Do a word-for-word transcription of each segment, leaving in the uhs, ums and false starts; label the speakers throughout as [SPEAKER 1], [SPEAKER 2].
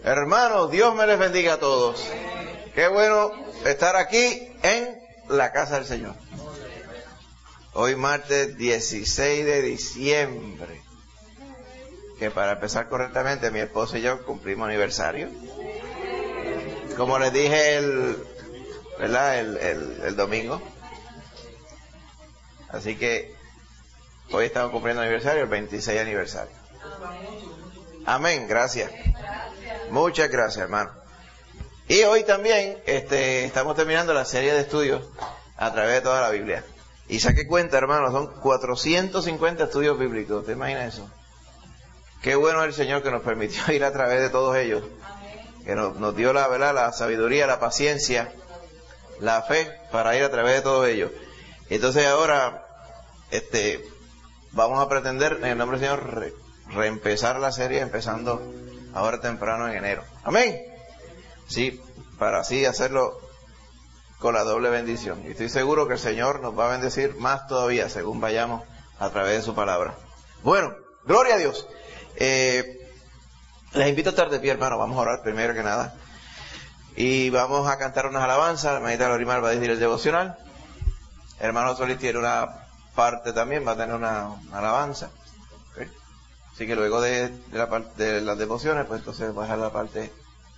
[SPEAKER 1] Hermanos, Dios me les bendiga a todos. Qué bueno estar aquí en la casa del Señor. Hoy martes dieciséis de diciembre, que para empezar correctamente mi esposo y yo cumplimos aniversario. Como les dije el, ¿verdad? El, el, el domingo. Así que hoy estamos cumpliendo aniversario, el veintiséis aniversario. Amén, gracias. Muchas gracias, hermano. Y hoy también este, estamos terminando la serie de estudios a través de toda la Biblia. Y saqué cuenta, hermano, son cuatrocientos cincuenta estudios bíblicos. ¿Te imaginas eso? Qué bueno es el Señor que nos permitió ir a través de todos ellos. Que nos, nos dio la, ¿verdad? La sabiduría, la paciencia, la fe para ir a través de todos ellos. Entonces ahora este, vamos a pretender, en el nombre del Señor, re, reempezar la serie empezando ahora temprano en enero. Amén. Sí, para así hacerlo con la doble bendición. Y estoy seguro que el Señor nos va a bendecir más todavía según vayamos a través de su palabra. Bueno, gloria a Dios. Eh, les invito a estar de pie, hermano. Vamos a orar primero que nada. Y vamos a cantar unas alabanzas. La hermanita Lorimar va a decir el devocional. El hermano Solís tiene una parte también, va a tener una, una alabanza. ¿Okay? Así que luego de, de, la, de las devociones, pues entonces va a dejar la parte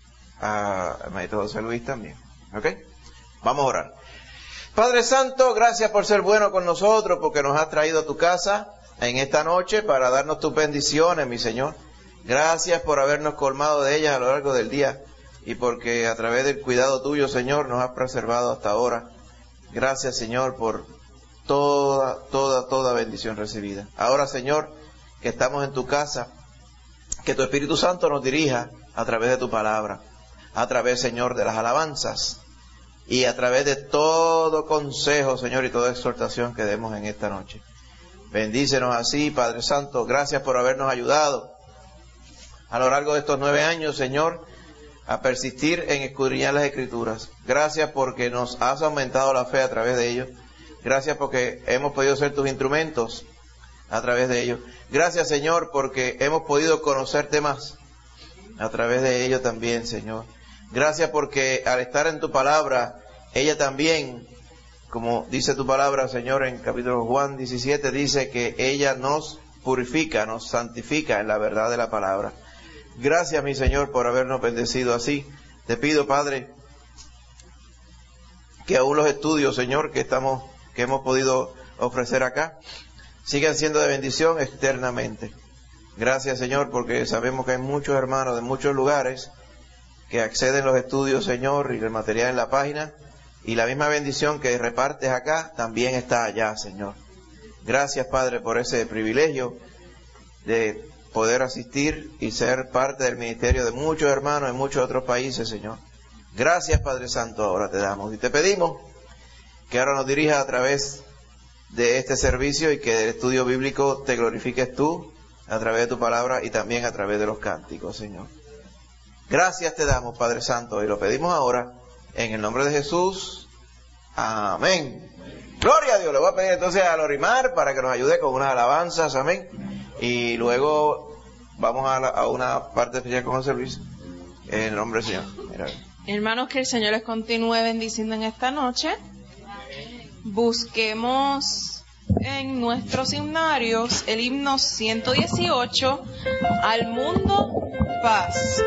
[SPEAKER 1] a hermanito José Luis también. ¿Ok? Vamos a orar. Padre Santo, gracias por ser bueno con nosotros, porque nos has traído a tu casa en esta noche para darnos tus bendiciones, mi Señor. Gracias por habernos colmado de ellas a lo largo del día y porque a través del cuidado tuyo, Señor, nos has preservado hasta ahora. Gracias, Señor, por toda, toda, toda bendición recibida. Ahora, Señor, que estamos en tu casa, que tu Espíritu Santo nos dirija a través de tu palabra, a través, Señor, de las alabanzas y a través de todo consejo, Señor, y toda exhortación que demos en esta noche. Bendícenos así, Padre Santo. Gracias por habernos ayudado a lo largo de estos nueve años, Señor, a persistir en escudriñar las Escrituras. Gracias porque nos has aumentado la fe a través de ellos. Gracias porque hemos podido ser tus instrumentos a través de ellos. Gracias, Señor, porque hemos podido conocerte más a través de ellos también, Señor. Gracias porque al estar en tu palabra, ella también, como dice tu palabra, Señor, en capítulo Juan diecisiete, dice que ella nos purifica, nos santifica en la verdad de la palabra. Gracias, mi Señor, por habernos bendecido así. Te pido, Padre, que aún los estudios, Señor, que estamos, que hemos podido ofrecer acá, sigan siendo de bendición externamente. Gracias, Señor, porque sabemos que hay muchos hermanos de muchos lugares que acceden a los estudios, Señor, y el material en la página, y la misma bendición que repartes acá también está allá, Señor. Gracias, Padre, por ese privilegio de poder asistir y ser parte del ministerio de muchos hermanos en muchos otros países, Señor. Gracias, Padre Santo, ahora te damos. Y te pedimos que ahora nos dirijas a través de este servicio y que del estudio bíblico te glorifiques tú a través de tu palabra y también a través de los cánticos, Señor. Gracias te damos, Padre Santo, y lo pedimos ahora en el nombre de Jesús. Amén. Gloria a Dios. Le voy a pedir entonces a Lorimar para que nos ayude con unas alabanzas. Amén. Y luego vamos a, la, a una parte especial con José Luis. En el nombre del Señor. Mira.
[SPEAKER 2] Hermanos, que el Señor les continúe bendiciendo en esta noche. Busquemos en nuestros himnarios el himno ciento dieciocho, Al Mundo Paz.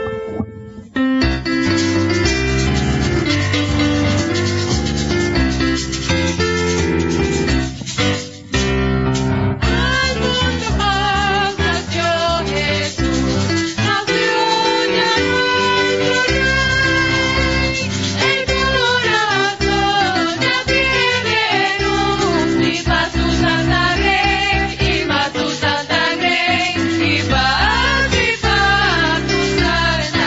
[SPEAKER 3] Paz, y paz, tu santa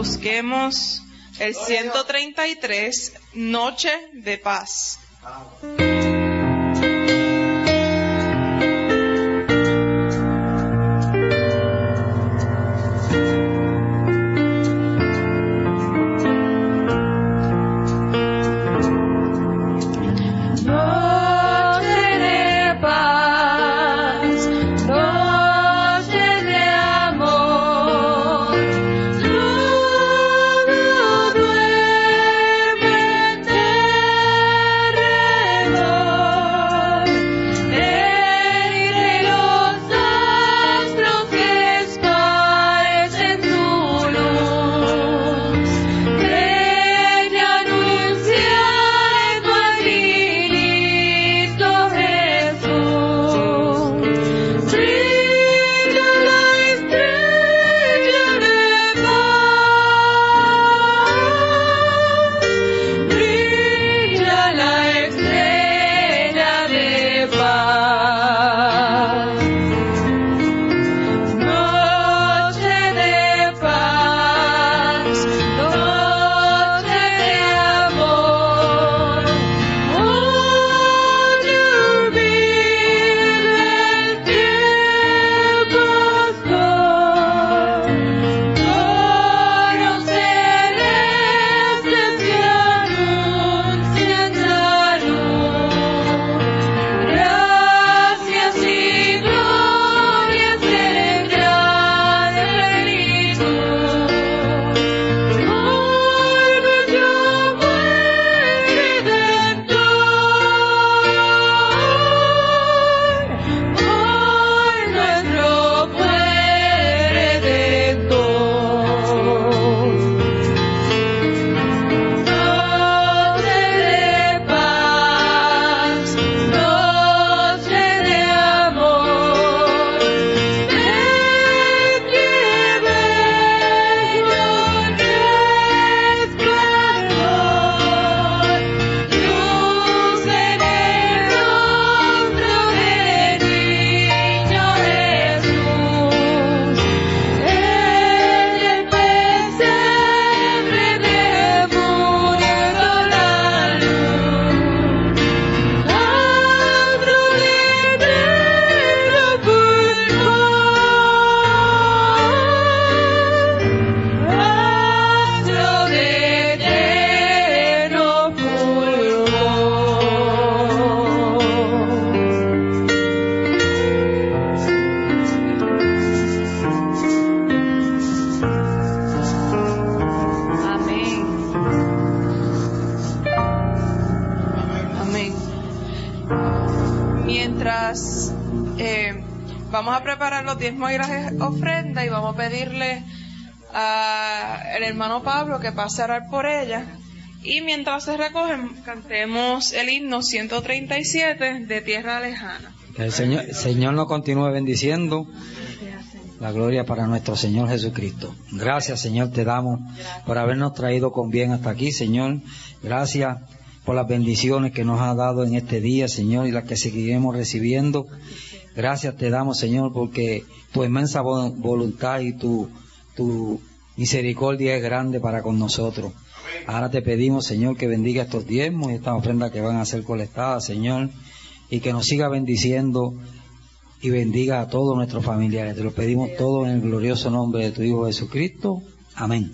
[SPEAKER 2] busquemos el ciento treinta y tres, Noche de Paz. Vamos a preparar los diezmos y las ofrendas y vamos a pedirle al hermano Pablo que pase a orar por ella. Y mientras se recogen, cantemos el himno ciento treinta y siete de Tierra Lejana.
[SPEAKER 3] Que el Señor, el Señor nos continúe bendiciendo. La gloria para nuestro Señor Jesucristo. Gracias, Señor, te damos por habernos traído con bien hasta aquí, Señor. Gracias por las bendiciones que nos ha dado en este día, Señor, y las que seguiremos recibiendo. Gracias te damos, Señor, porque tu inmensa voluntad y tu, tu misericordia es grande para con nosotros. Ahora te pedimos, Señor, que bendiga estos diezmos y estas ofrendas que van a ser colectivadas, Señor, y que nos siga bendiciendo y bendiga a todos nuestros familiares. Te lo pedimos todo en el glorioso nombre de tu Hijo Jesucristo. Amén.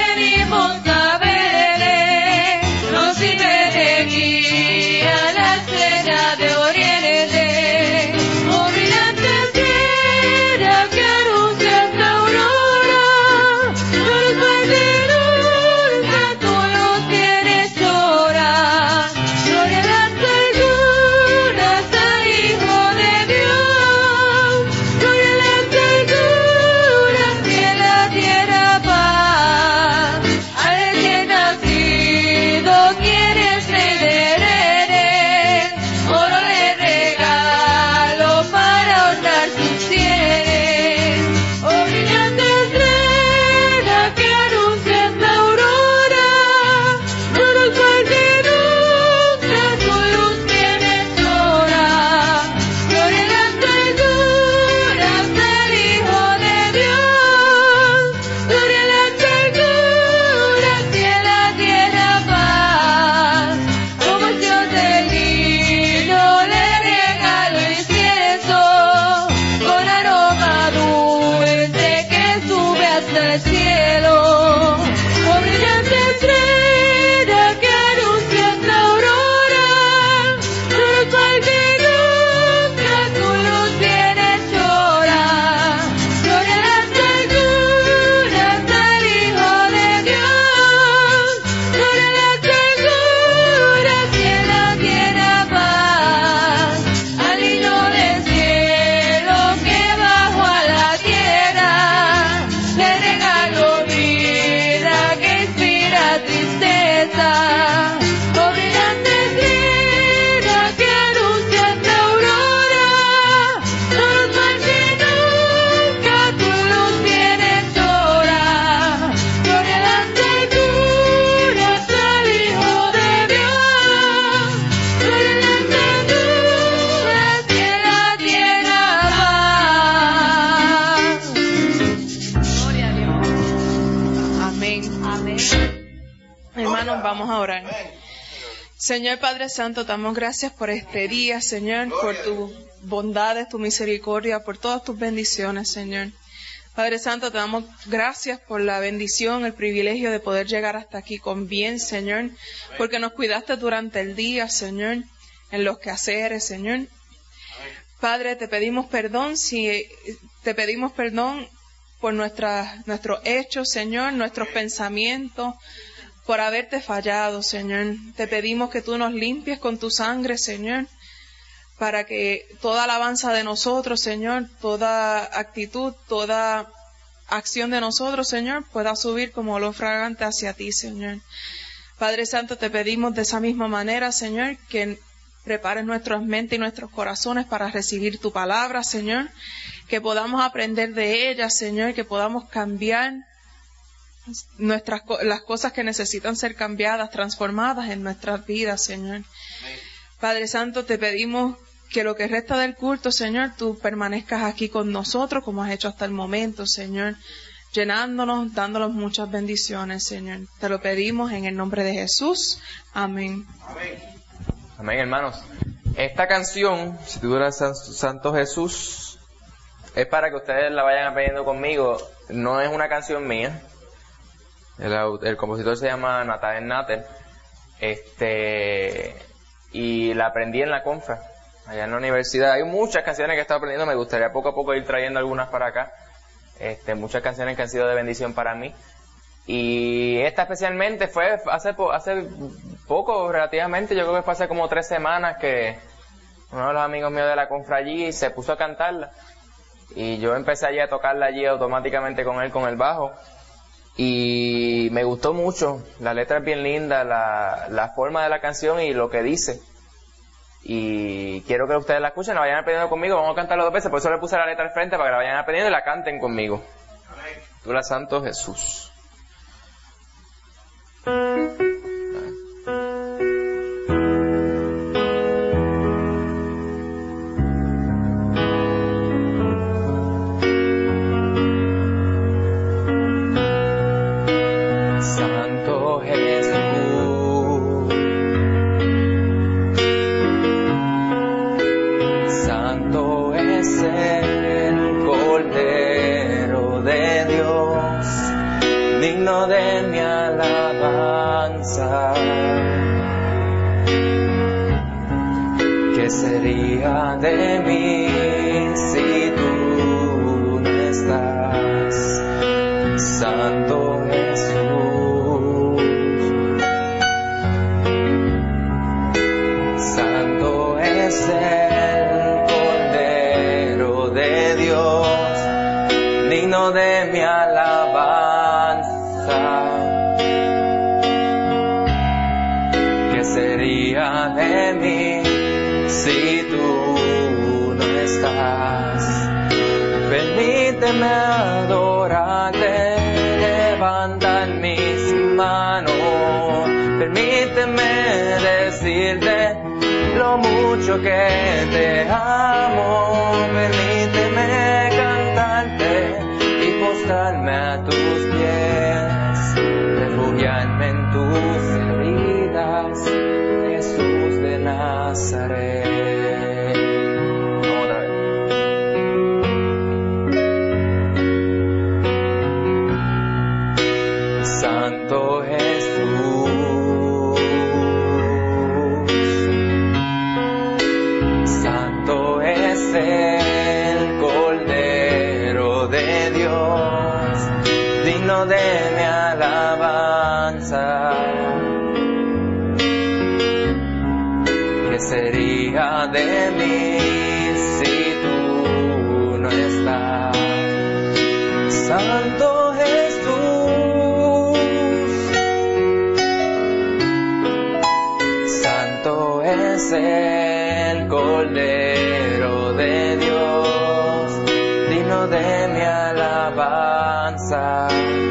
[SPEAKER 4] Nos sirve de guía la
[SPEAKER 2] hasta el cielo, oh brillante estrella que anuncia la aurora, luz al que nunca tu luz viene sola. Gloria a las alturas al Hijo de Dios, gloria a las alturas que la tierra paz, al hilo del cielo que bajó a la tierra, le regalo vida que inspira tristeza. Oh brillante estrella que anuncia la aurora, luz más que nunca tu luz viene sola. Gloria a las alturas al Hijo de Dios, gloria a las alturas que la tierra paz. Gloria a Dios. Amén. Amén. Hermanos, vamos a orar. Señor Padre Santo, damos gracias por este día, Señor, por tus bondades, tu misericordia, por todas tus bendiciones, Señor. Padre Santo, te damos gracias por la bendición, el privilegio de poder llegar hasta aquí con bien, Señor, porque nos cuidaste durante el día, Señor, en los quehaceres, Señor. Padre, te pedimos perdón si te pedimos perdón por nuestras, nuestros hechos, Señor, nuestros pensamientos, por haberte fallado, Señor. Te pedimos que tú nos limpies con tu sangre, Señor, para que toda alabanza de nosotros, Señor, toda actitud, toda acción de nosotros, Señor, pueda subir como olor fragante hacia ti, Señor. Padre Santo, te pedimos de esa misma manera, Señor, que prepares nuestras mentes y nuestros corazones para recibir tu palabra, Señor, que podamos aprender de ella, Señor, que podamos cambiar nuestras las cosas que necesitan ser cambiadas, transformadas en nuestras vidas, Señor. Padre Santo, te pedimos que lo que resta del culto, Señor, tú permanezcas aquí con nosotros como has hecho hasta el momento, Señor, llenándonos, dándonos muchas bendiciones, Señor. Te lo pedimos en el nombre de Jesús. Amén.
[SPEAKER 4] Amén. Amén, hermanos. Esta canción, si tú eres Santo Jesús, es para que ustedes la vayan aprendiendo conmigo. No es una canción mía. El, el compositor se llama Nathaniel Natter. Este, y la aprendí en la confra, allá en la universidad. Hay muchas canciones que he estado aprendiendo. Me gustaría poco a poco ir trayendo algunas para acá. Este, muchas canciones que han sido de bendición para mí. Y esta especialmente fue hace, po- hace poco, relativamente, yo creo que fue hace como tres semanas que uno de los amigos míos de la confra allí se puso a cantarla. Y yo empecé allí a tocarla allí automáticamente con él, con el bajo. Y me gustó mucho. La letra es bien linda, la, la forma de la canción y lo que dice. Y quiero que ustedes la escuchen, la vayan aprendiendo conmigo. Vamos a cantarla dos veces, por eso le puse la letra al frente para que la vayan aprendiendo y la canten conmigo. Tú la Santo Jesús.
[SPEAKER 5] De mi alabanza, ¿qué sería de mí si tú no estás, Santo Jesús? Santo es el Cordero de Dios, digno de mi alabanza. ¿Qué sería de mí si tú no estás? Permíteme adorarte, levantar mis manos. Permíteme decirte lo mucho que te amo. Permíteme cantarte y postrarme a tus pies, refugiarme en tus heridas, Jesús de Nazaret. Otra vez. Santo Jesús. Santo es el Cordero de Dios, digno de mi alabanza. ¿Qué sería de mí si tú no estás? Santo Jesús, Santo es el Cordero de Dios, digno de mi alabanza.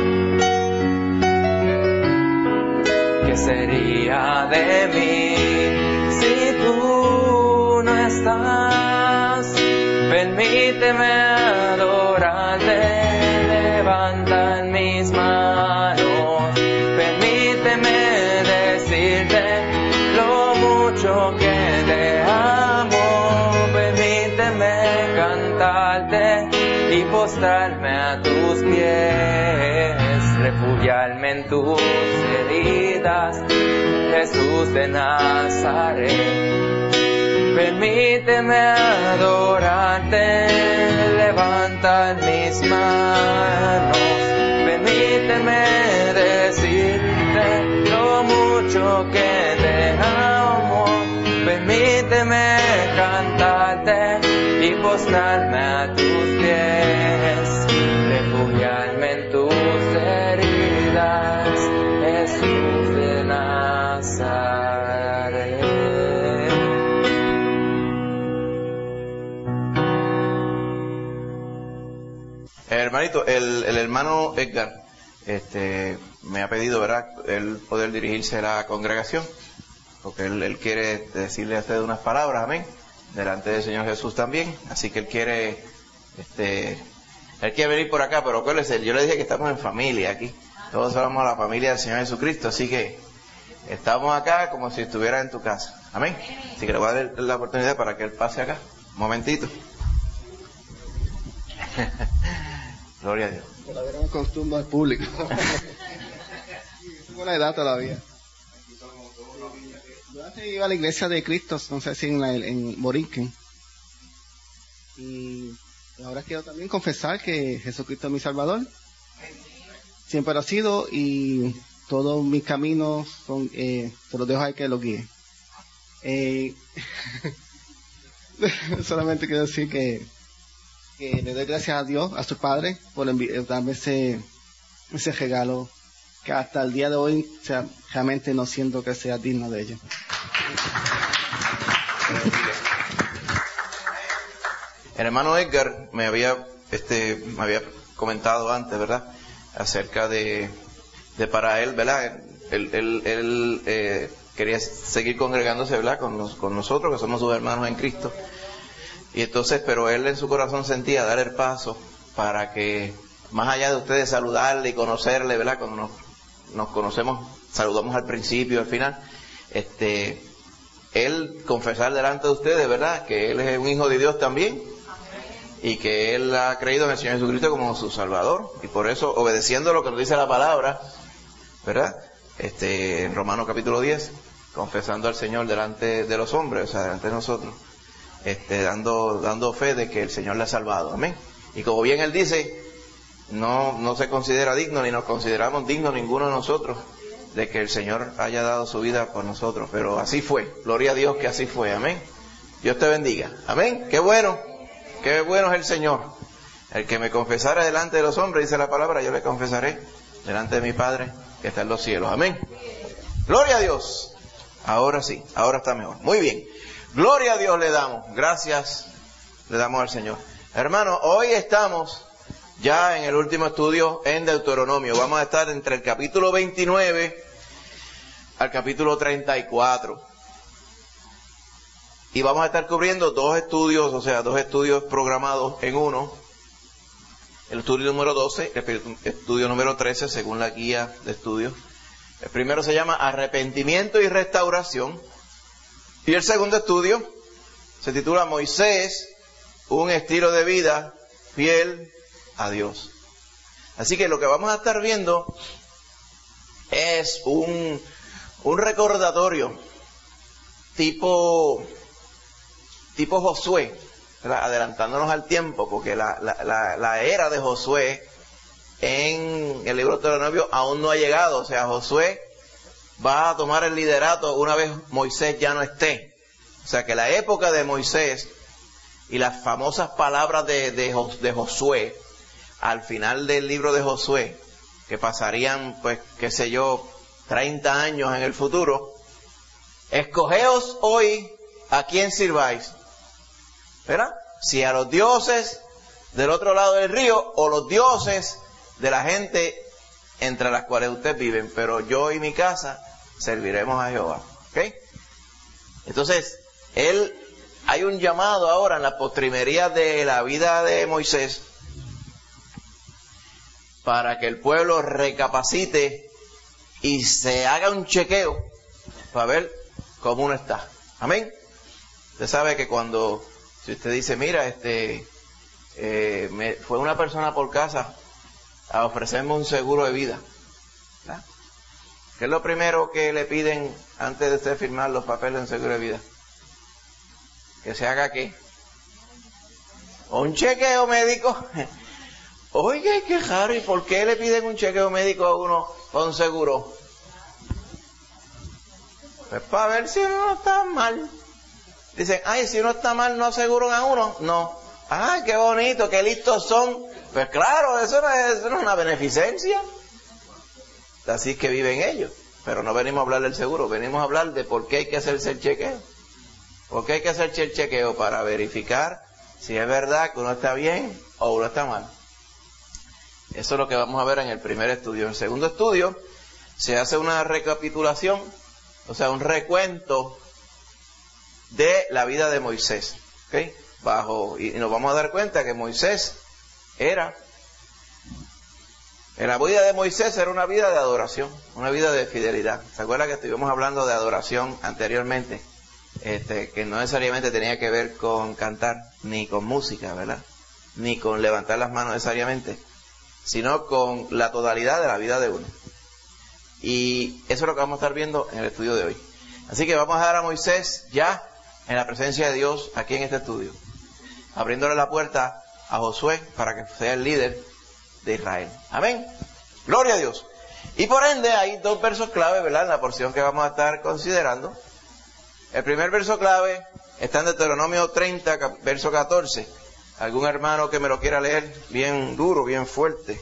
[SPEAKER 5] ¿Qué sería de mí si tú no estás? Permíteme adorarte. Levanta en mis manos, permíteme decirte lo mucho que te amo, permíteme cantarte y postrarme a tus pies, refugiarme en tus heridas, Jesús de Nazaret. Permíteme adorarte, levanta mis manos, permíteme decirte lo mucho que te amo, permíteme cantarte y postrarme a tus pies, refugiarme en tus heridas, Jesús de Nazaret.
[SPEAKER 1] Hermanito, el, el hermano Edgar este, me ha pedido, ¿verdad?, el poder dirigirse a la congregación, porque él, él quiere decirle a ustedes unas palabras, amén, delante del Señor Jesús también, así que él quiere, este, él quiere venir por acá, pero acuérdense, yo le dije que estamos en familia aquí, todos somos la familia del Señor Jesucristo, así que estamos acá como si estuviera en tu casa, amén, así que le voy a dar la oportunidad para que él pase acá, un momentito. Gloria a Dios.
[SPEAKER 6] Todavía no acostumbro al público. Tengo la edad todavía. Yo antes iba a la iglesia de Cristo, no sé si en, la, en Borinquen. Y ahora quiero también confesar que Jesucristo es mi Salvador. Siempre lo ha sido y todos mis caminos son, eh, se los dejo a que los guíe. Eh, solamente quiero decir que que le doy gracias a Dios, a su Padre, por envi- darme ese, ese regalo, que hasta el día de hoy, o sea, realmente no siento que sea digno de ello.
[SPEAKER 1] El hermano Edgar me había, este, me había comentado antes, ¿verdad?, acerca de, de para él, ¿verdad?, él, él, él eh, quería seguir congregándose, ¿verdad?, con, nos, con nosotros, que somos sus hermanos en Cristo. Y entonces, pero él en su corazón sentía dar el paso para que, más allá de ustedes saludarle y conocerle, ¿verdad?, cuando nos, nos conocemos, saludamos al principio, al final, este, él confesar delante de ustedes, ¿verdad?, que él es un hijo de Dios también, y que él ha creído en el Señor Jesucristo como su Salvador, y por eso, obedeciendo lo que nos dice la palabra, ¿verdad?, este, en Romanos capítulo diez, confesando al Señor delante de los hombres, o sea, delante de nosotros, Este, dando, dando fe de que el Señor le ha salvado, amén. Y como bien él dice, no, no se considera digno, ni nos consideramos dignos ninguno de nosotros, de que el Señor haya dado su vida por nosotros, pero así fue, gloria a Dios que así fue, amén. Dios te bendiga, amén. Qué bueno, qué bueno es el Señor. El que me confesara delante de los hombres, dice la palabra, yo le confesaré delante de mi Padre que está en los cielos, amén. Gloria a Dios. Ahora sí, ahora está mejor, muy bien. Gloria a Dios le damos, gracias le damos al Señor. Hermano, hoy estamos ya en el último estudio en Deuteronomio. Vamos a estar entre el capítulo veintinueve al capítulo treinta y cuatro. Y vamos a estar cubriendo dos estudios, o sea, dos estudios programados en uno. El estudio número doce, el estudio número trece, según la guía de estudios. El primero se llama Arrepentimiento y Restauración. Y el segundo estudio se titula Moisés, un estilo de vida fiel a Dios. Así que lo que vamos a estar viendo es un, un recordatorio tipo, tipo Josué, ¿verdad? Adelantándonos al tiempo, porque la, la, la, la era de Josué en el libro de Deuteronomio aún no ha llegado. O sea, Josué va a tomar el liderato una vez Moisés ya no esté. O sea que la época de Moisés y las famosas palabras de, de, de Josué, al final del libro de Josué, que pasarían, pues, qué sé yo, treinta años en el futuro, escogeos hoy a quién sirváis, ¿verdad? Si a los dioses del otro lado del río o los dioses de la gente entre las cuales ustedes viven, pero yo y mi casa serviremos a Jehová, ¿ok? Entonces, él, hay un llamado ahora en la postrimería de la vida de Moisés para que el pueblo recapacite y se haga un chequeo para ver cómo uno está. Amén. Usted sabe que cuando, si usted dice, mira, este, eh, me, fue una persona por casa a ofrecerme un seguro de vida, ¿verdad? ¿Qué es lo primero que le piden antes de usted firmar los papeles en seguro de vida? Que se haga ¿qué? Un chequeo médico. Oiga, qué raro, ¿y por qué le piden un chequeo médico a uno con seguro? Pues para ver si uno no está mal. Dicen, ay, si uno está mal, ¿no aseguran a uno? No. Ay, qué bonito, qué listos son. Pues claro, eso no es, eso no es una beneficencia. Así es que viven ellos. Pero no venimos a hablar del seguro, venimos a hablar de por qué hay que hacerse el chequeo. ¿Por qué hay que hacerse el chequeo? Para verificar si es verdad que uno está bien o uno está mal. Eso es lo que vamos a ver en el primer estudio. En el segundo estudio se hace una recapitulación, o sea, un recuento de la vida de Moisés, ¿okay? Bajo, y nos vamos a dar cuenta que Moisés era, en la vida de Moisés era una vida de adoración, una vida de fidelidad. ¿Se acuerda que estuvimos hablando de adoración anteriormente? Este, que no necesariamente tenía que ver con cantar, ni con música, ¿verdad? Ni con levantar las manos necesariamente, sino con la totalidad de la vida de uno. Y eso es lo que vamos a estar viendo en el estudio de hoy. Así que vamos a dar a Moisés ya en la presencia de Dios aquí en este estudio, abriéndole la puerta a Josué para que sea el líder de Israel. Amén. Gloria a Dios. Y por ende hay dos versos clave, ¿verdad?, en la porción que vamos a estar considerando. El primer verso clave está en Deuteronomio treinta, verso catorce. ¿Algún hermano que me lo quiera leer? Bien duro, bien fuerte.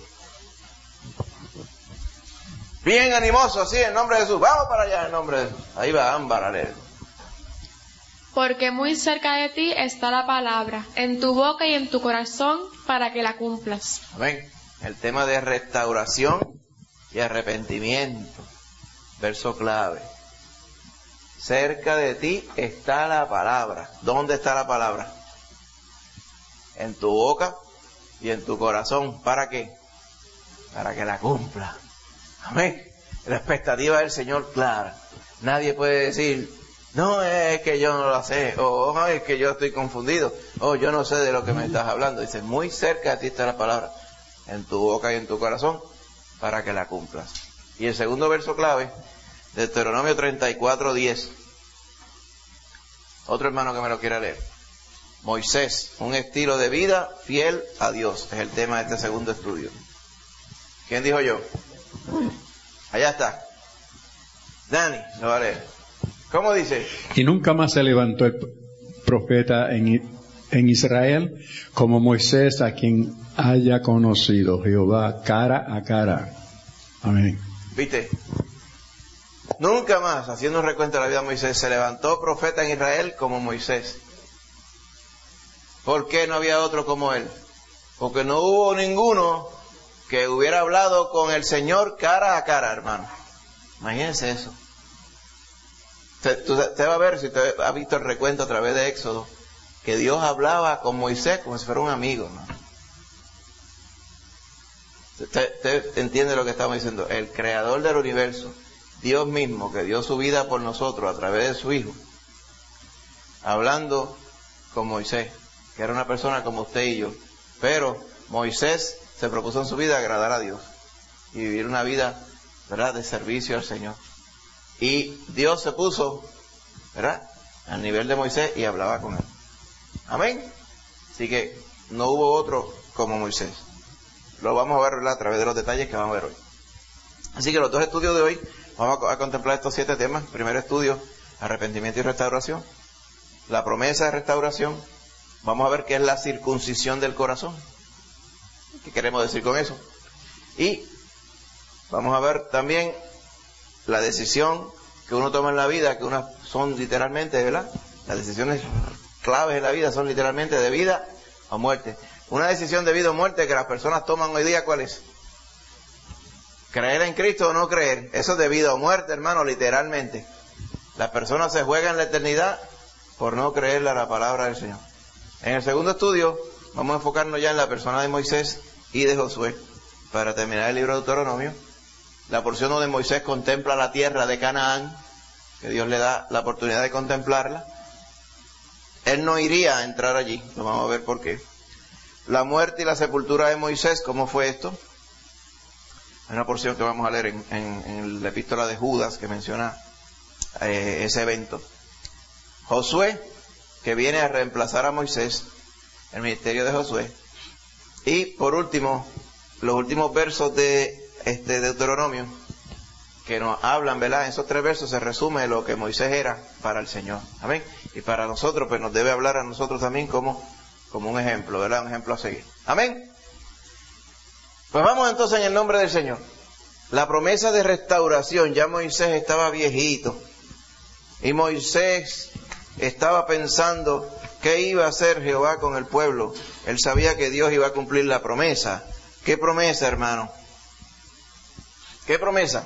[SPEAKER 1] Bien animoso, así, en nombre de Jesús. Vamos para allá, en nombre de Jesús. Ahí va Ámbar a leer.
[SPEAKER 2] Porque muy cerca de ti está la palabra, en tu boca y en tu corazón, para que la cumplas.
[SPEAKER 1] Amén. El tema de restauración y arrepentimiento. Verso clave. Cerca de ti está la palabra. ¿Dónde está la palabra? En tu boca y en tu corazón. ¿Para qué? Para que la cumpla. Amén. La expectativa del Señor clara. Nadie puede decir, no, es que yo no la sé, o oh, es que yo estoy confundido, o oh, yo no sé de lo que me estás hablando. Dice, muy cerca de ti está la palabra, en tu boca y en tu corazón, para que la cumplas. Y el segundo verso clave, de Deuteronomio treinta y cuatro, diez. Otro hermano que me lo quiera leer. Moisés, un estilo de vida fiel a Dios, es el tema de este segundo estudio. ¿Quién dijo yo? Allá está. Dani, lo va a leer. ¿Cómo dice?
[SPEAKER 7] Y nunca más se levantó el profeta en, en Israel como Moisés, a quien haya conocido Jehová cara a cara. Amén.
[SPEAKER 1] ¿Viste? Nunca más, haciendo un recuento de la vida de Moisés, se levantó profeta en Israel como Moisés. ¿Por qué no había otro como él? Porque no hubo ninguno que hubiera hablado con el Señor cara a cara, hermano. Imagínense eso. Usted, usted va a ver, si usted ha visto el recuento a través de Éxodo, que Dios hablaba con Moisés como si fuera un amigo, ¿no? Usted, usted entiende lo que estamos diciendo. El creador del universo, Dios mismo, que dio su vida por nosotros a través de su Hijo, hablando con Moisés, que era una persona como usted y yo. Pero Moisés se propuso en su vida agradar a Dios y vivir una vida ¿verdad?, de servicio al Señor. Y Dios se puso, ¿verdad?, al nivel de Moisés y hablaba con él. Amén. Así que no hubo otro como Moisés. Lo vamos a ver, ¿verdad?, a través de los detalles que vamos a ver hoy. Así que los dos estudios de hoy vamos a contemplar estos siete temas. Primer estudio, arrepentimiento y restauración. La promesa de restauración. Vamos a ver qué es la circuncisión del corazón. ¿Qué queremos decir con eso? Y vamos a ver también la decisión que uno toma en la vida, que unas son literalmente, ¿verdad?, las decisiones claves en la vida son literalmente de vida o muerte. Una decisión de vida o muerte que las personas toman hoy día, ¿cuál es? ¿Creer en Cristo o no creer? Eso es de vida o muerte, hermano, literalmente. Las personas se juegan la eternidad por no creerle a la palabra del Señor. En el segundo estudio vamos a enfocarnos ya en la persona de Moisés y de Josué. Para terminar el libro de Deuteronomio, la porción donde Moisés contempla la tierra de Canaán, que Dios le da la oportunidad de contemplarla. Él no iría a entrar allí, lo vamos a ver por qué. La muerte y la sepultura de Moisés, ¿cómo fue esto? Hay una porción que vamos a leer en, en, en la epístola de Judas que menciona eh, ese evento. Josué, que viene a reemplazar a Moisés, el ministerio de Josué. Y por último, los últimos versos de este Deuteronomio, que nos hablan, ¿verdad? En esos tres versos se resume lo que Moisés era para el Señor. Amén. Y para nosotros, pues nos debe hablar a nosotros también como, como un ejemplo, ¿verdad? Un ejemplo a seguir. Amén. Pues vamos entonces en el nombre del Señor. La promesa de restauración, ya Moisés estaba viejito. Y Moisés estaba pensando qué iba a hacer Jehová con el pueblo. Él sabía que Dios iba a cumplir la promesa. ¿Qué promesa, hermano? ¿Qué promesa?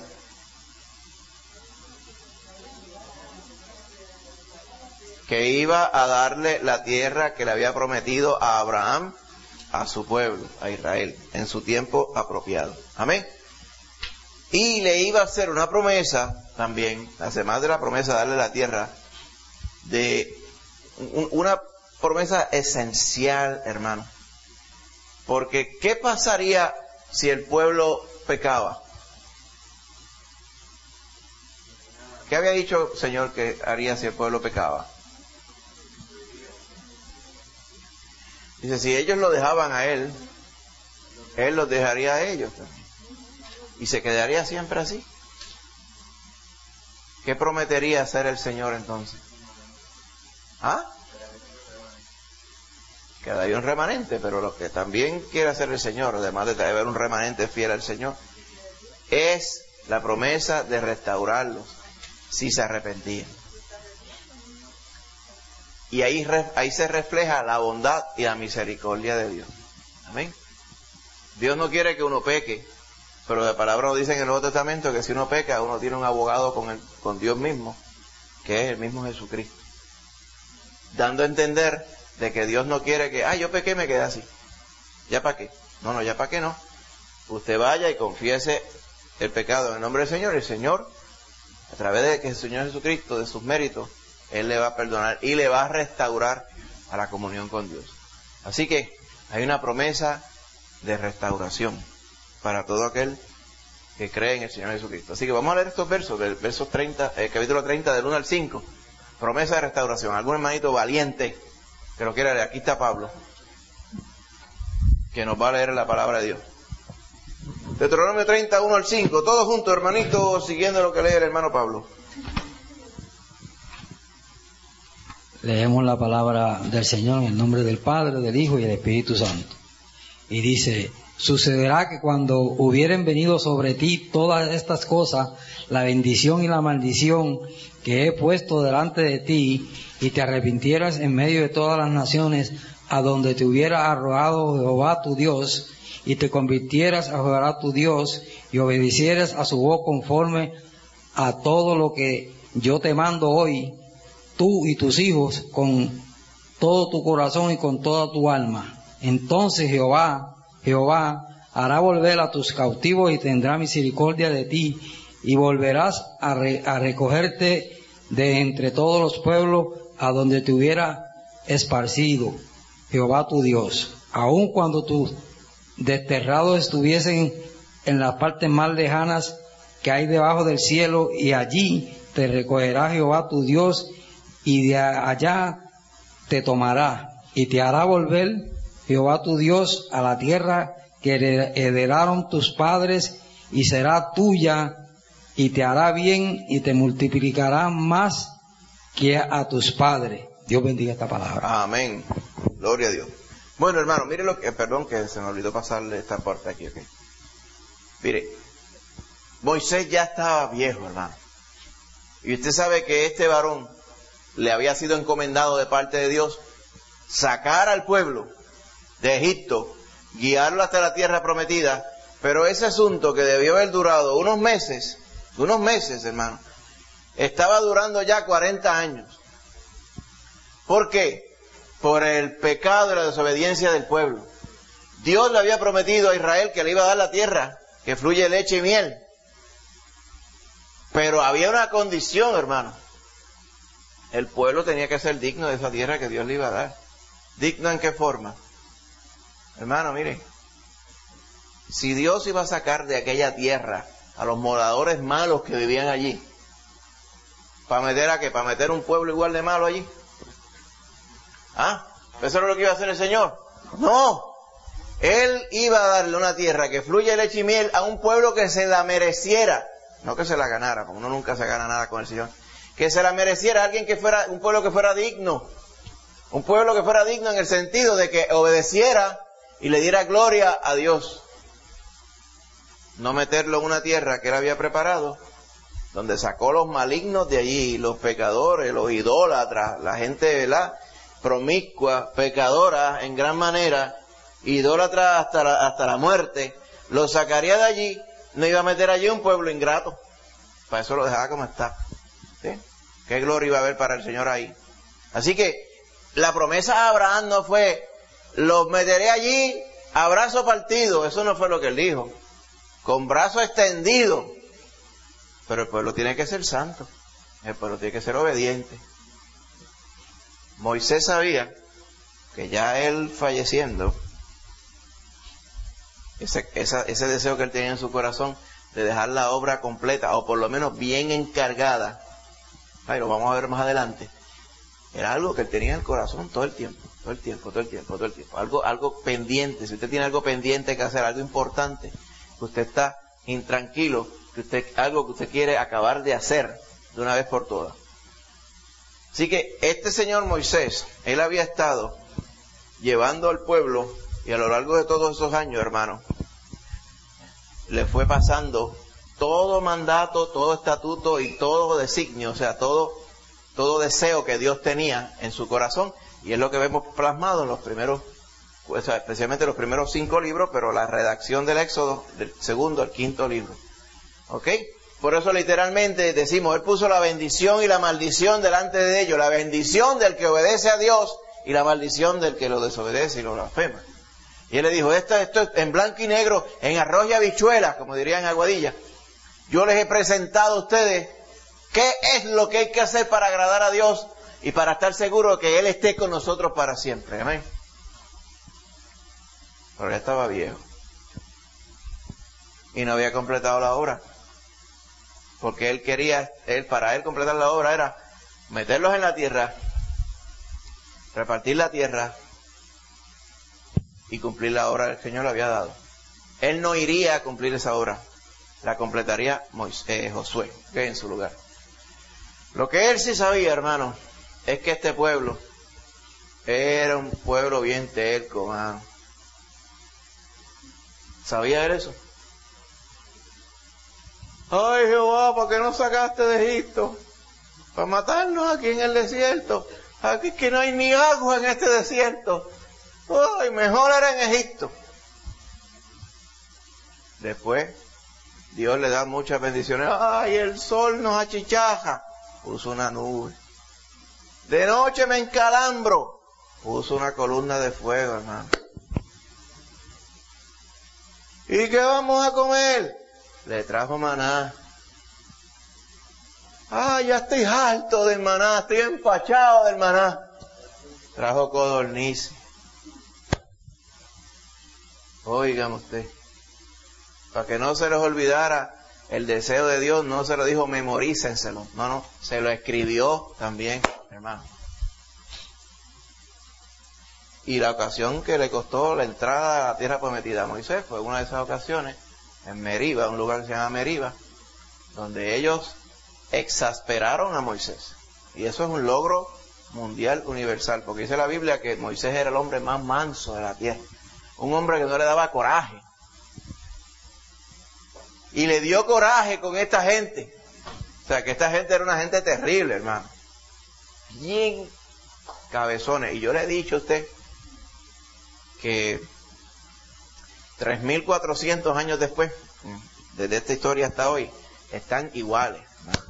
[SPEAKER 1] Que iba a darle la tierra que le había prometido a Abraham, a su pueblo, a Israel, en su tiempo apropiado. Amén. Y le iba a hacer una promesa también, además de la promesa de darle la tierra, de un, una promesa esencial, hermano. Porque, ¿qué pasaría si el pueblo pecaba? ¿Qué había dicho el Señor que haría si el pueblo pecaba? Dice, si ellos lo dejaban a Él, Él los dejaría a ellos también. Y se quedaría siempre así. ¿Qué prometería hacer el Señor entonces? ¿Ah? Quedaría un remanente, pero lo que también quiere hacer el Señor, además de haber un remanente fiel al Señor, es la promesa de restaurarlos si se arrepentían. Y ahí, ahí se refleja la bondad y la misericordia de Dios. Amén. Dios no quiere que uno peque, pero la palabra nos dice en el Nuevo Testamento que si uno peca, uno tiene un abogado con, el, con Dios mismo, que es el mismo Jesucristo. Dando a entender de que Dios no quiere que, ah, yo pequé, me quedé así. ¿Ya para qué? No, no, ya para qué no. Usted vaya y confiese el pecado en el nombre del Señor, y el Señor, a través de que el Señor Jesucristo, de sus méritos, Él le va a perdonar y le va a restaurar a la comunión con Dios. Así que hay una promesa de restauración para todo aquel que cree en el Señor Jesucristo. Así que vamos a leer estos versos, del verso treinta, eh, capítulo treinta, del uno al cinco. Promesa de restauración. Algún hermanito valiente que lo quiera leer. Aquí está Pablo, que nos va a leer la palabra de Dios. Deuteronomio treinta, uno al cinco. Todos juntos, hermanitos, siguiendo lo que lee el hermano Pablo.
[SPEAKER 3] Leemos la palabra del Señor en el nombre del Padre, del Hijo y del Espíritu Santo. Y dice, sucederá que cuando hubieren venido sobre ti todas estas cosas, la bendición y la maldición que he puesto delante de ti, y te arrepintieras en medio de todas las naciones a donde te hubiera arrojado Jehová tu Dios, y te convirtieras a Jehová tu Dios, y obedecieras a su voz conforme a todo lo que yo te mando hoy, tú y tus hijos, con todo tu corazón y con toda tu alma. Entonces Jehová, Jehová, hará volver a tus cautivos y tendrá misericordia de ti, y volverás a, re, a recogerte de entre todos los pueblos a donde te hubiera esparcido Jehová tu Dios. Aun cuando tus desterrados estuviesen en las partes más lejanas, que hay debajo del cielo, y allí te recogerá Jehová tu Dios, y de allá te tomará, y te hará volver Jehová tu Dios a la tierra que heredaron tus padres, y será tuya, y te hará bien, y te multiplicará más que a tus padres. Dios bendiga esta palabra.
[SPEAKER 1] Amén. Gloria a Dios. Bueno, hermano, mire lo que, perdón que se me olvidó pasarle esta parte aquí, ¿ok? Mire, Moisés ya estaba viejo, hermano. Y usted sabe que este varón le había sido encomendado de parte de Dios sacar al pueblo de Egipto, guiarlo hasta la tierra prometida, pero ese asunto que debió haber durado unos meses, unos meses, hermano, estaba durando ya cuarenta años. ¿Por qué? Por el pecado y la desobediencia del pueblo. Dios le había prometido a Israel que le iba a dar la tierra que fluye leche y miel. Pero había una condición, hermano. El pueblo tenía que ser digno de esa tierra que Dios le iba a dar. ¿Digno en qué forma? Hermano, mire, si Dios iba a sacar de aquella tierra a los moradores malos que vivían allí, ¿para meter a qué? ¿Para meter un pueblo igual de malo allí? ¿Ah? ¿Eso era lo que iba a hacer el Señor? No. Él iba a darle una tierra que fluye leche y miel a un pueblo que se la mereciera. No que se la ganara, como uno nunca se gana nada con el Señor. Que se la mereciera, alguien que fuera, un pueblo que fuera digno. Un pueblo que fuera digno en el sentido de que obedeciera y le diera gloria a Dios. No meterlo en una tierra que él había preparado, donde sacó los malignos de allí, los pecadores, los idólatras, la gente, ¿verdad?, promiscua, pecadora en gran manera, idólatra hasta la, hasta la muerte, los sacaría de allí. No iba a meter allí un pueblo ingrato. Para eso lo dejaba como está. ¿Sí? ¿Qué gloria iba a haber para el Señor ahí? Así que la promesa a Abraham no fue, los meteré allí a brazo partido. Eso no fue lo que él dijo. Con brazo extendido. Pero el pueblo tiene que ser santo. El pueblo tiene que ser obediente. Moisés sabía que ya él falleciendo, Ese, esa, ese deseo que él tenía en su corazón de dejar la obra completa, o por lo menos bien encargada, ay, lo vamos a ver más adelante, era algo que él tenía en el corazón todo el tiempo, todo el tiempo, todo el tiempo, todo el tiempo, algo, algo pendiente. Si usted tiene algo pendiente que hacer, algo importante, que usted está intranquilo, que usted, algo que usted quiere acabar de hacer de una vez por todas. Así que este señor Moisés, él había estado llevando al pueblo, y a lo largo de todos esos años, hermano, le fue pasando todo mandato, todo estatuto y todo designio, o sea, todo, todo deseo que Dios tenía en su corazón, y es lo que vemos plasmado en los primeros, o sea, especialmente los primeros cinco libros, pero la redacción del Éxodo, del segundo al quinto libro. ¿Ok? Por eso literalmente decimos, él puso la bendición y la maldición delante de ellos, la bendición del que obedece a Dios y la maldición del que lo desobedece y lo blasfema. Y él le dijo, esto, esto es en blanco y negro, en arroz y habichuelas, como dirían en Aguadilla. Yo les he presentado a ustedes qué es lo que hay que hacer para agradar a Dios y para estar seguro de que Él esté con nosotros para siempre. Amén. Pero ya estaba viejo. Y no había completado la obra. Porque él quería, él para él completar la obra era meterlos en la tierra, repartir la tierra y cumplir la obra que el Señor le había dado. Él no iría a cumplir esa obra, la completaría Moisés, eh, Josué, que en su lugar. Lo que él sí sabía, hermano, es que este pueblo era un pueblo bien terco, mano. ¿Sabía él eso? Ay, Jehová, ¿por qué no sacaste de Egipto? Para matarnos aquí en el desierto. Aquí es que no hay ni agua en este desierto. Ay, mejor era en Egipto. Después, Dios le da muchas bendiciones. Ay, el sol nos achichaja. Puso una nube. De noche me encalambro. Puso una columna de fuego, hermano. ¿Y qué vamos a comer? Le trajo maná. Ah, ya estoy harto del maná, estoy empachado del maná. Trajo codornices. Óigame usted, para que no se les olvidara el deseo de Dios no se lo dijo memorícenselo, no, no, se lo escribió también, hermano. Y la ocasión que le costó la entrada a la tierra prometida a Moisés fue una de esas ocasiones en Meriba, un lugar que se llama Meriba, donde ellos exasperaron a Moisés. Y eso es un logro mundial universal, porque dice la Biblia que Moisés era el hombre más manso de la tierra, un hombre que no le daba coraje. Y le dio coraje con esta gente. O sea, que esta gente era una gente terrible, hermano. Bien cabezones. Y yo le he dicho a usted que tres mil cuatrocientos años después, desde esta historia hasta hoy, están iguales, hermano.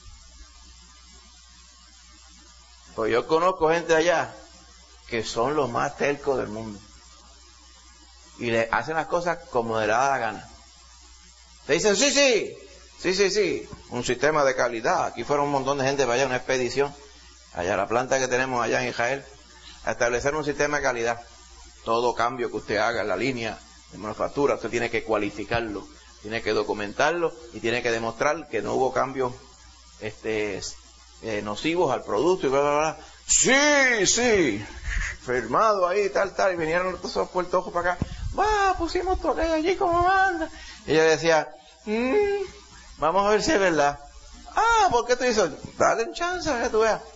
[SPEAKER 1] Pues yo conozco gente allá que son los más tercos del mundo. Y le hacen las cosas como le da la gana. Te dicen, sí, sí, sí, sí, sí, un sistema de calidad. Aquí fueron un montón de gente para allá, una expedición, allá la planta que tenemos allá en Israel, a establecer un sistema de calidad. Todo cambio que usted haga en la línea de manufactura, usted tiene que cualificarlo, tiene que documentarlo y tiene que demostrar que no hubo cambios este, eh, nocivos al producto y bla, bla, bla. Sí, sí, firmado ahí, tal, tal, y vinieron todos esos puertojos para acá. Va, pusimos todo allí como manda. Y ella decía, mmm, vamos a ver si es verdad. Ah, ¿por qué tú dices? Dale un chance, que tú veas.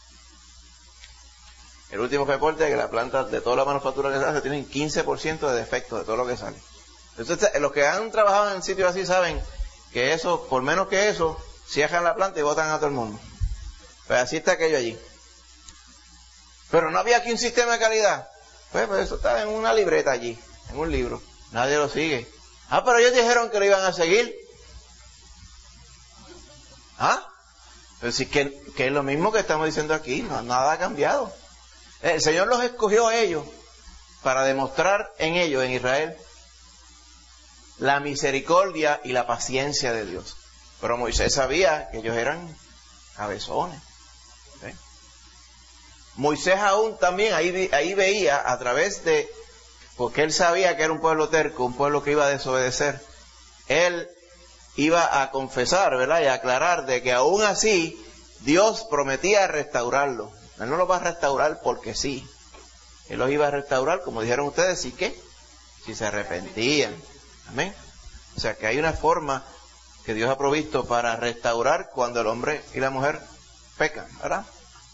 [SPEAKER 1] El último reporte es que la planta de toda la manufactura que se hace tienen quince por ciento de defectos de todo lo que sale. Entonces, los que han trabajado en sitios así saben que eso, por menos que eso, cierran la planta y botan a todo el mundo. Pues así está aquello allí. Pero no había aquí un sistema de calidad. Pues, pues eso está en una libreta allí, en un libro. Nadie lo sigue. Ah, pero ellos dijeron que lo iban a seguir. ¿Ah? Pero sí que, que es lo mismo que estamos diciendo aquí, no, nada ha cambiado. El Señor los escogió a ellos para demostrar en ellos, en Israel, la misericordia y la paciencia de Dios. Pero Moisés sabía que ellos eran cabezones. ¿Sí? Moisés aún también ahí, ahí veía a través de, porque él sabía que era un pueblo terco, un pueblo que iba a desobedecer, él iba a confesar, ¿verdad? Y a aclarar de que aún así Dios prometía restaurarlo. Él no los va a restaurar porque sí. Él los iba a restaurar, como dijeron ustedes, ¿sí qué? Si se arrepentían. Amén. O sea que hay una forma que Dios ha provisto para restaurar cuando el hombre y la mujer pecan, ¿verdad?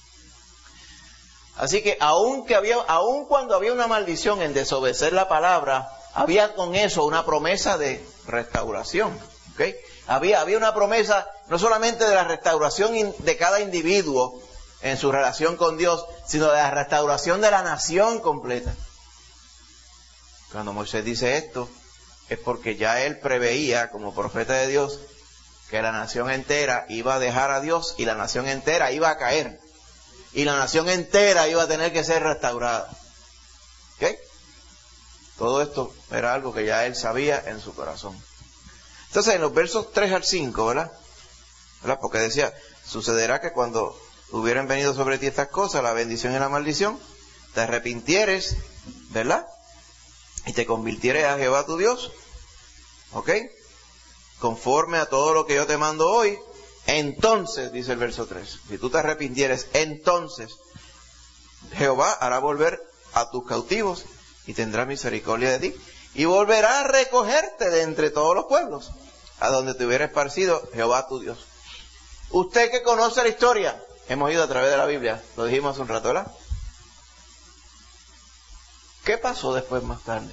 [SPEAKER 1] Así que aun que había, aun cuando había una maldición en desobedecer la palabra, había con eso una promesa de restauración. ¿Okay? Había, había una promesa no solamente de la restauración de cada individuo en su relación con Dios, sino de la restauración de la nación completa. Cuando Moisés dice esto, es porque ya él preveía, como profeta de Dios, que la nación entera iba a dejar a Dios y la nación entera iba a caer. Y la nación entera iba a tener que ser restaurada. ¿Ok? Todo esto era algo que ya él sabía en su corazón. Entonces, en los versos tres al cinco, ¿verdad? ¿verdad? Porque decía, sucederá que cuando hubieran venido sobre ti estas cosas, la bendición y la maldición, te arrepintieres, ¿verdad? Y te convirtieres a Jehová tu Dios, ¿ok? Conforme a todo lo que yo te mando hoy, entonces, dice el verso tres, si tú te arrepintieres, entonces Jehová hará volver a tus cautivos y tendrá misericordia de ti y volverá a recogerte de entre todos los pueblos a donde te hubiera esparcido Jehová tu Dios. Usted que conoce la historia, hemos ido a través de la Biblia, lo dijimos hace un rato, ¿verdad? ¿Qué pasó después más tarde?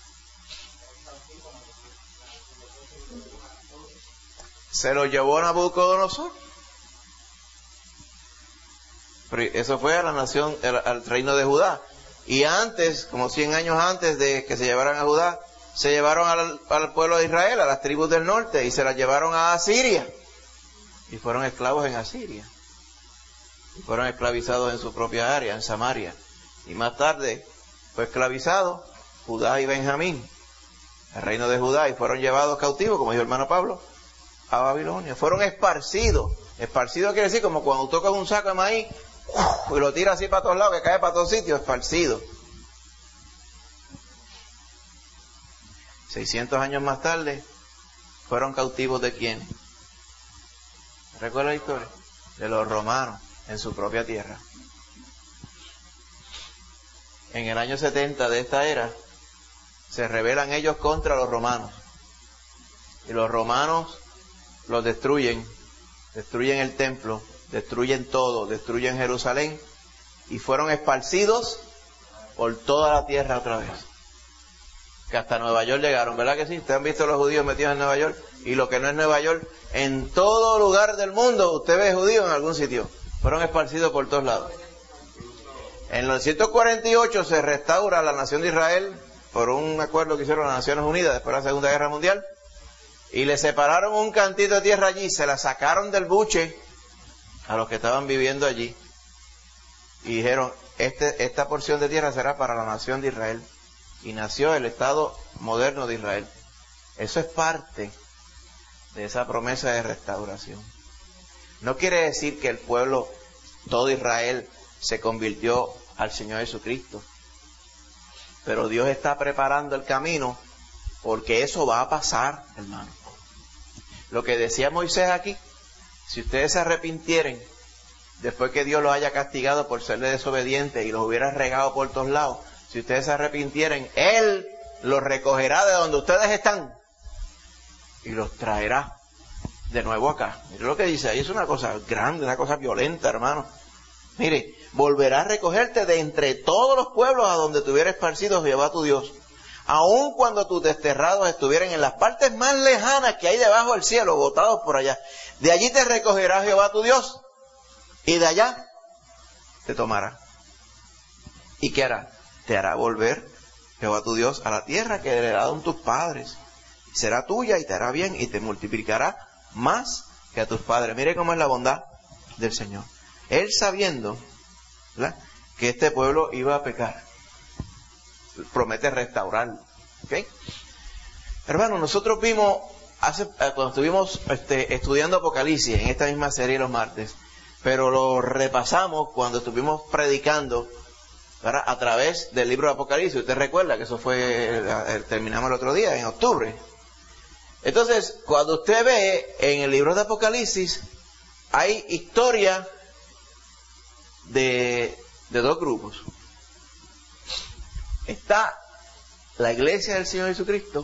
[SPEAKER 1] Se lo llevó Nabucodonosor. Pero eso fue a la nación, al reino de Judá. Y antes, como cien años antes de que se llevaran a Judá, se llevaron al, al pueblo de Israel, a las tribus del norte, y se las llevaron a Asiria. Y fueron esclavos en Asiria. Y fueron esclavizados en su propia área, en Samaria. Y más tarde fue esclavizado Judá y Benjamín, el reino de Judá, y fueron llevados cautivos, como dijo el hermano Pablo, a Babilonia. Fueron esparcidos. Esparcido quiere decir como cuando tocas un saco de maíz y lo tiras así para todos lados, que cae para todos sitios, esparcido. seiscientos años más tarde, ¿Fueron cautivos de quién? ¿Recuerda la historia? De los romanos, en su propia tierra. En el año setenta de esta era, se rebelan ellos contra los romanos. Y los romanos los destruyen, destruyen el templo, destruyen todo, destruyen Jerusalén, y fueron esparcidos por toda la tierra otra vez. Que hasta Nueva York llegaron, ¿verdad que sí? Ustedes han visto los judíos metidos en Nueva York, y lo que no es Nueva York, en todo lugar del mundo, usted ve judíos en algún sitio. Fueron esparcidos por todos lados. En los novecientos cuarenta y ocho se restaura la nación de Israel por un acuerdo que hicieron las Naciones Unidas después de la Segunda Guerra Mundial, y le separaron un cantito de tierra allí, se la sacaron del buche a los que estaban viviendo allí, y dijeron, este, esta porción de tierra será para la nación de Israel, y nació el Estado moderno de Israel. Eso es parte de esa promesa de restauración. No quiere decir que el pueblo, todo Israel, se convirtió al Señor Jesucristo, pero Dios está preparando el camino, porque eso va a pasar, hermano. Lo que decía Moisés aquí, si ustedes se arrepintieren, después que Dios los haya castigado por serle desobedientes y los hubiera regado por todos lados, si ustedes se arrepintieren, Él los recogerá de donde ustedes están y los traerá de nuevo acá. Mire lo que dice ahí, es una cosa grande, una cosa violenta, hermano. Mire, volverá a recogerte de entre todos los pueblos a donde te hubiera esparcido Jehová tu Dios, aun cuando tus desterrados estuvieran en las partes más lejanas que hay debajo del cielo, botados por allá. De allí te recogerá Jehová tu Dios, y de allá te tomará. ¿Y qué hará? Te hará volver Jehová tu Dios a la tierra que heredaron tus padres. Será tuya y te hará bien y te multiplicará más que a tus padres. Mire cómo es la bondad del Señor. Él sabiendo, ¿verdad?, que este pueblo iba a pecar, promete restaurarlo. ¿Okay? Hermano, nosotros vimos, hace, cuando estuvimos este, estudiando Apocalipsis en esta misma serie los martes, pero lo repasamos cuando estuvimos predicando, ¿verdad?, a través del libro de Apocalipsis. Usted recuerda que eso fue, terminamos el otro día, en octubre. Entonces, cuando usted ve en el libro de Apocalipsis, hay historia de, de dos grupos. Está la iglesia del Señor Jesucristo,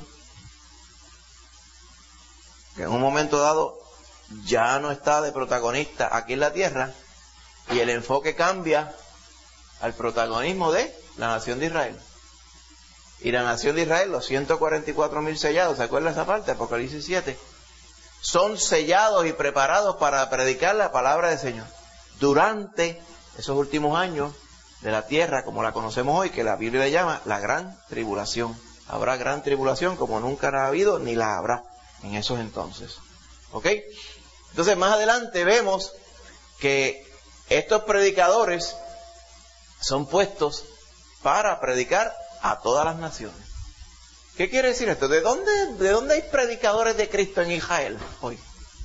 [SPEAKER 1] que en un momento dado ya no está de protagonista aquí en la tierra, y el enfoque cambia al protagonismo de la nación de Israel. Y la nación de Israel, los ciento cuarenta y cuatro mil sellados, ¿se acuerda esa parte? Apocalipsis siete. Son sellados y preparados para predicar la palabra del Señor durante esos últimos años de la tierra, como la conocemos hoy, que la Biblia le llama la gran tribulación. Habrá gran tribulación como nunca la ha habido, ni la habrá en esos entonces. ¿Ok? Entonces, más adelante vemos que estos predicadores son puestos para predicar a todas las naciones. ¿Qué quiere decir esto? ¿De dónde, de dónde hay predicadores de Cristo en Israel hoy?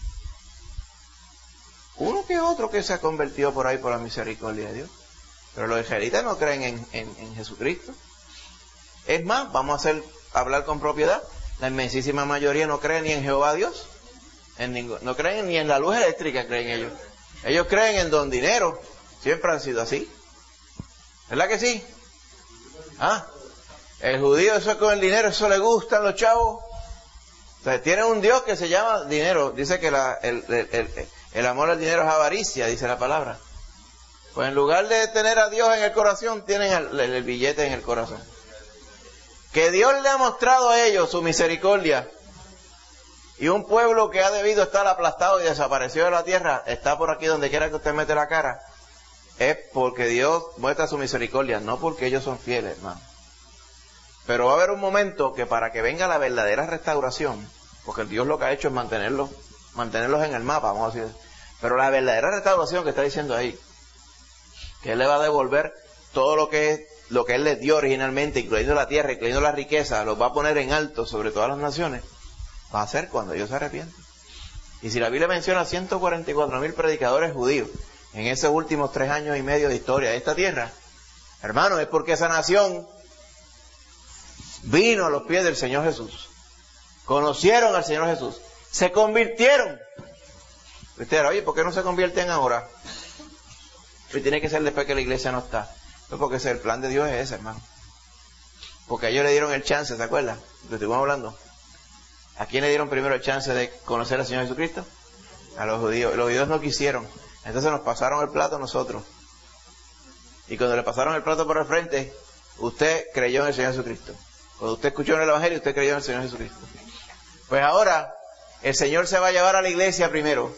[SPEAKER 1] Uno que otro que se ha convertido por ahí por la misericordia de Dios. Pero los israelitas no creen en, en, en Jesucristo. Es más, vamos a hacer, hablar con propiedad, la inmensísima mayoría no creen ni en Jehová Dios, en ningún, no creen ni en la luz eléctrica, creen ellos. Ellos creen en don dinero, siempre han sido así. ¿Verdad que sí? Ah, el judío, eso con el dinero, eso le gustan los chavos. O sea, tienen un Dios que se llama dinero. Dice que la, el, el, el, el amor al dinero es avaricia, dice la palabra. Pues en lugar de tener a Dios en el corazón, tienen el, el, el billete en el corazón. Que Dios le ha mostrado a ellos su misericordia. Y un pueblo que ha debido estar aplastado y desaparecido de la tierra, está por aquí donde quiera que usted mete la cara. Es porque Dios muestra su misericordia, no porque ellos son fieles, hermano. Pero va a haber un momento que para que venga la verdadera restauración, porque Dios lo que ha hecho es mantenerlos, mantenerlos en el mapa, vamos a decir. Pero la verdadera restauración que está diciendo ahí, que Él le va a devolver todo lo que es, lo que Él les dio originalmente, incluyendo la tierra, incluyendo la riqueza, los va a poner en alto sobre todas las naciones, va a ser cuando ellos se arrepienten. Y si la Biblia menciona ciento cuarenta y cuatro mil predicadores judíos en esos últimos tres años y medio de historia de esta tierra, hermano, es porque esa nación vino a los pies del Señor Jesús, conocieron al Señor Jesús, Se convirtieron. Usted dirá, oye, ¿por qué no se convierten ahora? Y tiene que ser después que la iglesia no está. No, porque ese, el plan de Dios es ese, hermano. Porque a ellos le dieron el chance, ¿se acuerdan? De lo que estuvimos hablando. ¿A quién le dieron primero el chance de conocer al Señor Jesucristo? A los judíos. Los judíos no quisieron. Entonces nos pasaron el plato a nosotros. Y cuando le pasaron el plato por el frente, usted creyó en el Señor Jesucristo. Cuando usted escuchó en el Evangelio, usted creyó en el Señor Jesucristo. Pues ahora, el Señor se va a llevar a la iglesia primero.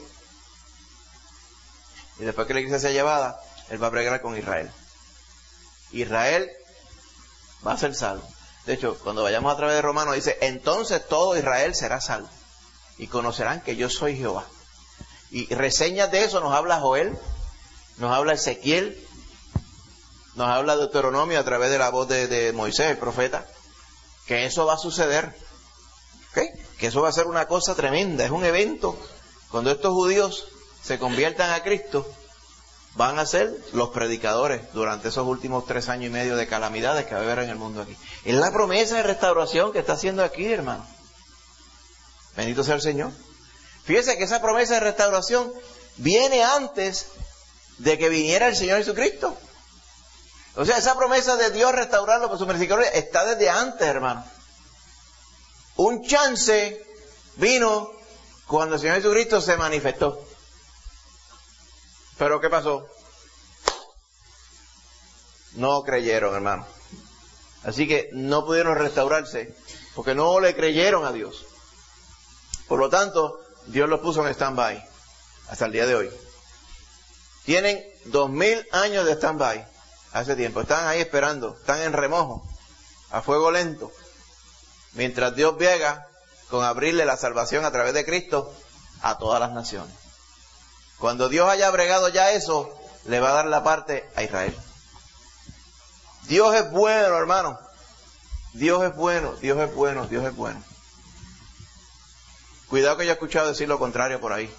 [SPEAKER 1] Y después que la iglesia sea llevada, Él va a bregar con Israel. Israel va a ser salvo. De hecho, cuando vayamos a través de Romanos, dice, entonces todo Israel será salvo. Y conocerán que yo soy Jehová. Y reseñas de eso nos habla Joel, nos habla Ezequiel, nos habla Deuteronomio a través de la voz de, de Moisés, el profeta, que eso va a suceder. ¿Okay? Que eso va a ser una cosa tremenda, es un evento. Cuando estos judíos se conviertan a Cristo, van a ser los predicadores durante esos últimos tres años y medio de calamidades que va a haber en el mundo aquí. Es la promesa de restauración que está haciendo aquí, hermano. Bendito sea el Señor. Fíjese que esa promesa de restauración viene antes de que viniera el Señor Jesucristo. O sea, esa promesa de Dios restaurarlo por su misericordia está desde antes, hermano. Un chance vino cuando el Señor Jesucristo se manifestó. Pero ¿qué pasó? No creyeron, hermano. Así que no pudieron restaurarse porque no le creyeron a Dios. Por lo tanto, Dios los puso en stand-by hasta el día de hoy. Tienen dos mil años de stand-by hace tiempo. Están ahí esperando, están en remojo, a fuego lento, mientras Dios llega con abrirle la salvación a través de Cristo a todas las naciones. Cuando Dios haya bregado ya eso, le va a dar la parte a Israel. Dios es bueno, hermano. Dios es bueno, Dios es bueno, Dios es bueno. Cuidado que yo he escuchado decir lo contrario por ahí.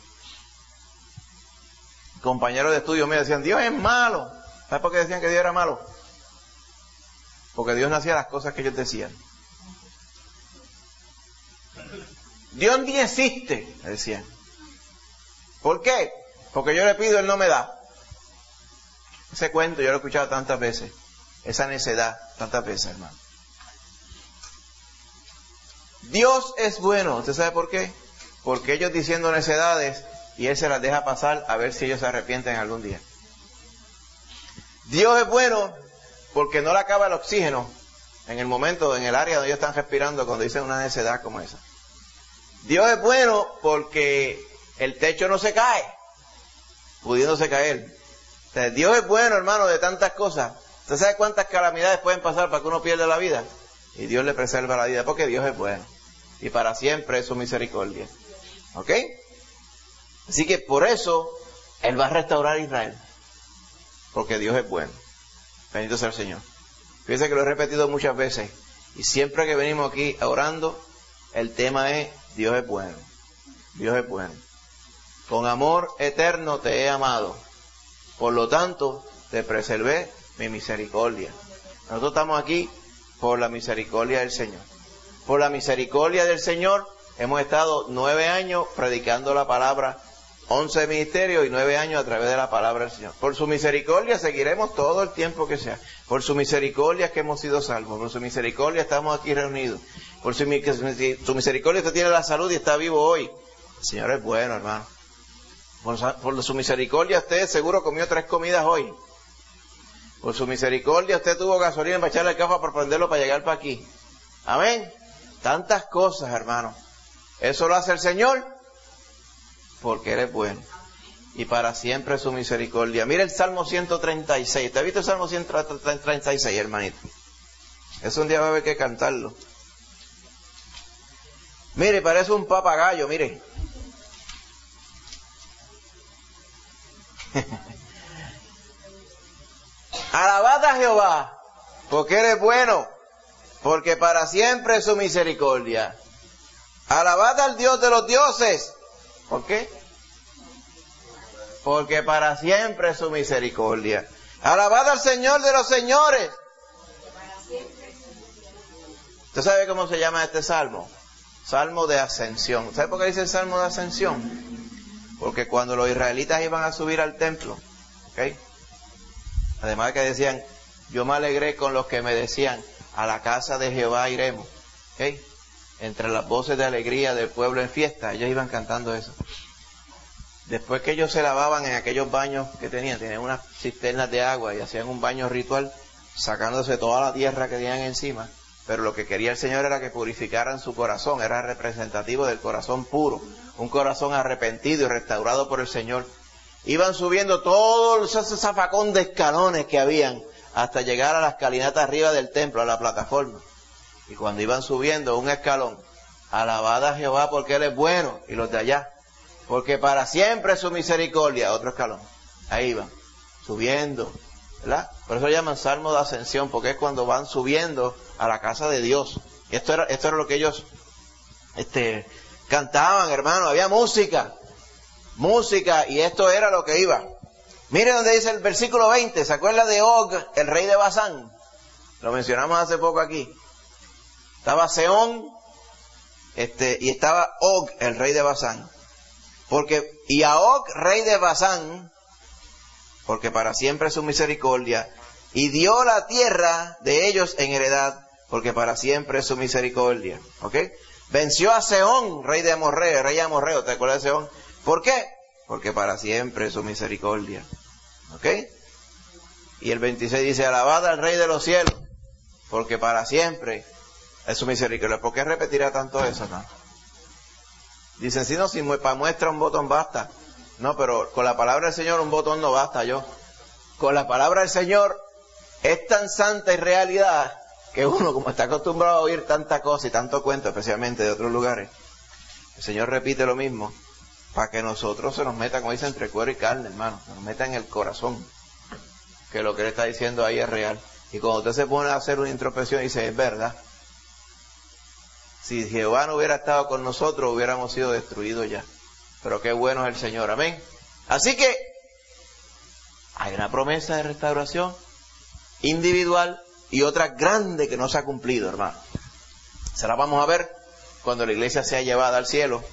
[SPEAKER 1] Compañeros de estudio me decían, Dios es malo. ¿Sabes por qué decían que Dios era malo? Porque Dios no hacía las cosas que ellos decían. Dios ni existe, decían. ¿Por qué? Porque yo le pido, Él no me da. Ese cuento yo lo he escuchado tantas veces. Esa necedad, tantas veces, hermano. Dios es bueno. ¿Usted sabe por qué? Porque ellos diciendo necedades y Él se las deja pasar a ver si ellos se arrepienten algún día. Dios es bueno porque no le acaba el oxígeno en el momento, en el área donde ellos están respirando cuando dicen una necedad como esa. Dios es bueno porque el techo no se cae, pudiéndose caer. O sea, Dios es bueno, hermano, de tantas cosas. ¿Usted sabe cuántas calamidades pueden pasar para que uno pierda la vida? Y Dios le preserva la vida, porque Dios es bueno. Y para siempre es su misericordia. ¿Ok? Así que por eso, Él va a restaurar a Israel. Porque Dios es bueno. Bendito sea el Señor. Fíjense que lo he repetido muchas veces. Y siempre que venimos aquí orando, el tema es, Dios es bueno. Dios es bueno. Con amor eterno te he amado. Por lo tanto, te preservé mi misericordia. Nosotros estamos aquí por la misericordia del Señor. Por la misericordia del Señor hemos estado nueve años predicando la palabra, once ministerios y nueve años a través de la palabra del Señor. Por su misericordia seguiremos todo el tiempo que sea. Por su misericordia es que hemos sido salvos. Por su misericordia estamos aquí reunidos. Por su, su misericordia usted tiene la salud y está vivo hoy. El Señor es bueno, hermano. Por, por su misericordia usted seguro comió tres comidas hoy. Por su misericordia usted tuvo gasolina para echarle el café para prenderlo para llegar para aquí. Amén. Tantas cosas, hermano. Eso lo hace el Señor porque Él es bueno. Y para siempre su misericordia. Mire el Salmo ciento treinta y seis. ¿Te has visto el Salmo ciento treinta y seis, hermanito? Eso un día va a haber que cantarlo. Mire, parece un papagayo, mire. Alabad a Jehová, porque Él es bueno, porque para siempre es su misericordia. Alabad al Dios de los dioses. ¿Por qué? Porque para siempre es su misericordia. Alabad al Señor de los señores. ¿Usted sabe cómo se llama este salmo? Salmo de ascensión. ¿Sabe por qué dice el Salmo de ascensión? Porque cuando los israelitas iban a subir al templo, ¿okay? Además de que decían, yo me alegré con los que me decían, a la casa de Jehová iremos, ¿okay? Entre las voces de alegría del pueblo en fiesta, ellos iban cantando eso. Después que ellos se lavaban en aquellos baños que tenían, tenían unas cisternas de agua y hacían un baño ritual, sacándose toda la tierra que tenían encima, pero lo que quería el Señor era que purificaran su corazón, era representativo del corazón puro, un corazón arrepentido y restaurado por el Señor. Iban subiendo todo ese zafacón de escalones que habían hasta llegar a la escalinata arriba del templo, a la plataforma. Y cuando iban subiendo un escalón, alabad a Jehová porque Él es bueno, y los de allá, porque para siempre es su misericordia, otro escalón. Ahí van, subiendo, ¿verdad? Por eso lo llaman Salmo de Ascensión, porque es cuando van subiendo a la casa de Dios. Esto era, esto era lo que ellos este, cantaban, hermano, había música, música, y esto era lo que iba. Mire donde dice el versículo veinte, ¿se acuerda de Og, el rey de Basán? Lo mencionamos hace poco aquí. Estaba Sehón, este, y estaba Og, el rey de Basán. Porque, y a Og, rey de Basán, porque para siempre es su misericordia, y dio la tierra de ellos en heredad, porque para siempre es su misericordia. ¿Ok? Venció a Sehón, rey de Amorreo, rey de Amorreo, ¿te acuerdas de Sehón? ¿Por qué? Porque para siempre es su misericordia. ¿Ok? Y el veintiséis dice, alabad al rey de los cielos, porque para siempre es su misericordia. ¿Por qué repetirá tanto eso, no? Dicen, si no, si para muestra un botón basta. No, pero con la palabra del Señor un botón no basta, yo. Con la palabra del Señor es tan santa y realidad que uno, como está acostumbrado a oír tanta cosa y tanto cuento, especialmente de otros lugares, el Señor repite lo mismo para que nosotros se nos meta, como dice, entre cuero y carne, hermano, se nos meta en el corazón, que lo que Él está diciendo ahí es real. Y cuando usted se pone a hacer una introspección y dice, es verdad, si Jehová no hubiera estado con nosotros, hubiéramos sido destruidos ya. Pero qué bueno es el Señor, amén. Así que hay una promesa de restauración individual y otra grande que no se ha cumplido, hermano. Se la vamos a ver cuando la iglesia sea llevada al cielo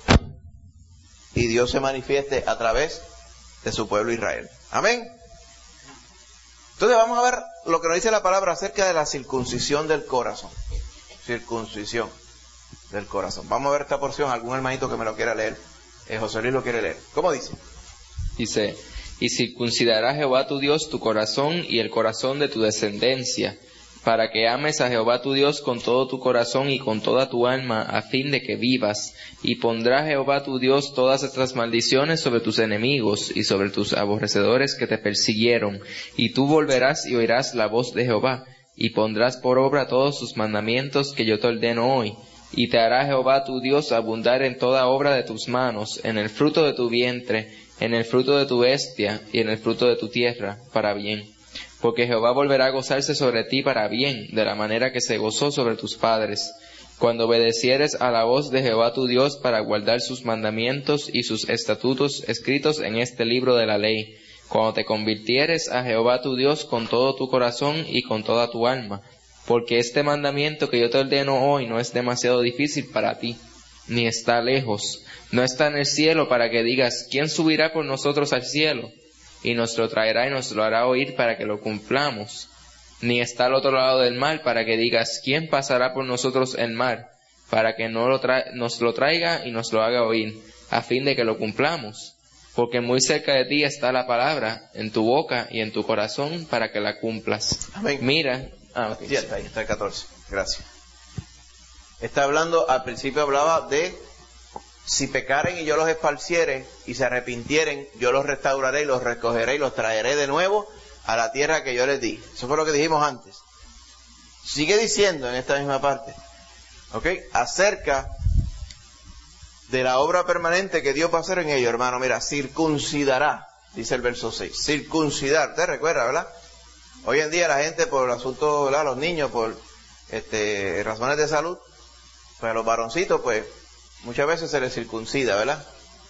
[SPEAKER 1] y Dios se manifieste a través de su pueblo Israel. Amén. Entonces vamos a ver lo que nos dice la palabra acerca de la circuncisión del corazón. Circuncisión del corazón. Vamos a ver esta porción, algún hermanito que me lo quiera leer. Eh, José Luis lo quiere leer. ¿Cómo dice?
[SPEAKER 4] Dice, y circuncidará Jehová tu Dios tu corazón y el corazón de tu descendencia, para que ames a Jehová tu Dios con todo tu corazón y con toda tu alma, a fin de que vivas. Y pondrá Jehová tu Dios todas estas maldiciones sobre tus enemigos y sobre tus aborrecedores que te persiguieron. Y tú volverás y oirás la voz de Jehová, y pondrás por obra todos sus mandamientos que yo te ordeno hoy. Y te hará Jehová tu Dios abundar en toda obra de tus manos, en el fruto de tu vientre, en el fruto de tu bestia y en el fruto de tu tierra, para bien. Porque Jehová volverá a gozarse sobre ti para bien, de la manera que se gozó sobre tus padres, cuando obedecieres a la voz de Jehová tu Dios para guardar sus mandamientos y sus estatutos escritos en este libro de la ley, cuando te convirtieres a Jehová tu Dios con todo tu corazón y con toda tu alma. Porque este mandamiento que yo te ordeno hoy no es demasiado difícil para ti, ni está lejos, no está en el cielo para que digas, ¿quién subirá por nosotros al cielo? Y nos lo traerá y nos lo hará oír para que lo cumplamos. Ni está al otro lado del mar para que digas, ¿quién pasará por nosotros el mar? Para que no lo tra- nos lo traiga y nos lo haga oír, a fin de que lo cumplamos. Porque muy cerca de ti está la palabra, en tu boca y en tu corazón, para que la cumplas.
[SPEAKER 1] Amén.
[SPEAKER 4] Mira... Ah, okay.
[SPEAKER 1] Ya está ahí, está el catorce. Gracias. Está hablando, al principio hablaba de si pecaren y yo los esparciere y se arrepintieren, yo los restauraré y los recogeré y los traeré de nuevo a la tierra que yo les di. Eso fue lo que dijimos antes. Sigue diciendo en esta misma parte, ¿ok? Acerca de la obra permanente que Dios va a hacer en ellos, hermano. Mira, circuncidará, dice el verso seis. Circuncidar, ¿te recuerda, verdad? Hoy en día la gente, por el asunto, ¿verdad? Los niños, por este, razones de salud, pues a los varoncitos, pues muchas veces se les circuncida, ¿verdad?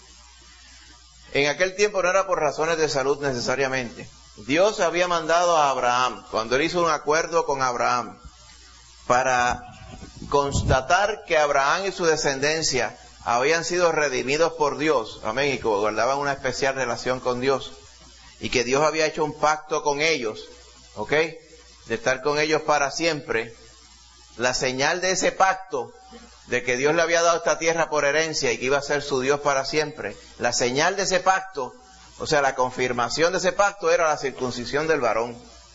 [SPEAKER 1] En aquel tiempo no era por razones de salud necesariamente. Dios había mandado a Abraham, cuando él hizo un acuerdo con Abraham, para constatar que Abraham y su descendencia habían sido redimidos por Dios, amén, y que guardaban una especial relación con Dios, y que Dios había hecho un pacto con ellos, ¿ok?, de estar con ellos para siempre. La señal de ese pacto, de que Dios le había dado esta tierra por herencia y que iba a ser su Dios para siempre, la señal de ese pacto, o sea, la confirmación de ese pacto, era la circuncisión del varón.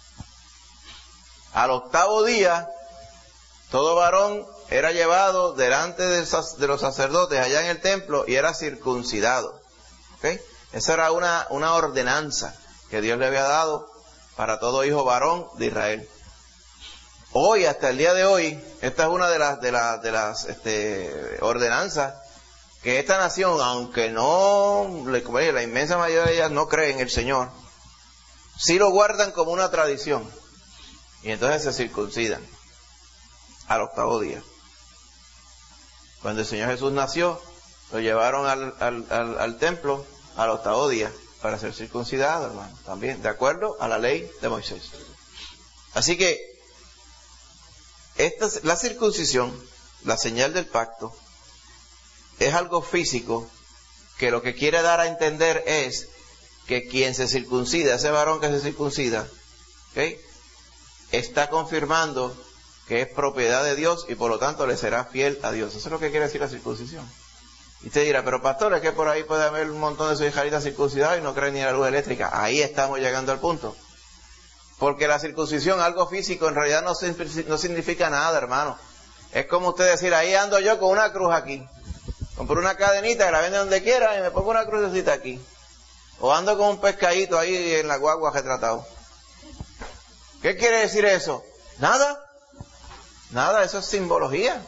[SPEAKER 1] Al octavo día, todo varón era llevado delante de los sacerdotes allá en el templo y era circuncidado. ¿Okay? Esa era una, una ordenanza que Dios le había dado para todo hijo varón de Israel. Hoy, hasta el día de hoy, esta es una de las, de las, de las este, ordenanzas que esta nación, aunque no, la inmensa mayoría de ellas no cree en el Señor, sí lo guardan como una tradición. Y entonces se circuncidan al octavo día. Cuando el Señor Jesús nació, lo llevaron al, al, al, al templo al octavo día para ser circuncidado, hermano, también, de acuerdo a la ley de Moisés. Así que, esta, la circuncisión, la señal del pacto, es algo físico que lo que quiere dar a entender es que quien se circuncida, ese varón que se circuncida, ¿okay?, está confirmando que es propiedad de Dios y por lo tanto le será fiel a Dios. Eso es lo que quiere decir la circuncisión. Y usted dirá, pero pastor, es que por ahí puede haber un montón de sus hijalitas circuncidados y no creen ni en la luz eléctrica. Ahí estamos llegando al punto. Porque la circuncisión, algo físico, en realidad no, no significa nada, hermano. Es como usted decir, ahí ando yo con una cruz aquí. Compro una cadenita que la venden donde quiera y me pongo una crucecita aquí. O ando con un pescadito ahí en la guagua retratado. ¿Qué quiere decir eso? Nada. Nada, eso es simbología.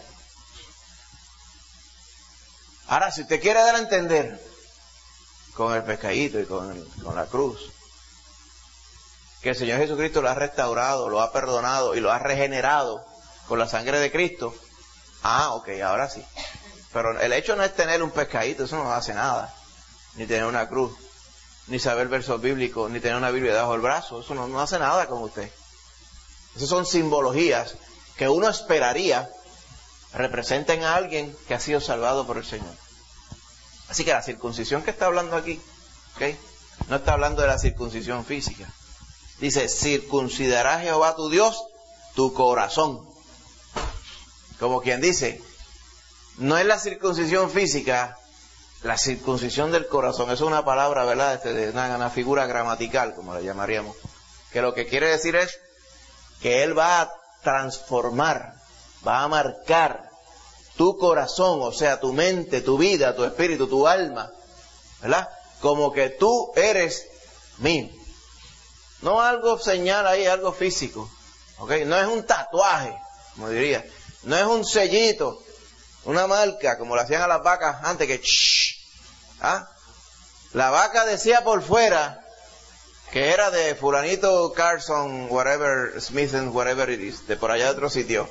[SPEAKER 1] Ahora, si usted quiere dar a entender con el pescadito y con, el, con la cruz que el Señor Jesucristo lo ha restaurado, lo ha perdonado y lo ha regenerado con la sangre de Cristo, ah, ok, ahora sí. Pero el hecho no es tener un pescadito, eso no hace nada. Ni tener una cruz, ni saber versos bíblicos, ni tener una Biblia debajo del brazo, eso no, no hace nada con usted. Esas son simbologías que uno esperaría representen a alguien que ha sido salvado por el Señor. Así que la circuncisión que está hablando aquí, ¿okay?, no está hablando de la circuncisión física. Dice, circuncidará Jehová tu Dios tu corazón. Como quien dice, no es la circuncisión física, la circuncisión del corazón. Eso es una palabra, ¿verdad?, este, de una, una figura gramatical, como la llamaríamos. Que lo que quiere decir es que Él va a transformar, va a marcar tu corazón, o sea, tu mente, tu vida, tu espíritu, tu alma, ¿verdad?, como que tú eres mío. No algo señal ahí, algo físico, ¿ok? No es un tatuaje, como diría, no es un sellito, una marca, como le hacían a las vacas antes, que shh, ¿ah? La vaca decía por fuera que era de fulanito Carson, whatever, Smith and whatever it is, de por allá de otro sitio.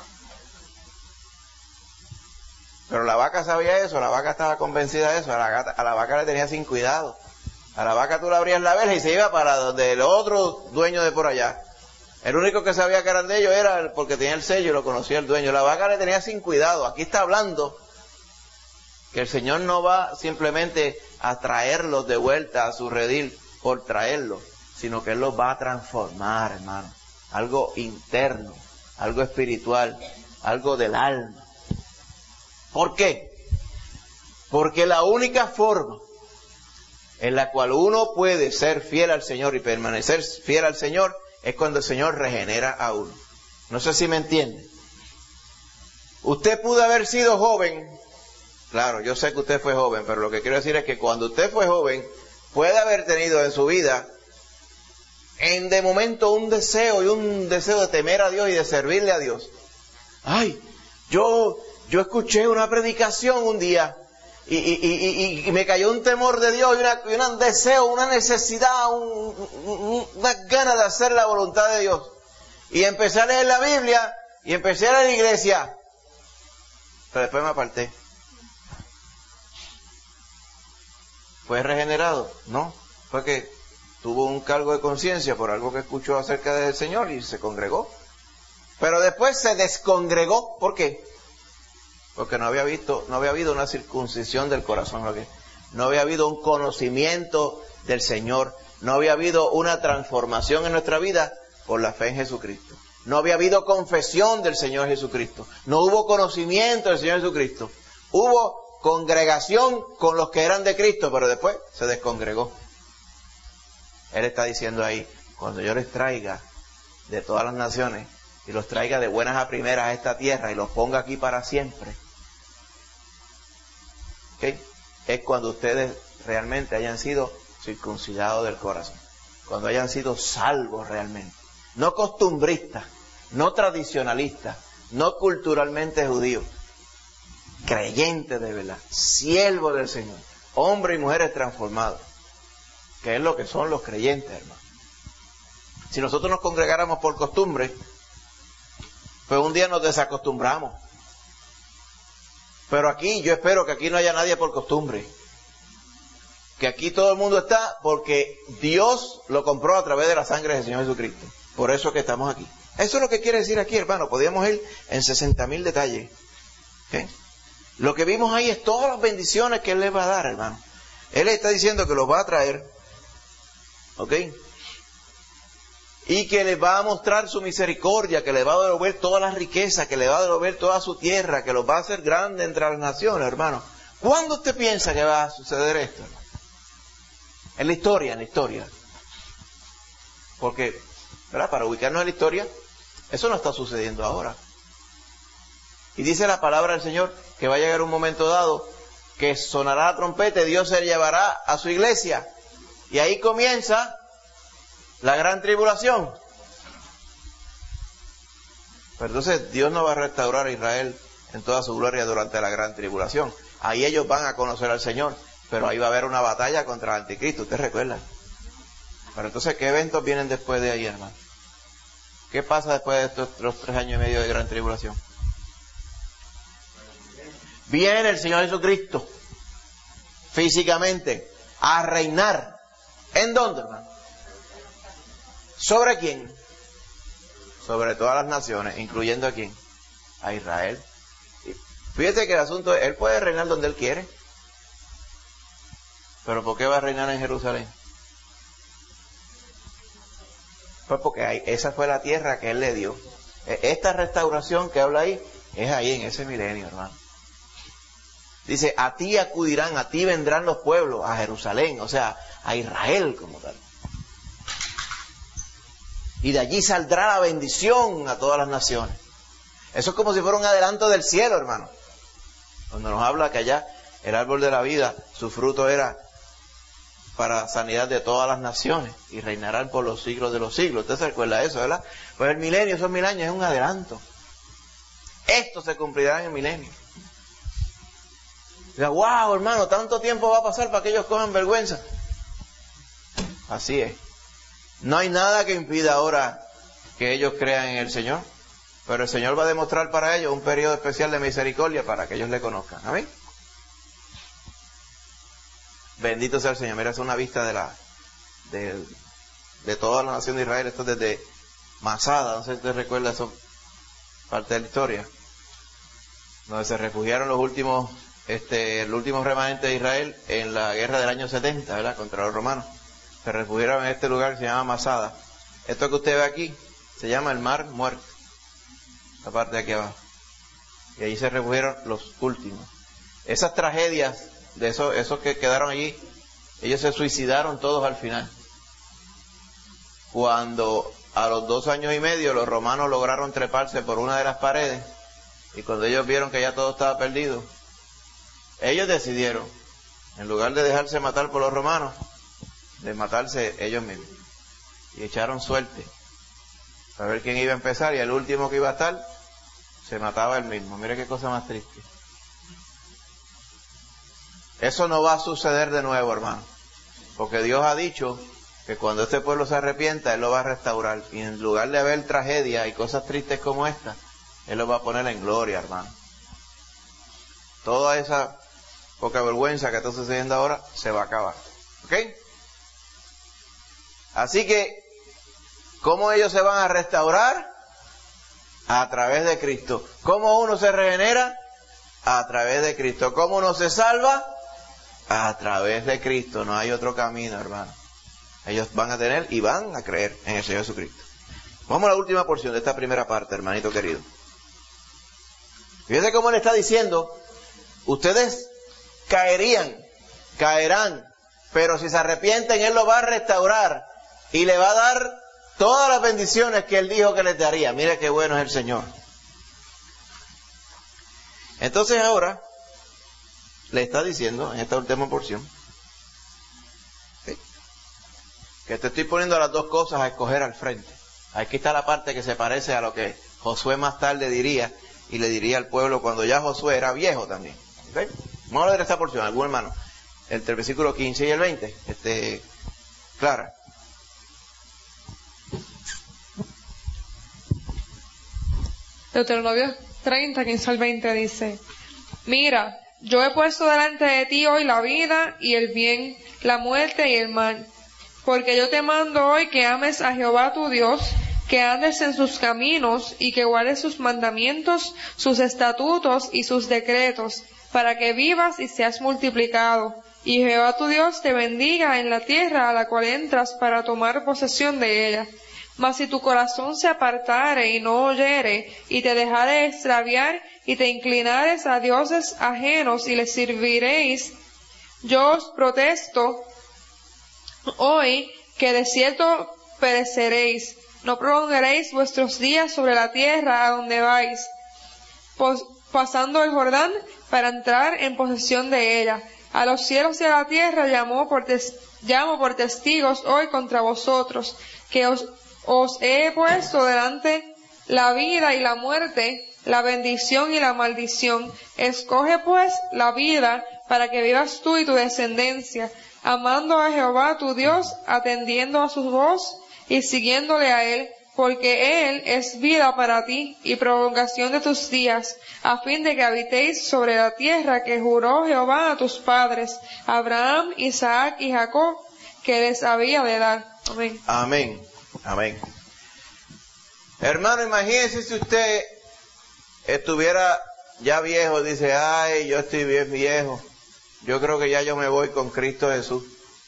[SPEAKER 1] Pero la vaca sabía eso, la vaca estaba convencida de eso, a la, gata, a la vaca le tenía sin cuidado. A la vaca tú le abrías la verja y se iba para donde el otro dueño de por allá. El único que sabía que eran de ellos era el, porque tenía el sello y lo conocía el dueño. La vaca le tenía sin cuidado. Aquí está hablando que el Señor no va simplemente a traerlos de vuelta a su redil por traerlos, sino que Él los va a transformar, hermano. Algo interno, algo espiritual, algo del alma. ¿Por qué? Porque la única forma en la cual uno puede ser fiel al Señor y permanecer fiel al Señor es cuando el Señor regenera a uno. No sé si me entiende. Usted pudo haber sido joven, claro, yo sé que usted fue joven, pero lo que quiero decir es que cuando usted fue joven, puede haber tenido en su vida, en de momento, un deseo y un deseo de temer a Dios y de servirle a Dios. Ay, yo, yo escuché una predicación un día, Y, y, y, y me cayó un temor de Dios y, una, y un deseo, una necesidad, un, un, una ganas de hacer la voluntad de Dios. Y empecé a leer la Biblia y empecé a ir a la iglesia. Pero después me aparté. ¿Fue regenerado? No. Fue que tuvo un cargo de conciencia por algo que escuchó acerca del Señor y se congregó. Pero después se descongregó. ¿Por qué? Porque no había visto, no había habido una circuncisión del corazón. No había habido un conocimiento del Señor. No había habido una transformación en nuestra vida por la fe en Jesucristo. No había habido confesión del Señor Jesucristo. No hubo conocimiento del Señor Jesucristo. Hubo congregación con los que eran de Cristo, pero después se descongregó. Él está diciendo ahí, cuando yo les traiga de todas las naciones y los traiga de buenas a primeras a esta tierra y los ponga aquí para siempre, ¿okay? Es cuando ustedes realmente hayan sido circuncidados del corazón, cuando hayan sido salvos realmente, no costumbristas, no tradicionalistas, no culturalmente judíos, creyentes de verdad, siervos del Señor, hombres y mujeres transformados, que es lo que son los creyentes, hermano. Si nosotros nos congregáramos por costumbre, pues un día nos desacostumbramos. Pero aquí, yo espero que aquí no haya nadie por costumbre. Que aquí todo el mundo está porque Dios lo compró a través de la sangre del Señor Jesucristo. Por eso es que estamos aquí. Eso es lo que quiere decir aquí, hermano. Podríamos ir en sesenta mil detalles. ¿Okay? Lo que vimos ahí es todas las bendiciones que Él les va a dar, hermano. Él está diciendo que los va a traer. ¿Ok? Y que les va a mostrar su misericordia, que les va a devolver todas las riquezas, que les va a devolver toda su tierra, que los va a hacer grandes entre las naciones, hermano. ¿Cuándo usted piensa que va a suceder esto, hermano? En la historia, en la historia. Porque, ¿verdad? Para ubicarnos en la historia, eso no está sucediendo ahora. Y dice la palabra del Señor que va a llegar un momento dado que sonará la trompeta y Dios se llevará a su iglesia. Y ahí comienza la gran tribulación. Pero entonces Dios no va a restaurar a Israel en toda su gloria durante la gran tribulación. Ahí ellos van a conocer al Señor, pero ahí va a haber una batalla contra el anticristo, ¿ustedes recuerdan? Pero entonces, ¿qué eventos vienen después de ahí, hermano? ¿Qué pasa después de estos los tres años y medio de gran tribulación? Viene el Señor Jesucristo físicamente a reinar. ¿En dónde, hermano? ¿Sobre quién? Sobre todas las naciones, incluyendo a quién? A Israel. Fíjate que el asunto es, Él puede reinar donde Él quiere. ¿Pero por qué va a reinar en Jerusalén? Pues porque hay, esa fue la tierra que Él le dio. Esta restauración que habla ahí, es ahí en ese milenio, hermano. Dice, a ti acudirán, a ti vendrán los pueblos, a Jerusalén, o sea, a Israel como tal. Y de allí saldrá la bendición a todas las naciones. Eso es como si fuera un adelanto del cielo, hermano. Cuando nos habla que allá el árbol de la vida, su fruto era para sanidad de todas las naciones y reinarán por los siglos de los siglos. ¿Usted se recuerda de eso, verdad? Pues el milenio, esos mil años es un adelanto. Esto se cumplirá en el milenio. Diga, wow, hermano, tanto tiempo va a pasar para que ellos cojan vergüenza. Así es. No hay nada que impida ahora que ellos crean en el Señor, pero el Señor va a demostrar para ellos un periodo especial de misericordia para que ellos le conozcan. ¿Amén? Bendito sea el Señor. Mira, es una vista de la de, de toda la nación de Israel. Esto es desde Masada, no sé si usted recuerda eso, parte de la historia, donde se refugiaron los últimos este el último remanente de Israel en la guerra del año setenta, ¿verdad? Contra los romanos. Se refugiaron en este lugar que se llama Masada. Esto que usted ve aquí se llama el Mar Muerto, la parte de aquí abajo. Y allí se refugiaron los últimos. Esas tragedias de esos, esos que quedaron allí, ellos se suicidaron todos al final. Cuando a los dos años y medio los romanos lograron treparse por una de las paredes, y cuando ellos vieron que ya todo estaba perdido, ellos decidieron, en lugar de dejarse matar por los romanos, de matarse ellos mismos. Y echaron suerte para ver quién iba a empezar, y el último que iba a estar se mataba él mismo. Mire qué cosa más triste. Eso no va a suceder de nuevo, hermano, porque Dios ha dicho que cuando este pueblo se arrepienta, Él lo va a restaurar, y en lugar de haber tragedia y cosas tristes como esta, Él lo va a poner en gloria, hermano. Toda esa poca vergüenza que está sucediendo ahora se va a acabar. ¿Ok? Así que, ¿cómo ellos se van a restaurar? A través de Cristo. ¿Cómo uno se regenera? A través de Cristo. ¿Cómo uno se salva? A través de Cristo. No hay otro camino, hermano. Ellos van a tener y van a creer en el Señor Jesucristo. Vamos a la última porción de esta primera parte, hermanito querido. Fíjense cómo le está diciendo, ustedes caerían, caerán, pero si se arrepienten, Él lo va a restaurar y le va a dar todas las bendiciones que Él dijo que les daría. Mire qué bueno es el Señor. Entonces ahora le está diciendo en esta última porción, ¿sí?, que te estoy poniendo las dos cosas a escoger al frente. Aquí está la parte que se parece a lo que Josué más tarde diría y le diría al pueblo cuando ya Josué era viejo también. ¿Okay? Vamos a leer esta porción, algún hermano, entre el versículo quince y el veinte. Este, Clara.
[SPEAKER 2] Deuteronomio treinta, quince al veinte dice: Mira, yo he puesto delante de ti hoy la vida y el bien, la muerte y el mal. Porque yo te mando hoy que ames a Jehová tu Dios, que andes en sus caminos y que guardes sus mandamientos, sus estatutos y sus decretos, para que vivas y seas multiplicado. Y Jehová tu Dios te bendiga en la tierra a la cual entras para tomar posesión de ella. Mas si tu corazón se apartare y no oyere, y te dejare extraviar, y te inclinares a dioses ajenos y les serviréis, yo os protesto hoy que de cierto pereceréis. No prolongaréis vuestros días sobre la tierra a donde vais, pos, pasando el Jordán para entrar en posesión de ella. A los cielos y a la tierra llamó por tes, llamo por testigos hoy contra vosotros, que os Os he puesto delante la vida y la muerte, la bendición y la maldición. Escoge pues la vida para que vivas tú y tu descendencia, amando a Jehová tu Dios, atendiendo a su voz y siguiéndole a Él, porque Él es vida para ti y prolongación de tus días, a fin de que habitéis sobre la tierra que juró Jehová a tus padres, Abraham, Isaac y Jacob, que les había de dar. Amén.
[SPEAKER 1] Amén. Amén. Hermano, imagínese si usted estuviera ya viejo, dice, ay, yo estoy bien viejo, yo creo que ya yo me voy con Cristo Jesús.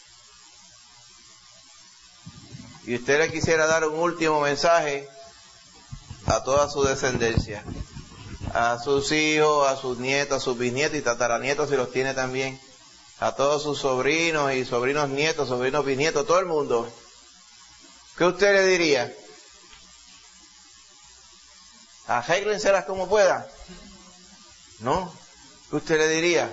[SPEAKER 1] Y usted le quisiera dar un último mensaje a toda su descendencia, a sus hijos, a sus nietos, a sus bisnietos y tataranietos si los tiene también, a todos sus sobrinos y sobrinos nietos, sobrinos bisnietos, todo el mundo. ¿Qué usted le diría? Arréglenselas como puedan. ¿No? ¿Qué usted le diría?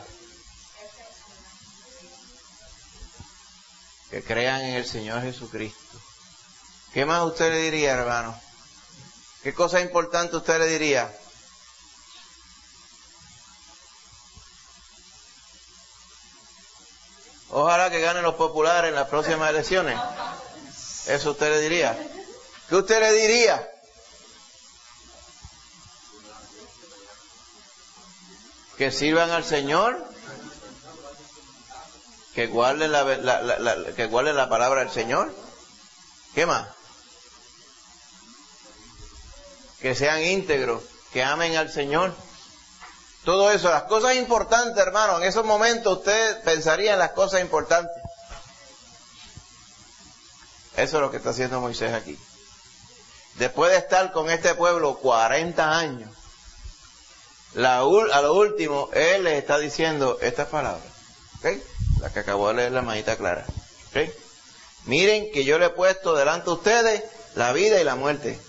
[SPEAKER 1] Que crean en el Señor Jesucristo. ¿Qué más usted le diría, hermano? ¿Qué cosa importante usted le diría? Ojalá que ganen los populares en las próximas elecciones. Eso usted le diría. ¿Qué usted le diría? Que sirvan al Señor, que guarden la, la, la, la, que guarden la palabra del Señor. ¿Qué más? Que sean íntegros, que amen al Señor. Todo eso, las cosas importantes, hermano. En esos momentos usted pensaría en las cosas importantes. Eso es lo que está haciendo Moisés aquí. Después de estar con este pueblo cuarenta años, la, a lo último, él les está diciendo estas palabras. ¿Okay? La que acabó de leer la hermanita Clara. ¿Okay? Miren que yo le he puesto delante de ustedes la vida y la muerte.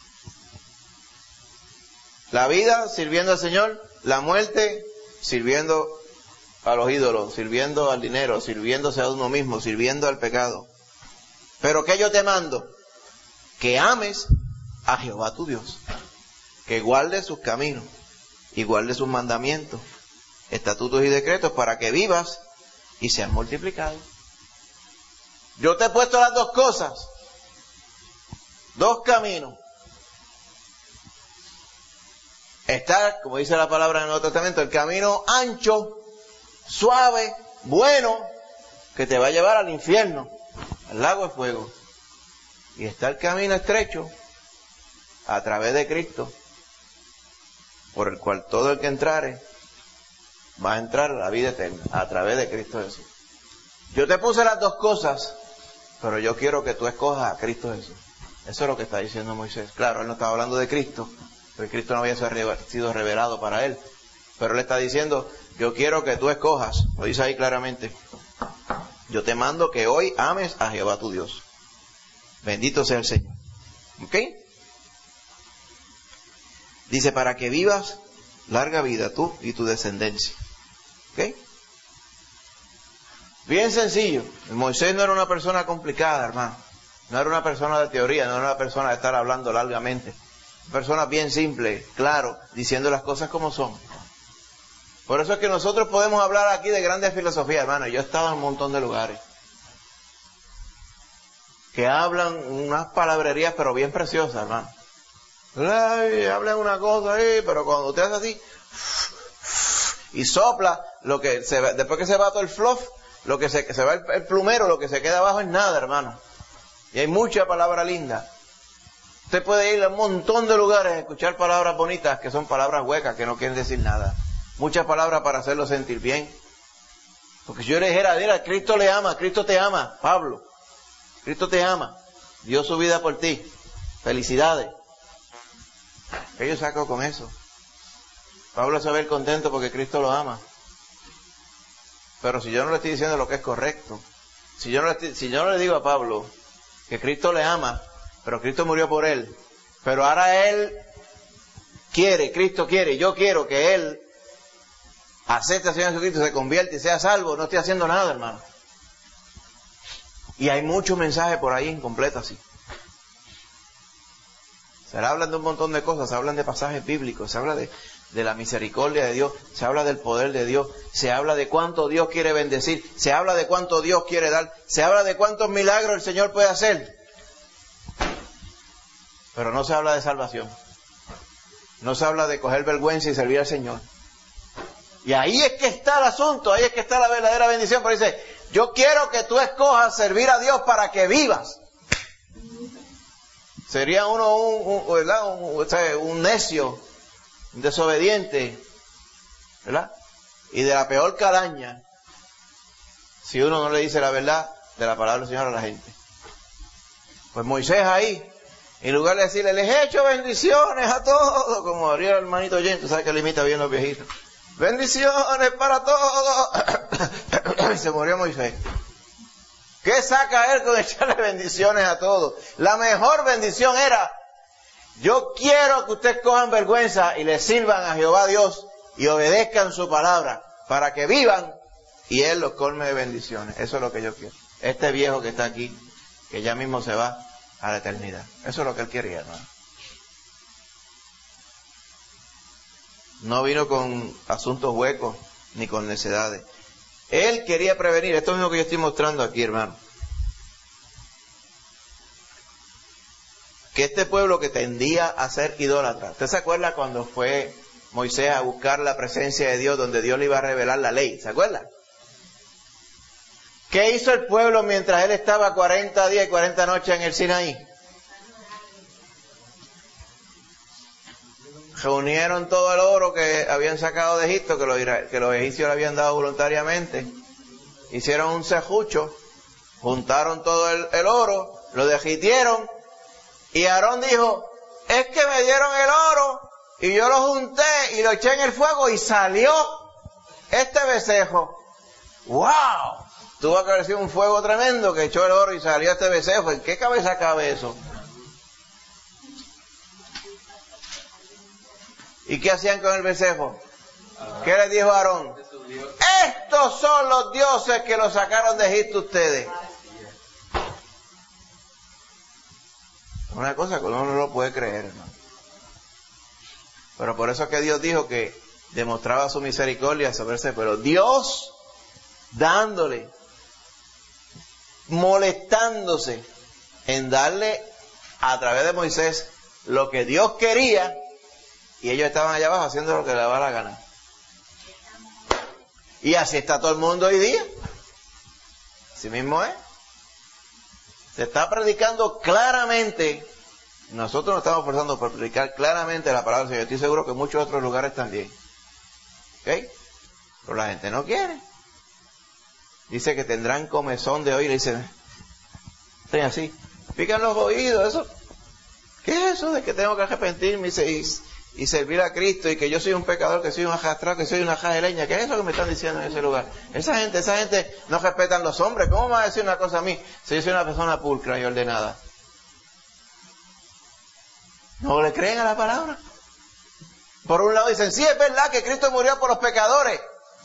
[SPEAKER 1] La vida sirviendo al Señor, la muerte sirviendo a los ídolos, sirviendo al dinero, sirviéndose a uno mismo, sirviendo al pecado. Pero que yo te mando, que ames a Jehová tu Dios, que guardes sus caminos y guardes sus mandamientos, estatutos y decretos para que vivas y seas multiplicado. Yo te he puesto las dos cosas, dos caminos. Está, como dice la palabra en el Nuevo Testamento, el camino ancho, suave, bueno, que te va a llevar al infierno, al lago de fuego. Y está el camino estrecho, a través de Cristo, por el cual todo el que entrare va a entrar a la vida eterna, a través de Cristo Jesús. Yo te puse las dos cosas, pero yo quiero que tú escojas a Cristo Jesús. Eso es lo que está diciendo Moisés. Claro, él no estaba hablando de Cristo, porque Cristo no había sido revelado para él. Pero él está diciendo, yo quiero que tú escojas, lo dice ahí claramente, yo te mando que hoy ames a Jehová tu Dios. Bendito sea el Señor. ¿Ok? Dice, para que vivas larga vida tú y tu descendencia. ¿Ok? Bien sencillo. Moisés no era una persona complicada, hermano. No era una persona de teoría, no era una persona de estar hablando largamente. Una persona bien simple, claro, diciendo las cosas como son. Por eso es que nosotros podemos hablar aquí de grandes filosofías, hermano. Yo he estado en un montón de lugares que hablan unas palabrerías, pero bien preciosas, hermano. Ay, hablan una cosa ahí, pero cuando usted hace así y sopla, lo que se va, después que se va todo el fluff, lo que se, se va el, el plumero, lo que se queda abajo es nada, hermano. Y hay mucha palabra linda. Usted puede ir a un montón de lugares a escuchar palabras bonitas que son palabras huecas, que no quieren decir nada. Muchas palabras para hacerlo sentir bien. Porque si yo le dijera, mira, Cristo le ama, Cristo te ama, Pablo. Cristo te ama. Dio su vida por ti. Felicidades. ¿Qué yo saco con eso? Pablo se ve contento porque Cristo lo ama. Pero si yo no le estoy diciendo lo que es correcto, si yo no le, estoy, si yo no le digo a Pablo que Cristo le ama, pero Cristo murió por él, pero ahora él quiere, Cristo quiere, yo quiero que él acepte al Señor Jesucristo, se convierte y sea salvo, no estoy haciendo nada, hermano. Y hay muchos mensajes por ahí incompletos así. Se hablan de un montón de cosas, se hablan de pasajes bíblicos, se habla de, de la misericordia de Dios, se habla del poder de Dios, se habla de cuánto Dios quiere bendecir, se habla de cuánto Dios quiere dar, se habla de cuántos milagros el Señor puede hacer. Pero no se habla de salvación. No se habla de coger vergüenza y servir al Señor. Y ahí es que está el asunto, ahí es que está la verdadera bendición. Pero dice, yo quiero que tú escojas servir a Dios para que vivas. Sería uno un, un, ¿verdad? un, o sea, un necio, un desobediente, ¿verdad? Y de la peor calaña, si uno no le dice la verdad de la palabra del Señor a la gente. Pues Moisés ahí, en lugar de decirle, les he hecho bendiciones a todos, como haría el hermanito Jen, tú sabes que le imita bien los viejitos. Bendiciones para todos. Se murió Moisés. ¿Qué saca él con echarle bendiciones a todos? La mejor bendición era, yo quiero que ustedes cojan vergüenza y le sirvan a Jehová Dios y obedezcan su palabra para que vivan y él los colme de bendiciones. Eso es lo que yo quiero. Este viejo que está aquí, que ya mismo se va a la eternidad. Eso es lo que él quería, hermano. No vino con asuntos huecos ni con necedades. Él quería prevenir, esto es lo que yo estoy mostrando aquí, hermano. Que este pueblo que tendía a ser idólatra. ¿Usted se acuerda cuando fue Moisés a buscar la presencia de Dios, donde Dios le iba a revelar la ley? ¿Se acuerda? ¿Qué hizo el pueblo mientras él estaba cuarenta días y cuarenta noches en el Sinaí? Reunieron todo el oro que habían sacado de Egipto, que los, que los egipcios le habían dado voluntariamente. Hicieron un serrucho, juntaron todo el, el oro, lo derritieron, y Aarón dijo, es que me dieron el oro, y yo lo junté, y lo eché en el fuego, y salió este becerro. ¡Wow! Tuvo que haber sido un fuego tremendo que echó el oro y salió este becerro. ¿En qué cabeza cabe eso? ¿Y qué hacían con el becerro? ¿Qué les dijo Aarón? Estos son los dioses que los sacaron de Egipto ustedes. Una cosa que uno no lo puede creer, hermano. Pero por eso es que Dios dijo que demostraba su misericordia sobre ese pueblo. Dios dándole, molestándose en darle a través de Moisés lo que Dios quería. Y ellos estaban allá abajo haciendo lo que les daba la gana. Y así está todo el mundo hoy día. Así mismo es. Se está predicando claramente Nosotros nos estamos esforzando por predicar claramente la palabra del Señor. Estoy seguro que en muchos otros lugares también. ¿Ok? Pero la gente no quiere. Dice que tendrán comezón de oír. Y dicen, estoy así. Pican los oídos. Eso. ¿Qué es eso de que tengo que arrepentirme y, y, y servir a Cristo? Y que yo soy un pecador, que soy un ajastrado, que soy una jajeleña. ¿Qué es eso que me están diciendo en ese lugar? Esa gente, esa gente no respetan los hombres. ¿Cómo me va a decir una cosa a mí si yo soy una persona pulcra y ordenada? ¿No le creen a la palabra? Por un lado dicen, sí, es verdad que Cristo murió por los pecadores.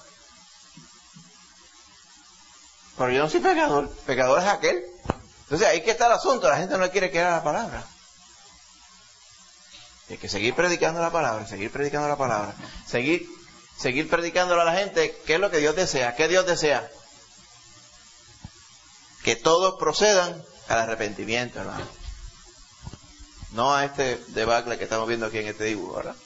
[SPEAKER 1] Pero yo no soy pecador. Pecador es aquel. Entonces ahí que está el asunto. La gente no quiere creer a la palabra. Hay que seguir predicando la palabra, seguir predicando la palabra. Seguir, seguir predicándole a la gente qué es lo que Dios desea. ¿Qué Dios desea? Que todos procedan al arrepentimiento, hermano. No a este debacle que estamos viendo aquí en este dibujo, ¿verdad?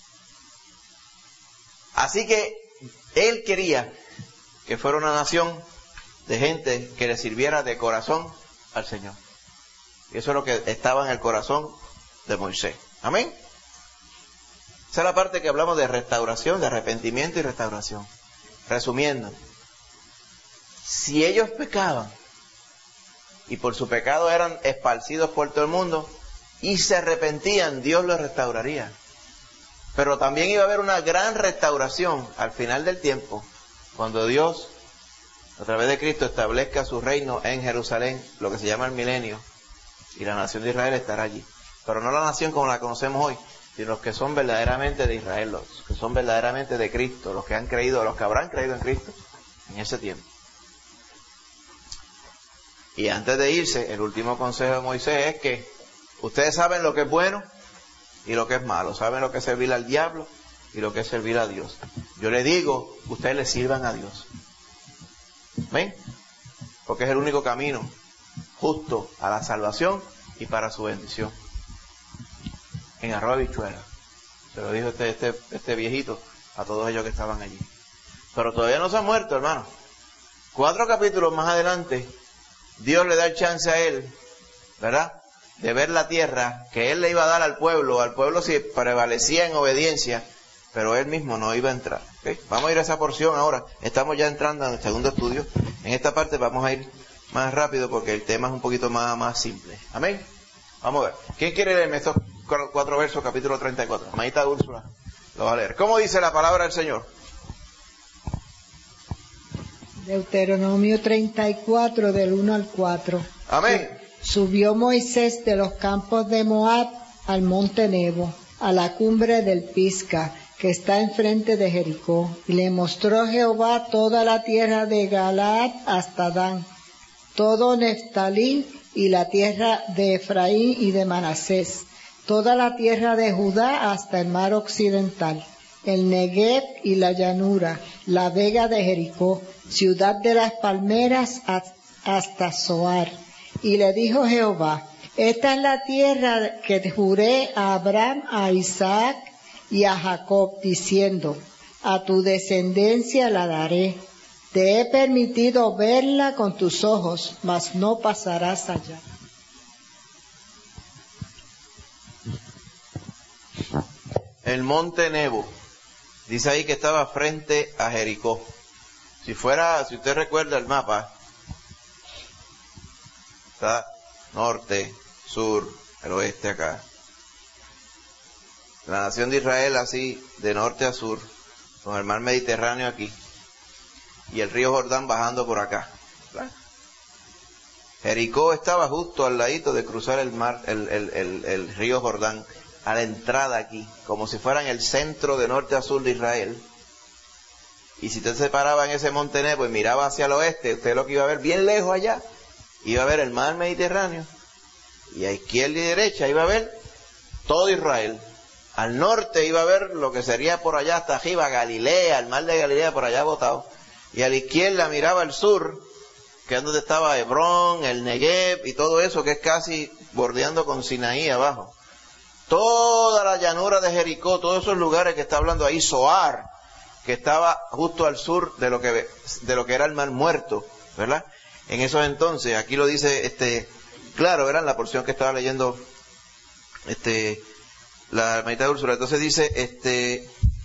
[SPEAKER 1] Así que Él quería que fuera una nación de gente que le sirviera de corazón al Señor. Y eso es lo que estaba en el corazón de Moisés. Amén. Esa es la parte que hablamos de restauración, de arrepentimiento y restauración. Resumiendo, si ellos pecaban y por su pecado eran esparcidos por todo el mundo y se arrepentían, Dios los restauraría. Pero también iba a haber una gran restauración al final del tiempo, cuando Dios, a través de Cristo, establezca su reino en Jerusalén, lo que se llama el milenio, y la nación de Israel estará allí. Pero no la nación como la conocemos hoy, sino los que son verdaderamente de Israel, los que son verdaderamente de Cristo, los que han creído, los que habrán creído en Cristo en ese tiempo. Y antes de irse, el último consejo de Moisés es que ustedes saben lo que es bueno y lo que es malo, saben lo que es servir al diablo y lo que es servir a Dios. Yo les digo, ustedes le sirvan a Dios. ¿Ven? Porque es el único camino justo a la salvación y para su bendición. En arroz habichuela. Se lo dijo este, este, este viejito a todos ellos que estaban allí. Pero todavía no se ha muerto, hermano. Cuatro capítulos más adelante, Dios le da el chance a él, ¿verdad?, de ver la tierra que él le iba a dar al pueblo. Al pueblo si prevalecía en obediencia, pero él mismo no iba a entrar. ¿Okay? Vamos a ir a esa porción ahora. Estamos ya entrando en el segundo estudio. En esta parte vamos a ir más rápido porque el tema es un poquito más, más simple. Amén. Vamos a ver. ¿Quién quiere leerme estos cuatro versos, capítulo treinta y cuatro? Hermanita Úrsula lo va a leer. ¿Cómo dice la palabra del Señor?
[SPEAKER 8] Deuteronomio treinta y cuatro, del uno al cuatro.
[SPEAKER 1] Amén.
[SPEAKER 8] Subió Moisés de los campos de Moab al monte Nebo, a la cumbre del Pisga, que está enfrente de Jericó, y le mostró Jehová toda la tierra de Galaad hasta Dan, todo Neftalí y la tierra de Efraín y de Manasés, toda la tierra de Judá hasta el mar occidental, el Negev y la llanura, la vega de Jericó, ciudad de las palmeras hasta Zoar. Y le dijo Jehová, esta es la tierra que juré a Abraham, a Isaac y a Jacob, diciendo, a tu descendencia la daré. Te he permitido verla con tus ojos, mas no pasarás allá.
[SPEAKER 1] El monte Nebo, dice ahí que estaba frente a Jericó. Si fuera, si usted recuerda el mapa, está norte, sur, el oeste acá. La nación de Israel así, de norte a sur, con el mar Mediterráneo aquí, y el río Jordán bajando por acá. ¿Verdad? Jericó estaba justo al ladito de cruzar el mar, el, el, el, el río Jordán, a la entrada aquí, como si fuera en el centro de norte a sur de Israel. Y si usted se paraba en ese monte Nebo y miraba hacia el oeste, usted lo que iba a ver bien lejos allá, iba a ver el mar Mediterráneo, y a izquierda y derecha iba a ver todo Israel. Al norte iba a ver lo que sería por allá hasta arriba, Galilea, el mar de Galilea por allá botado. Y a la izquierda miraba el sur, que es donde estaba Hebrón, el Negev y todo eso, que es casi bordeando con Sinaí abajo. Toda la llanura de Jericó, todos esos lugares que está hablando ahí, Zoar, que estaba justo al sur de lo que, de lo que era el mar muerto, ¿verdad? En esos entonces, aquí lo dice, este, claro, era la porción que estaba leyendo este, la hermanita de Úrsula. Entonces dice, este,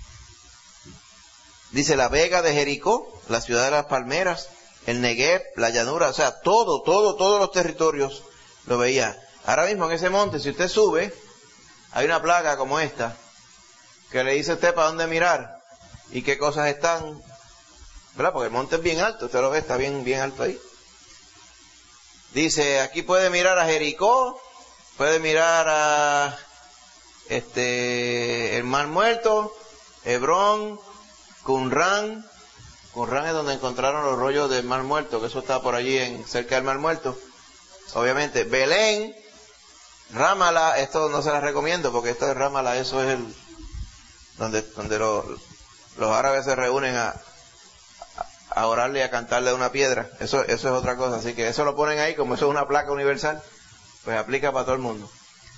[SPEAKER 1] dice la vega de Jericó, la ciudad de las palmeras, el Negev, la llanura, o sea, todo, todo, todos los territorios lo veía. Ahora mismo en ese monte, si usted sube, hay una placa como esta, que le dice a usted para dónde mirar y qué cosas están, ¿verdad? Porque el monte es bien alto, usted lo ve, está bien, bien alto ahí. Dice, aquí puede mirar a Jericó, puede mirar a este el Mar Muerto, Hebrón, Qumran. Qumran es donde encontraron los rollos del Mar Muerto, que eso está por allí en cerca del Mar Muerto. Obviamente, Belén, Rámala, esto no se las recomiendo porque esto de Rámala, eso es el donde donde los, los árabes se reúnen a, a orarle y a cantarle a una piedra. Eso eso es otra cosa, así que eso lo ponen ahí, como eso es una placa universal, pues aplica para todo el mundo.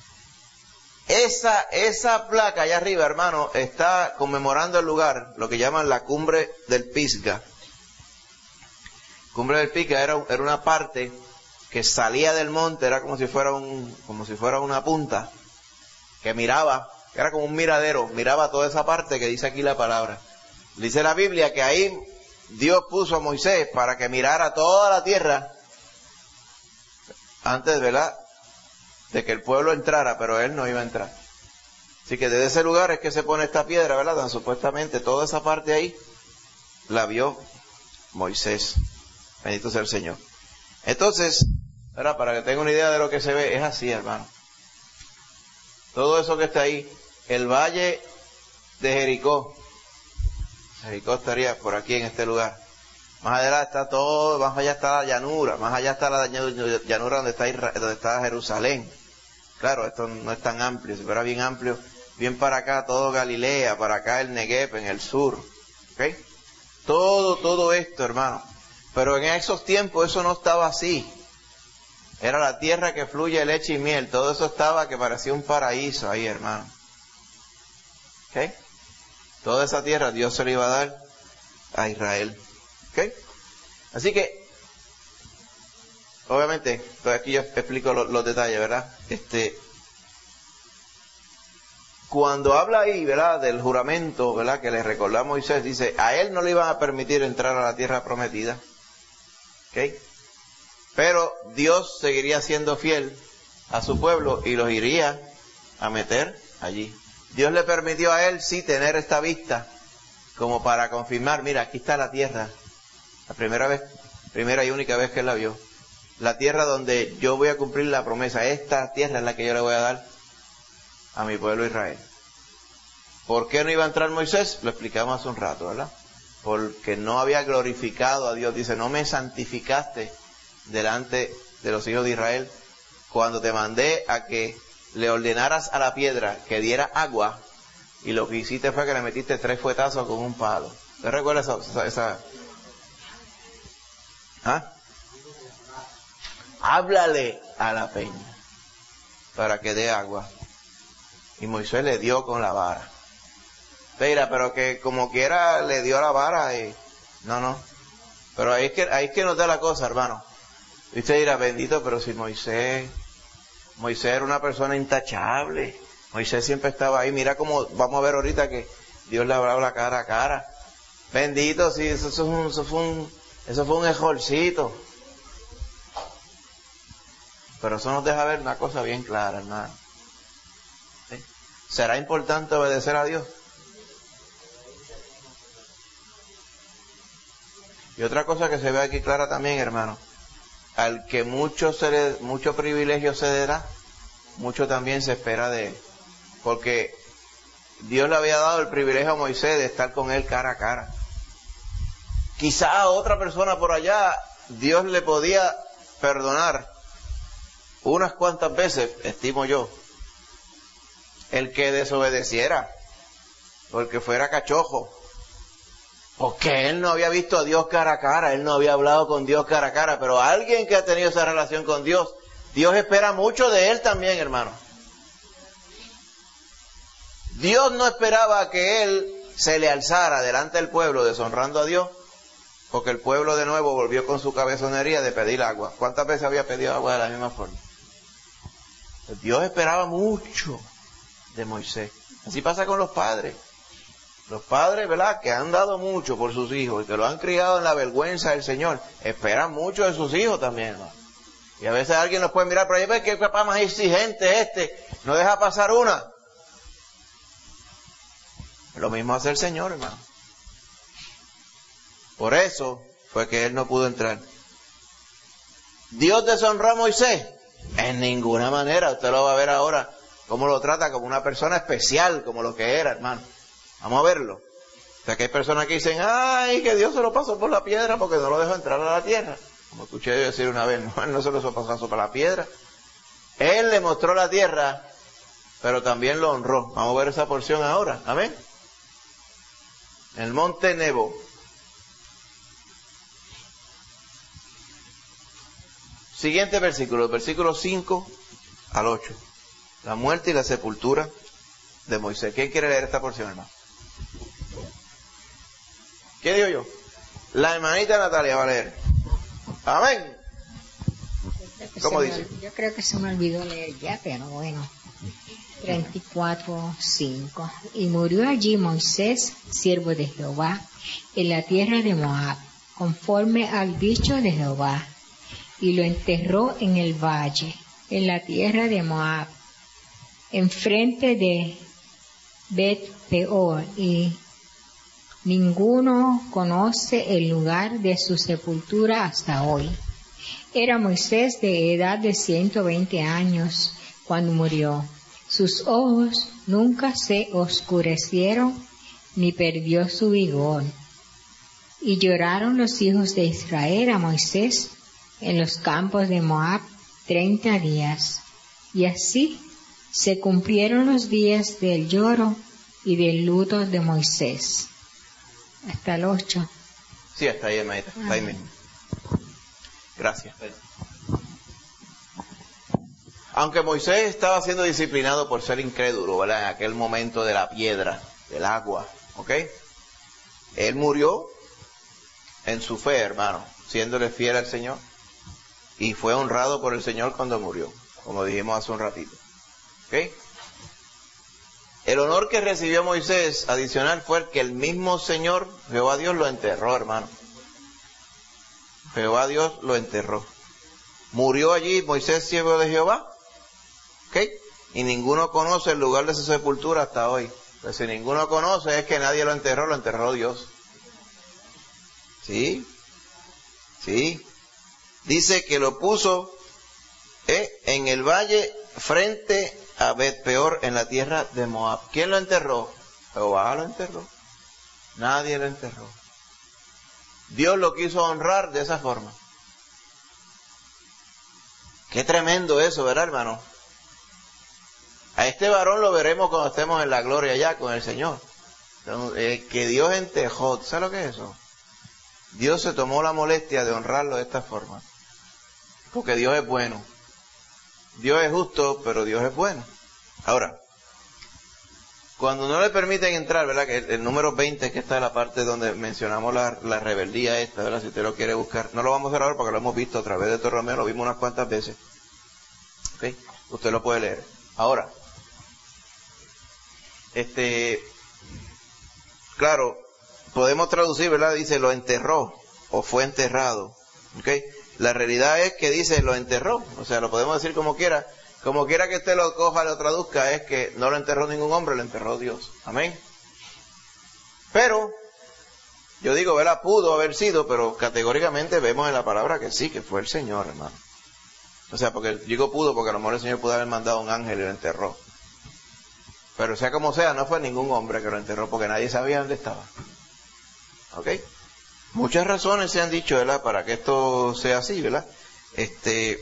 [SPEAKER 1] Esa esa placa allá arriba, hermano, está conmemorando el lugar, lo que llaman la cumbre del Pisga. Cumbre del Pisga era era una parte que salía del monte, era como si fuera un como si fuera una punta que miraba, era como un miradero, miraba toda esa parte que dice aquí la palabra. Dice la Biblia que ahí Dios puso a Moisés para que mirara toda la tierra antes, ¿verdad?, de que el pueblo entrara, pero él no iba a entrar. Así que desde ese lugar es que se pone esta piedra, ¿verdad? Tan supuestamente toda esa parte ahí la vio Moisés. Bendito sea el Señor. Entonces, ¿verdad?, para que tenga una idea de lo que se ve, es así, hermano. Todo eso que está ahí, el valle de Jericó. Jericó estaría por aquí en este lugar. Más adelante está todo, más allá está la llanura, más allá está la llanura donde está, donde está Jerusalén. Claro, esto no es tan amplio, si fuera bien amplio, bien para acá todo Galilea, para acá el Negev en el sur. ¿Ok? Todo, todo esto, hermano. Pero en esos tiempos eso no estaba así. Era la tierra que fluye leche y miel. Todo eso estaba que parecía un paraíso ahí, hermano. ¿Ok? Toda esa tierra Dios se la iba a dar a Israel. ¿Ok? Así que, obviamente, pues aquí yo explico los, los detalles, ¿verdad? Este, cuando habla ahí, ¿verdad?, del juramento, ¿verdad?, que le recordó a Moisés, dice, a él no le iban a permitir entrar a la tierra prometida. ¿Ok? Pero Dios seguiría siendo fiel a su pueblo y los iría a meter allí. Dios le permitió a él, sí, tener esta vista, como para confirmar, mira, aquí está la tierra. La primera vez, primera y única vez que él la vio. La tierra donde yo voy a cumplir la promesa. Esta tierra es la que yo le voy a dar a mi pueblo Israel. ¿Por qué no iba a entrar Moisés? Lo explicamos hace un rato, ¿verdad? Porque no había glorificado a Dios. Dice, no me santificaste delante de los hijos de Israel cuando te mandé a que le ordenaras a la piedra que diera agua, y lo que hiciste fue que le metiste tres fuetazos con un palo. ¿Te recuerdas esa... esa ¿Ah? Háblale a la peña para que dé agua. Y Moisés le dio con la vara. Mira, pero que como quiera le dio la vara y... No, no. Pero ahí es que, ahí es que nos da la cosa, hermano. Y usted dirá, bendito, pero si Moisés... Moisés era una persona intachable. Moisés siempre estaba ahí. Mira cómo vamos a ver ahorita que Dios le hablaba la cara a cara. Bendito, si eso, eso, fue un, eso fue un... Eso fue un ejorcito. Pero eso nos deja ver una cosa bien clara, hermano. ¿Sí? ¿Será importante obedecer a Dios? Y otra cosa que se ve aquí clara también, hermano. Al que mucho, se le, mucho privilegio se le da, mucho también se espera de él. Porque Dios le había dado el privilegio a Moisés de estar con él cara a cara. Quizá a otra persona por allá Dios le podía perdonar unas cuantas veces, estimo yo, el que desobedeciera, porque fuera cachojo, porque él no había visto a Dios cara a cara, él no había hablado con Dios cara a cara. Pero alguien que ha tenido esa relación con Dios, Dios espera mucho de él también, hermano. Dios no esperaba que él se le alzara delante del pueblo deshonrando a Dios, porque el pueblo de nuevo volvió con su cabezonería de pedir agua. ¿Cuántas veces había pedido agua de la misma forma? Dios esperaba mucho de Moisés. Así pasa con los padres. Los padres, ¿verdad?, que han dado mucho por sus hijos y que lo han criado en la vergüenza del Señor, esperan mucho de sus hijos también, hermano. Y a veces alguien nos puede mirar, pero ahí ves que papá más exigente este, no deja pasar una. Lo mismo hace el Señor, hermano. Por eso fue que él no pudo entrar. ¿Dios deshonró a Moisés? En ninguna manera. Usted lo va a ver ahora, cómo lo trata como una persona especial, como lo que era, hermano. Vamos a verlo. O sea, que hay personas que dicen, ay, que Dios se lo pasó por la piedra porque no lo dejó entrar a la tierra. Como escuché decir una vez, no, él no se lo pasó por la piedra. Él le mostró la tierra, pero también lo honró. Vamos a ver esa porción ahora. Amén. En el monte Nebo. Siguiente versículo, versículo cinco al ocho. La muerte y la sepultura de Moisés. ¿Quién quiere leer esta porción, hermano? ¿Qué digo yo? La hermanita Natalia va a leer. Amén. ¿Cómo dice?
[SPEAKER 9] Me, yo creo que se me olvidó leer ya, pero bueno. treinta y cuatro, cinco. Y murió allí Moisés, siervo de Jehová, en la tierra de Moab, conforme al dicho de Jehová, y lo enterró en el valle, en la tierra de Moab, enfrente de Bet Peor, y ninguno conoce el lugar de su sepultura hasta hoy. Era Moisés de edad de ciento veinte años cuando murió. Sus ojos nunca se oscurecieron ni perdió su vigor. Y lloraron los hijos de Israel a Moisés en los campos de Moab treinta días. Y así se cumplieron los días del lloro y del luto de Moisés. Hasta el ocho.
[SPEAKER 1] Sí, hasta ahí, hermanita. Está ahí mismo. Gracias. Aunque Moisés estaba siendo disciplinado por ser incrédulo, ¿verdad?, en aquel momento de la piedra, del agua, ¿ok? Él murió en su fe, hermano, siéndole fiel al Señor, y fue honrado por el Señor cuando murió, como dijimos hace un ratito, ¿ok? El honor que recibió Moisés adicional fue el que el mismo Señor, Jehová Dios, lo enterró, hermano. Jehová Dios lo enterró. Murió allí Moisés, siervo de Jehová, ¿ok? Y ninguno conoce el lugar de su sepultura hasta hoy. Pues si ninguno conoce es que nadie lo enterró, lo enterró Dios. ¿Sí? ¿Sí? Dice que lo puso ¿eh? en el valle frente a Bet Peor en la tierra de Moab. ¿Quién lo enterró? Jehová lo enterró. Nadie lo enterró. Dios lo quiso honrar de esa forma. Qué tremendo eso, ¿verdad, hermano? A este varón lo veremos cuando estemos en la gloria ya con el Señor. Entonces, eh, que Dios entejó, ¿sabes lo que es eso? Dios se tomó la molestia de honrarlo de esta forma. Porque Dios es bueno. Dios es justo, pero Dios es bueno. Ahora, cuando no le permiten entrar, ¿verdad? Que el, el número veinte, que está en la parte donde mencionamos la, la rebeldía esta, ¿verdad? Si usted lo quiere buscar. No lo vamos a hacer ahora porque lo hemos visto a través de Torromeo, lo vimos unas cuantas veces. ¿Ok? Usted lo puede leer. Ahora, este, claro, podemos traducir, ¿verdad? Dice, lo enterró o fue enterrado. ¿Ok? La realidad es que dice, lo enterró. O sea, lo podemos decir como quiera. Como quiera que usted lo coja, lo traduzca, es que no lo enterró ningún hombre, lo enterró Dios. Amén. Pero, yo digo, ¿verdad? Pudo haber sido, pero categóricamente vemos en la palabra que sí, que fue el Señor, hermano. O sea, porque digo pudo, porque a lo mejor el Señor pudo haber mandado a un ángel y lo enterró. Pero sea como sea, no fue ningún hombre que lo enterró, porque nadie sabía dónde estaba. ¿Ok? Muchas razones se han dicho, ¿verdad? Para que esto sea así, ¿verdad? Este...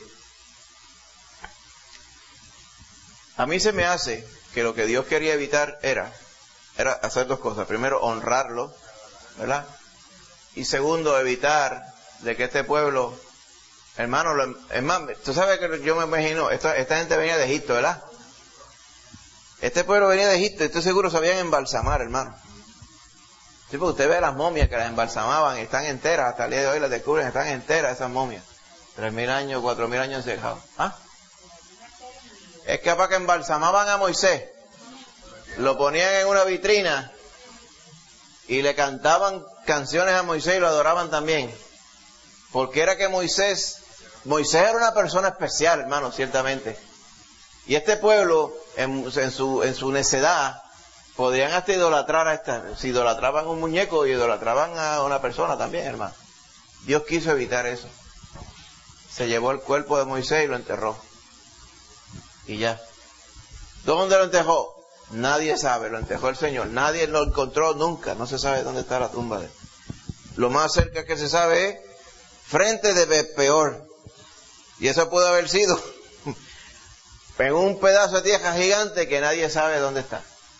[SPEAKER 1] A mí se me hace que lo que Dios quería evitar era, era hacer dos cosas. Primero, honrarlo, ¿verdad? Y segundo, evitar de que este pueblo, hermano, lo, es más, tú sabes que yo me imagino, esta, esta gente venía de Egipto, ¿verdad? Este pueblo venía de Egipto y estoy seguro sabían embalsamar, hermano. Sí, porque usted ve las momias que las embalsamaban y están enteras, hasta el día de hoy las descubren, están enteras esas momias. Tres mil años, cuatro mil años dejados. ¿Ah? es capaz que embalsamaban a Moisés, lo ponían en una vitrina y le cantaban canciones a Moisés y lo adoraban también. Porque era que Moisés, Moisés era una persona especial, hermano, ciertamente. Y este pueblo, en, en, su, en su necedad, podrían hasta idolatrar a esta, si idolatraban a un muñeco, idolatraban a una persona también, hermano. Dios quiso evitar eso. Se llevó el cuerpo de Moisés y lo enterró. Y ya. ¿Dónde lo enterró? Nadie sabe, lo enterró el Señor. Nadie lo encontró nunca. No se sabe dónde está la tumba de él. Lo más cerca que se sabe es frente de Peor. Y eso puede haber sido en un pedazo de tierra gigante que nadie sabe dónde está.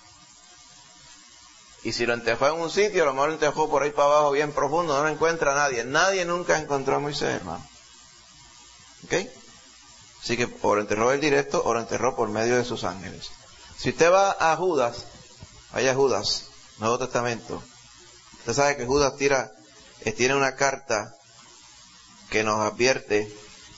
[SPEAKER 1] Y si lo enterró en un sitio, a lo mejor lo enterró por ahí para abajo bien profundo, no lo encuentra nadie. Nadie nunca encontró a Moisés, hermano. ¿Ok? Así que o lo enterró él directo o lo enterró por medio de sus ángeles. Si usted va a Judas, vaya a Judas, Nuevo Testamento. Usted sabe que Judas tira, eh, tiene una carta que nos advierte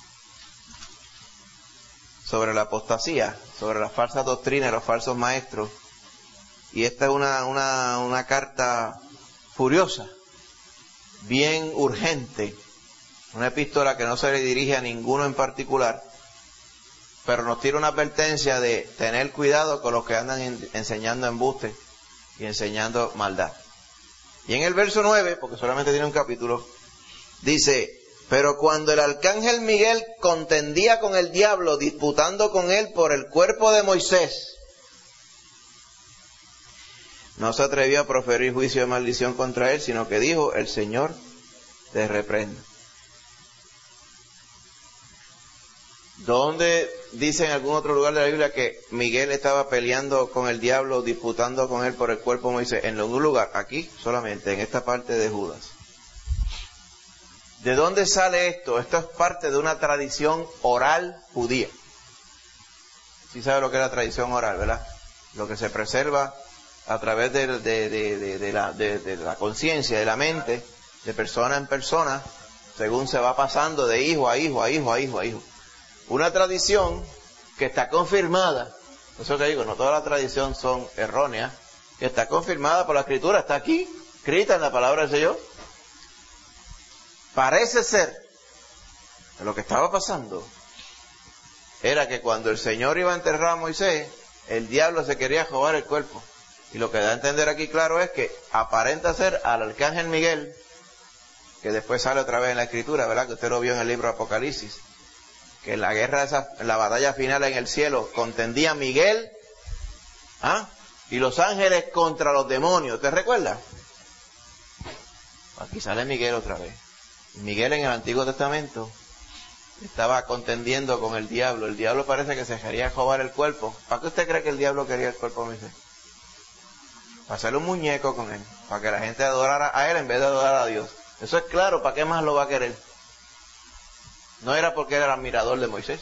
[SPEAKER 1] sobre la apostasía, sobre las falsas doctrinas, los falsos maestros. Y esta es una, una, una carta furiosa, bien urgente, una epístola que no se le dirige a ninguno en particular, pero nos tira una advertencia de tener cuidado con los que andan en, enseñando embuste y enseñando maldad. Y en el verso nueve, porque solamente tiene un capítulo, dice: pero cuando el arcángel Miguel contendía con el diablo, disputando con él por el cuerpo de Moisés, no se atrevió a proferir juicio de maldición contra él, sino que dijo: el Señor te reprenda. ¿Dónde dice en algún otro lugar de la Biblia que Miguel estaba peleando con el diablo, disputando con él por el cuerpo de Moisés? En algún lugar, aquí solamente, en esta parte de Judas. ¿De dónde sale esto? Esto es parte de una tradición oral judía. Sí sabe lo que es la tradición oral, ¿verdad? Lo que se preserva a través de, de, de, de, de la, de, de la conciencia, de la mente, de persona en persona, según se va pasando de hijo a hijo, a hijo, a hijo, a hijo. Una tradición que está confirmada, eso que digo, no toda la tradición son erróneas, que está confirmada por la Escritura, está aquí, escrita en la palabra del Señor. Parece ser que lo que estaba pasando era que cuando el Señor iba a enterrar a Moisés, el diablo se quería robar el cuerpo. Y lo que da a entender aquí claro es que aparenta ser al arcángel Miguel, que después sale otra vez en la Escritura, ¿verdad? Que usted lo vio en el libro de Apocalipsis, que en la guerra, esa, en la batalla final en el cielo, contendía Miguel, ¿ah? y los ángeles contra los demonios. ¿Te recuerdas? Aquí sale Miguel otra vez. Miguel en el Antiguo Testamento estaba contendiendo con el diablo. El diablo parece que se quería robar el cuerpo. ¿Para qué usted cree que el diablo quería el cuerpo de Moisés? Para hacerle un muñeco con él, para que la gente adorara a él en vez de adorar a Dios. Eso es claro. ¿Para qué más lo va a querer? No era porque era el admirador de Moisés.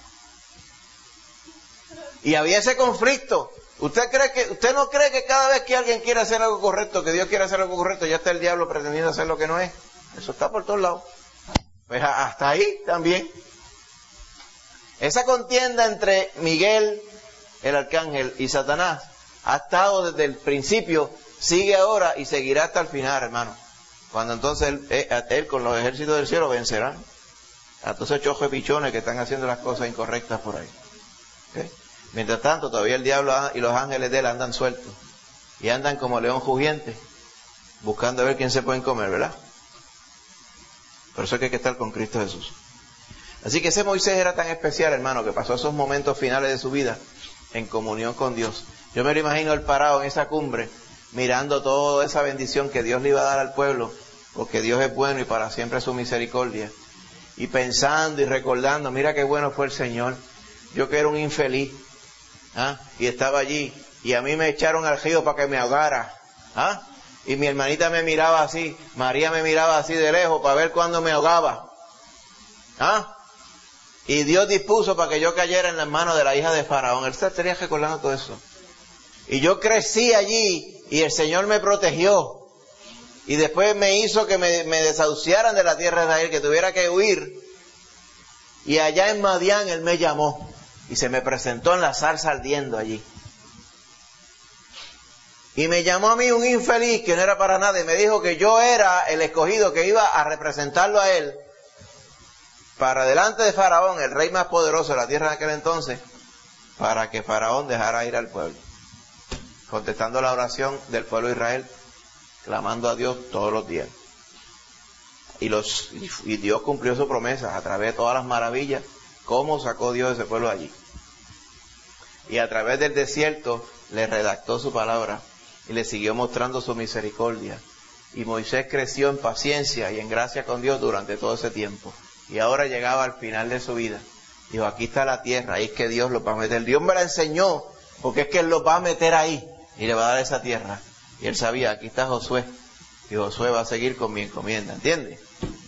[SPEAKER 1] Y había ese conflicto. ¿Usted cree que, usted no cree que cada vez que alguien quiere hacer algo correcto, que Dios quiere hacer algo correcto, ya está el diablo pretendiendo hacer lo que no es? Eso está por todos lados. Pues hasta ahí también. Esa contienda entre Miguel, el arcángel, y Satanás ha estado desde el principio, sigue ahora y seguirá hasta el final, hermano. Cuando entonces él, él con los ejércitos del cielo vencerán a todos esos chojos pichones que están haciendo las cosas incorrectas por ahí. ¿Okay? Mientras tanto, todavía el diablo y los ángeles de él andan sueltos. Y andan como león rugiente, buscando a ver quién se pueden comer, ¿verdad? Por eso es que hay que estar con Cristo Jesús. Así que ese Moisés era tan especial, hermano, que pasó esos momentos finales de su vida en comunión con Dios. Yo me lo imagino él parado en esa cumbre, mirando toda esa bendición que Dios le iba a dar al pueblo, porque Dios es bueno y para siempre su misericordia. Y pensando y recordando, mira qué bueno fue el Señor. Yo que era un infeliz, ¿ah? y estaba allí, y a mí me echaron al río para que me ahogara, ¿ah? y mi hermanita me miraba así, María me miraba así de lejos para ver cuándo me ahogaba, ¿ah? y Dios dispuso para que yo cayera en las manos de la hija de Faraón. Él se estaría recordando todo eso. Y yo crecí allí, y el Señor me protegió. Y después me hizo que me, me desahuciaran de la tierra de Israel, que tuviera que huir. Y allá en Madián Él me llamó. y se me presentó en la zarza ardiendo allí. Y me llamó a mí un infeliz que no era para nada y me dijo que yo era el escogido que iba a representarlo a él para delante de Faraón, el rey más poderoso de la tierra de aquel entonces, para que Faraón dejara ir al pueblo. Contestando la oración del pueblo de Israel, clamando a Dios todos los días. Y, los, y Dios cumplió su promesa a través de todas las maravillas, cómo sacó Dios ese pueblo allí. Y a través del desierto le redactó su palabra y le siguió mostrando su misericordia. Y Moisés creció en paciencia y en gracia con Dios durante todo ese tiempo. Y ahora llegaba al final de su vida. Dijo, aquí está la tierra, ahí es que Dios los va a meter. Dios me la enseñó, porque es que Él los va a meter ahí y le va a dar esa tierra. Y Él sabía, aquí está Josué, y Josué va a seguir con mi encomienda, ¿entiendes?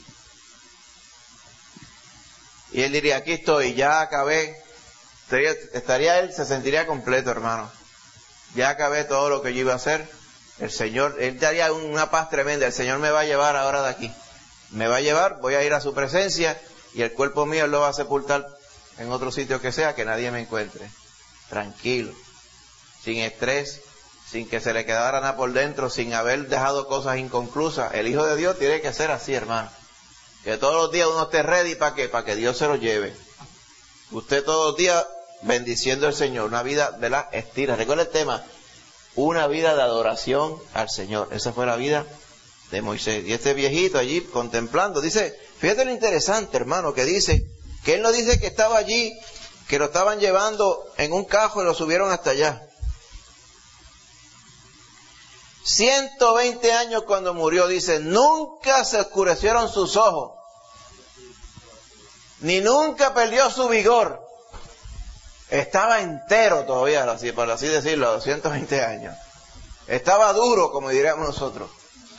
[SPEAKER 1] Y Él diría, aquí estoy, ya acabé. Estaría, estaría Él, se sentiría completo, hermano. Ya acabé todo lo que yo iba a hacer. El Señor, Él daría una paz tremenda. El Señor me va a llevar ahora de aquí. Me va a llevar, voy a ir a su presencia y el cuerpo mío Él lo va a sepultar en otro sitio que sea, que nadie me encuentre. Tranquilo, sin estrés, sin que se le quedara nada por dentro, sin haber dejado cosas inconclusas. El Hijo de Dios tiene que ser así, hermano. Que todos los días uno esté ready, ¿para qué? Para que Dios se lo lleve. Usted todos los días bendiciendo al Señor, una vida, ¿verdad? Estira. Recuerda el tema, una vida de adoración al Señor. Esa fue la vida de Moisés. Y este viejito allí contemplando, dice, fíjate lo interesante, hermano, que dice, que él no dice que estaba allí, que lo estaban llevando en un cajo y lo subieron hasta allá. ciento veinte años cuando murió, dice, nunca se oscurecieron sus ojos, ni nunca perdió su vigor. Estaba entero todavía, así, por así decirlo, a doscientos veinte años. Estaba duro, como diríamos nosotros.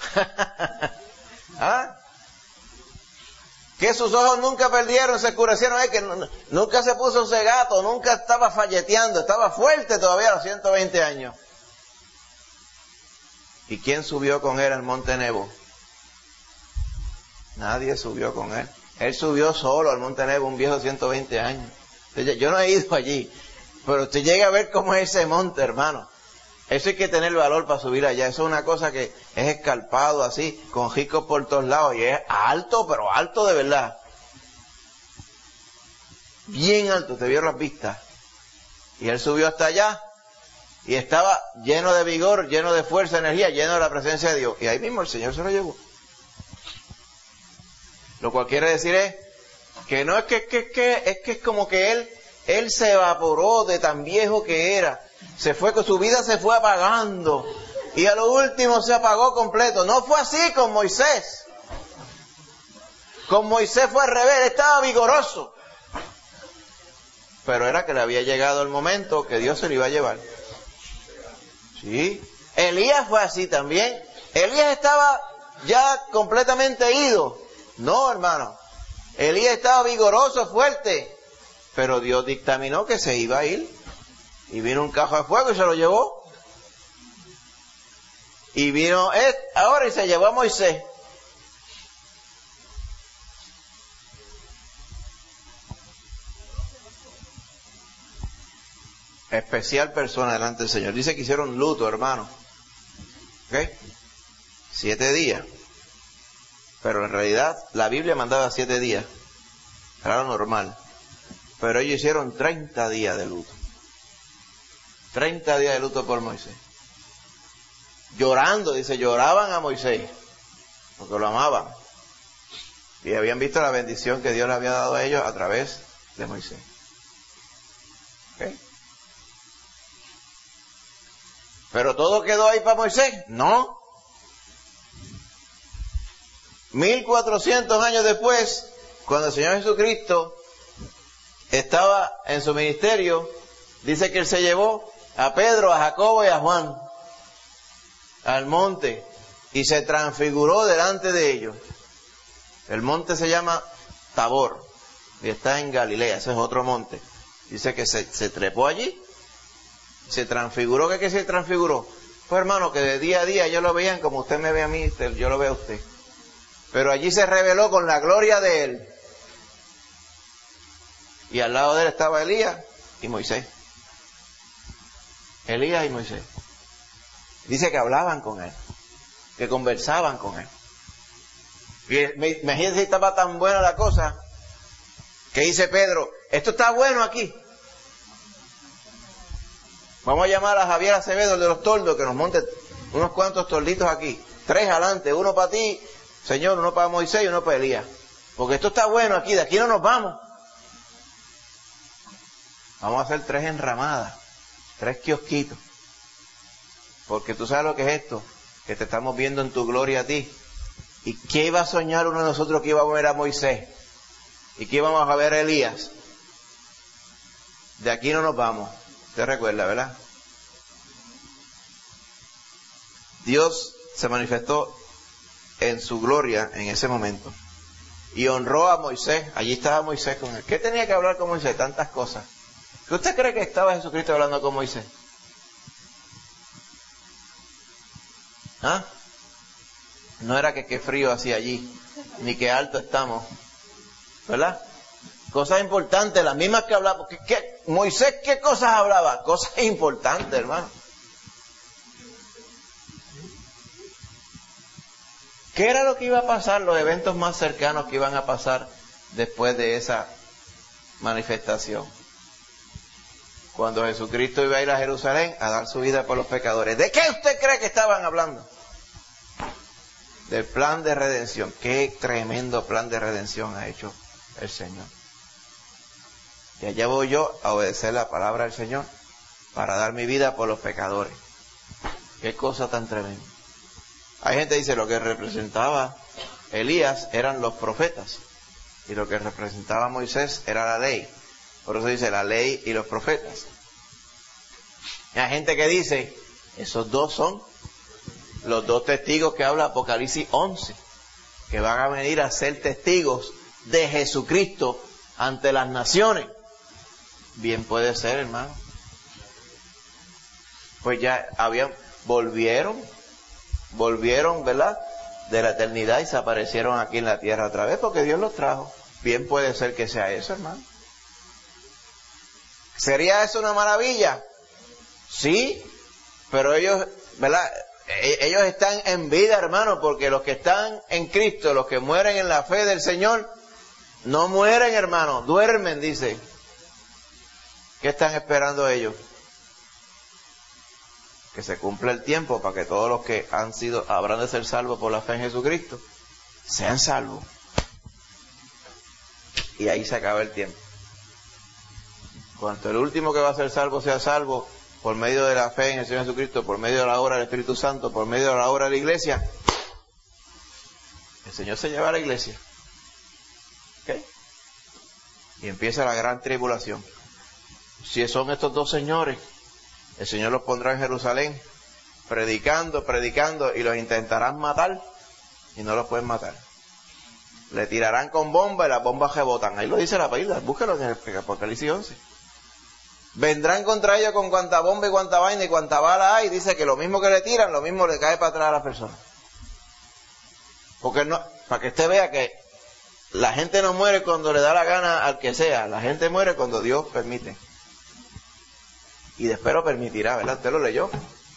[SPEAKER 1] ¿Ah? Que sus ojos nunca perdieron, se oscurecieron, es que no, nunca se puso cegato, nunca estaba falleteando, estaba fuerte todavía a los ciento veinte años. ¿Y quién subió con él al monte Nebo? Nadie subió con él. Él subió solo al monte Nebo, un viejo de ciento veinte años. Yo no he ido allí, pero usted llega a ver cómo es ese monte, hermano. Eso hay que tener valor para subir allá. Eso es una cosa que es escarpado así, con jicos por todos lados, y es alto, pero alto de verdad. Bien alto, te vieron las vistas. Y él subió hasta allá, y estaba lleno de vigor, lleno de fuerza, energía, lleno de la presencia de Dios. Y ahí mismo el Señor se lo llevó. Lo cual quiere decir es que no es que, que, que es que es como que él, él se evaporó de tan viejo que era. Se fue, con su vida se fue apagando. Y a lo último se apagó completo. No fue así con Moisés. Con Moisés fue al revés, estaba vigoroso. Pero era que le había llegado el momento que Dios se lo iba a llevar. Sí. Elías fue así también. Elías estaba ya completamente ido. No, hermano. Elías estaba vigoroso, fuerte. Pero Dios dictaminó que se iba a ir. Y vino un cajo de fuego y se lo llevó. Y vino él ahora y se llevó a Moisés. Especial persona delante del Señor. Dice que hicieron luto, hermano. ¿Ok? Siete días. Pero en realidad la Biblia mandaba siete días. Era lo normal. Pero ellos hicieron treinta días de luto. treinta días de luto por Moisés. Llorando, dice, lloraban a Moisés. Porque lo amaban. Y habían visto la bendición que Dios le había dado a ellos a través de Moisés. ¿Ok? ¿Pero todo quedó ahí para Moisés? No. Mil cuatrocientos años después, cuando el Señor Jesucristo estaba en su ministerio, dice que Él se llevó a Pedro, a Jacobo y a Juan al monte y se transfiguró delante de ellos. El monte se llama Tabor y está en Galilea, ese es otro monte. Dice que se, se trepó allí, se transfiguró. ¿Qué que se transfiguró? Pues hermano, que de día a día ellos lo veían como usted me ve a mí, yo lo veo a usted. Pero allí se reveló con la gloria de Él. Y al lado de Él estaba Elías y Moisés. Elías y Moisés. Dice que hablaban con él, que conversaban con él. Y imagínense si estaba tan buena la cosa, que dice Pedro, esto está bueno aquí. Vamos a llamar a Javier Acevedo, el de los toldos, que nos monte unos cuantos tolditos aquí. Tres adelante, uno para ti, Señor, uno para Moisés y uno para Elías. Porque esto está bueno aquí, de aquí no nos vamos. Vamos a hacer tres enramadas, tres kiosquitos. Porque tú sabes lo que es esto, que te estamos viendo en tu gloria a ti. ¿Y qué iba a soñar uno de nosotros que íbamos a ver a Moisés? ¿Y qué íbamos a ver a Elías? De aquí no nos vamos. Usted recuerda, ¿verdad? Dios se manifestó en su gloria en ese momento. Y honró a Moisés. Allí estaba Moisés con él. ¿Qué tenía que hablar con Moisés? Tantas cosas. ¿Qué usted cree que estaba Jesucristo hablando con Moisés? ¿Ah? No era que qué frío hacía allí, ni qué alto estamos, ¿verdad? Cosas importantes, las mismas que hablaba. ¿Qué, qué? Moisés, ¿qué cosas hablaba? Cosas importantes, hermano. ¿Qué era lo que iba a pasar? Los eventos más cercanos que iban a pasar después de esa manifestación. Cuando Jesucristo iba a ir a Jerusalén a dar su vida por los pecadores. ¿De qué usted cree que estaban hablando? Del plan de redención. Qué tremendo plan de redención ha hecho el Señor. Y allá voy yo a obedecer la palabra del Señor para dar mi vida por los pecadores. Qué cosa tan tremenda. Hay gente que dice lo que representaba Elías eran los profetas y lo que representaba Moisés era la ley. Por eso dice la ley y los profetas. Y hay gente que dice esos dos son los dos testigos que habla Apocalipsis once, que van a venir a ser testigos de Jesucristo ante las naciones. Bien puede ser, hermano. Pues ya habían, volvieron, volvieron, ¿verdad? De la eternidad y se aparecieron aquí en la tierra otra vez porque Dios los trajo. Bien puede ser que sea eso, hermano. ¿Sería eso una maravilla? Sí, pero ellos, ¿verdad? Ellos están en vida, hermano, porque los que están en Cristo, los que mueren en la fe del Señor, no mueren, hermano, duermen, dice. ¿Qué están esperando ellos? Que se cumpla el tiempo para que todos los que han sido, habrán de ser salvos por la fe en Jesucristo, sean salvos. Y ahí se acaba el tiempo. Cuando el último que va a ser salvo sea salvo, por medio de la fe en el Señor Jesucristo, por medio de la obra del Espíritu Santo, por medio de la obra de la iglesia, el Señor se lleva a la iglesia. ¿Ok? Y empieza la gran tribulación. Si son estos dos señores, el Señor los pondrá en Jerusalén, predicando, predicando, y los intentarán matar, y no los pueden matar. Le tirarán con bombas y las bombas rebotan. Ahí lo dice la Biblia, búsquelo en el Apocalipsis once. Vendrán contra ellos con cuanta bomba y cuanta vaina y cuanta bala hay. Dice que lo mismo que le tiran, lo mismo le cae para atrás a las personas. Porque no, para que usted vea que la gente no muere cuando le da la gana al que sea. La gente muere cuando Dios permite. Y después lo permitirá, ¿verdad? Usted lo leyó.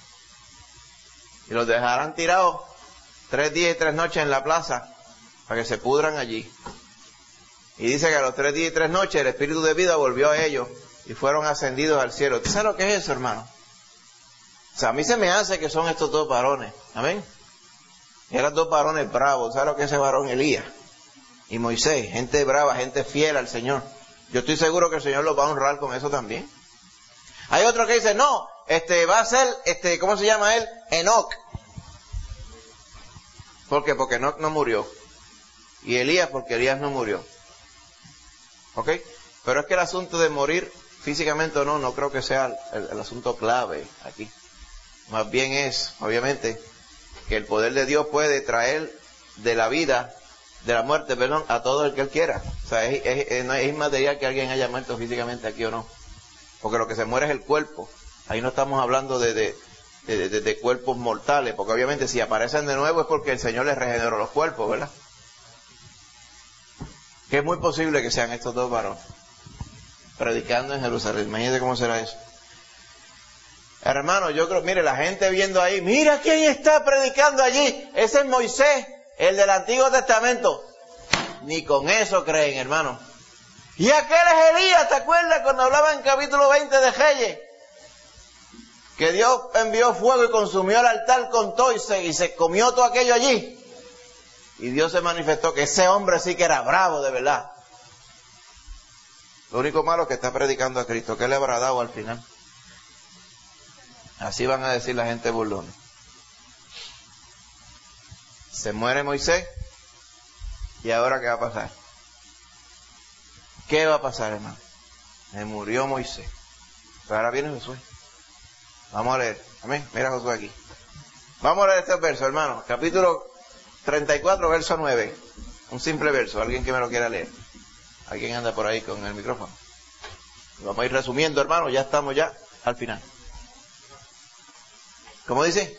[SPEAKER 1] Y los dejarán tirados tres días y tres noches en la plaza para que se pudran allí. Y dice que a los tres días y tres noches el espíritu de vida volvió a ellos y fueron ascendidos al cielo. ¿Usted sabe lo que es eso, hermano? O sea, a mí se me hace que son estos dos varones. Amén. Eran dos varones bravos. ¿Sabe lo que es ese varón? Elías y Moisés. Gente brava, gente fiel al Señor. Yo estoy seguro que el Señor los va a honrar con eso también. Hay otro que dice, no, este va a ser, este, ¿cómo se llama él? Enoc. ¿Por qué? Porque Enoc no murió. Y Elías, porque Elías no murió. ¿Ok? Pero es que el asunto de morir físicamente o no, no creo que sea el, el asunto clave aquí. Más bien es, obviamente, que el poder de Dios puede traer de la vida, de la muerte, perdón, a todo el que Él quiera. O sea, es, es, es, no es inmaterial que alguien haya muerto físicamente aquí o no. Porque lo que se muere es el cuerpo. Ahí no estamos hablando de, de, de, de, de cuerpos mortales, porque obviamente si aparecen de nuevo es porque el Señor les regeneró los cuerpos, ¿verdad? Que es muy posible que sean estos dos varones. predicando en Jerusalén. Imagínate cómo será eso. Hermano, yo creo, mire, la gente viendo ahí, mira quién está predicando allí. Ese es Moisés, el del Antiguo Testamento. Ni con eso creen, hermano. Y aquel es Elías, ¿te acuerdas cuando hablaba en capítulo veinte de Reyes? Que Dios envió fuego y consumió el altar con todo y se, y se comió todo aquello allí. Y Dios se manifestó que ese hombre sí que era bravo de verdad. Lo único malo es que está predicando a Cristo. ¿Qué le habrá dado al final? Así van a decir la gente burlona. Se muere Moisés. ¿Y ahora qué va a pasar? ¿Qué va a pasar, hermano? Se murió Moisés. Pero ahora viene Josué. Vamos a leer. Amén. Mira a Josué aquí. Vamos a leer este verso, hermano. Capítulo treinta y cuatro, verso nueve. Un simple verso. Alguien que me lo quiera leer. Alguien anda por ahí con el micrófono. Vamos a ir resumiendo, hermano. Ya estamos ya al final. ¿Cómo dice?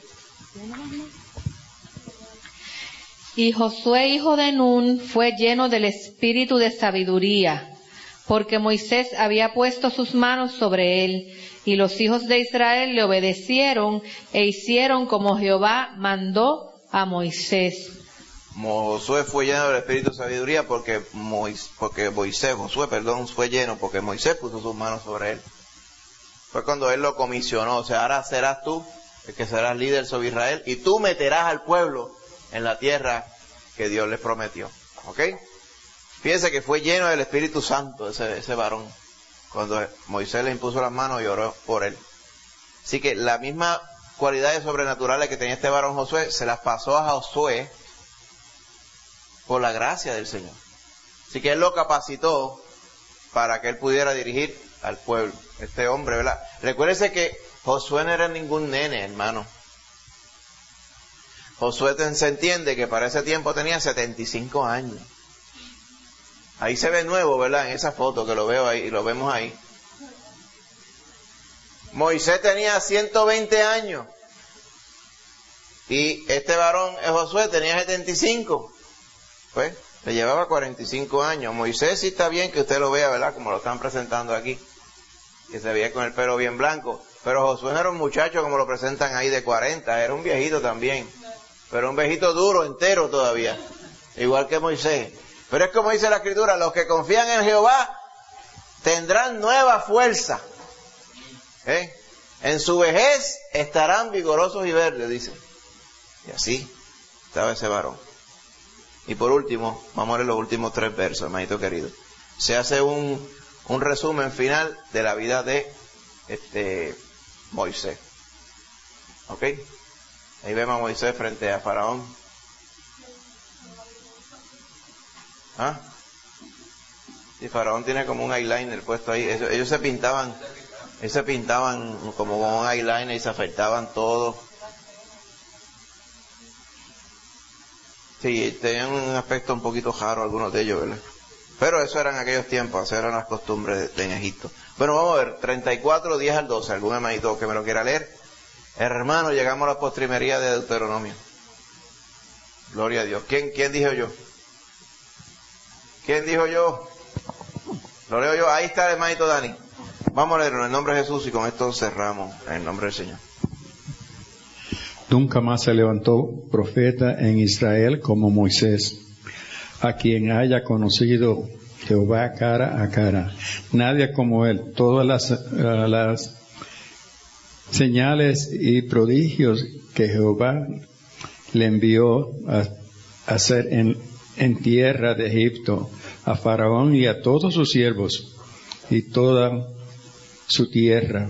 [SPEAKER 10] Y Josué, hijo de Nun, fue lleno del espíritu de sabiduría, porque Moisés había puesto sus manos sobre él, y los hijos de Israel le obedecieron e hicieron como Jehová mandó a Moisés.
[SPEAKER 1] Josué fue lleno del espíritu de sabiduría porque Moisés, porque Moisés, Josué, perdón, fue lleno porque Moisés puso sus manos sobre él. Fue cuando él lo comisionó, o sea, ahora serás tú el que serás líder sobre Israel y tú meterás al pueblo en la tierra que Dios les prometió. ¿Ok? Fíjense que fue lleno del Espíritu Santo ese, ese varón cuando Moisés le impuso las manos y oró por él. Así que las mismas cualidades sobrenaturales que tenía este varón Josué se las pasó a Josué por la gracia del Señor. Así que él lo capacitó para que él pudiera dirigir al pueblo. Este hombre, ¿verdad? Recuérdese que Josué no era ningún nene, hermano. Josué se entiende que para ese tiempo tenía setenta y cinco años. Ahí se ve nuevo, ¿verdad? En esa foto que lo veo ahí, y lo vemos ahí. Moisés tenía ciento veinte años. Y este varón, Josué, tenía setenta y cinco. Pues, le llevaba cuarenta y cinco años. Moisés sí está bien que usted lo vea, ¿verdad? Como lo están presentando aquí. Que se veía con el pelo bien blanco. Pero Josué no era un muchacho como lo presentan ahí de cuarenta. Era un viejito también. Pero un viejito duro, entero todavía. Igual que Moisés. Pero es como dice la Escritura, los que confían en Jehová tendrán nueva fuerza. ¿Eh? En su vejez estarán vigorosos y verdes, dice. Y así estaba ese varón. Y por último, vamos a leer los últimos tres versos, hermanito querido. Se hace un, un resumen final de la vida de este Moisés. ¿Ok? Ahí vemos a Moisés frente a Faraón. ¿Ah? Y Faraón tiene como un eyeliner puesto ahí. Ellos, ellos se pintaban, ellos se pintaban como con un eyeliner y se afeitaban todo. Sí, tenían un aspecto un poquito raro algunos de ellos, ¿verdad? Pero eso eran aquellos tiempos, esas eran las costumbres de, de en Egipto. Bueno, vamos a ver, treinta y cuatro, diez al doce, algún hermanito que me lo quiera leer. Hermano, llegamos a la postrimería de Deuteronomio. Gloria a Dios. ¿Quién, quién dijo yo? ¿Quién dijo yo? Lo leo yo. Ahí está el hermanito Dani. Vamos a leerlo en el nombre de Jesús y con esto cerramos en el nombre del Señor.
[SPEAKER 7] Nunca más se levantó profeta en Israel como Moisés, a quien haya conocido Jehová cara a cara. Nadie como él. Todas las, uh, las señales y prodigios que Jehová le envió a hacer en, en tierra de Egipto, a Faraón y a todos sus siervos y toda su tierra.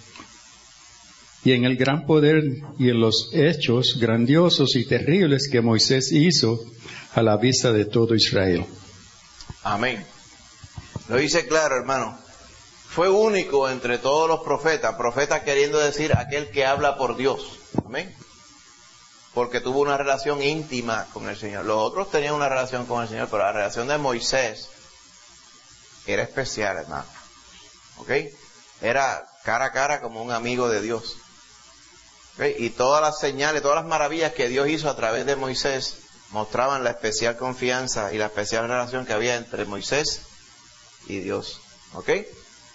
[SPEAKER 7] Y en el gran poder y en los hechos grandiosos y terribles que Moisés hizo a la vista de todo Israel.
[SPEAKER 1] Amén. Lo dice claro, hermano. Fue único entre todos los profetas, profetas queriendo decir aquel que habla por Dios. Amén. Porque tuvo una relación íntima con el Señor. Los otros tenían una relación con el Señor, pero la relación de Moisés era especial, hermano. ¿Ok? Era cara a cara como un amigo de Dios. ¿Okay? Y todas las señales, todas las maravillas que Dios hizo a través de Moisés mostraban la especial confianza y la especial relación que había entre Moisés y Dios. ¿Ok?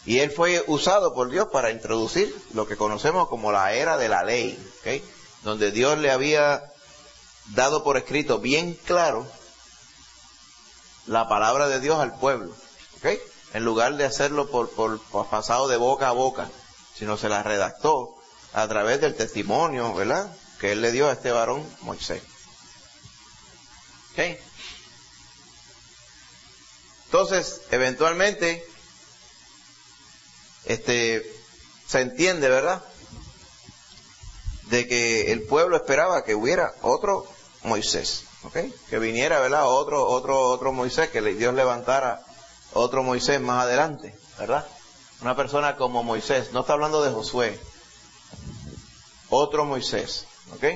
[SPEAKER 1] Y él fue usado por Dios para introducir lo que conocemos como la era de la ley, ¿okay? Donde Dios le había dado por escrito bien claro la palabra de Dios al pueblo, ¿okay? En lugar de hacerlo por, por, por pasado de boca a boca, sino se la redactó a través del testimonio, ¿verdad?, que él le dio a este varón Moisés. ¿Okay? Entonces, eventualmente, este, se entiende, ¿verdad?, de que el pueblo esperaba que hubiera otro Moisés, ¿okay? Que viniera, ¿verdad?, otro, otro, otro Moisés, que Dios levantara otro Moisés más adelante, ¿verdad? Una persona como Moisés, no está hablando de Josué, otro Moisés, ¿ok?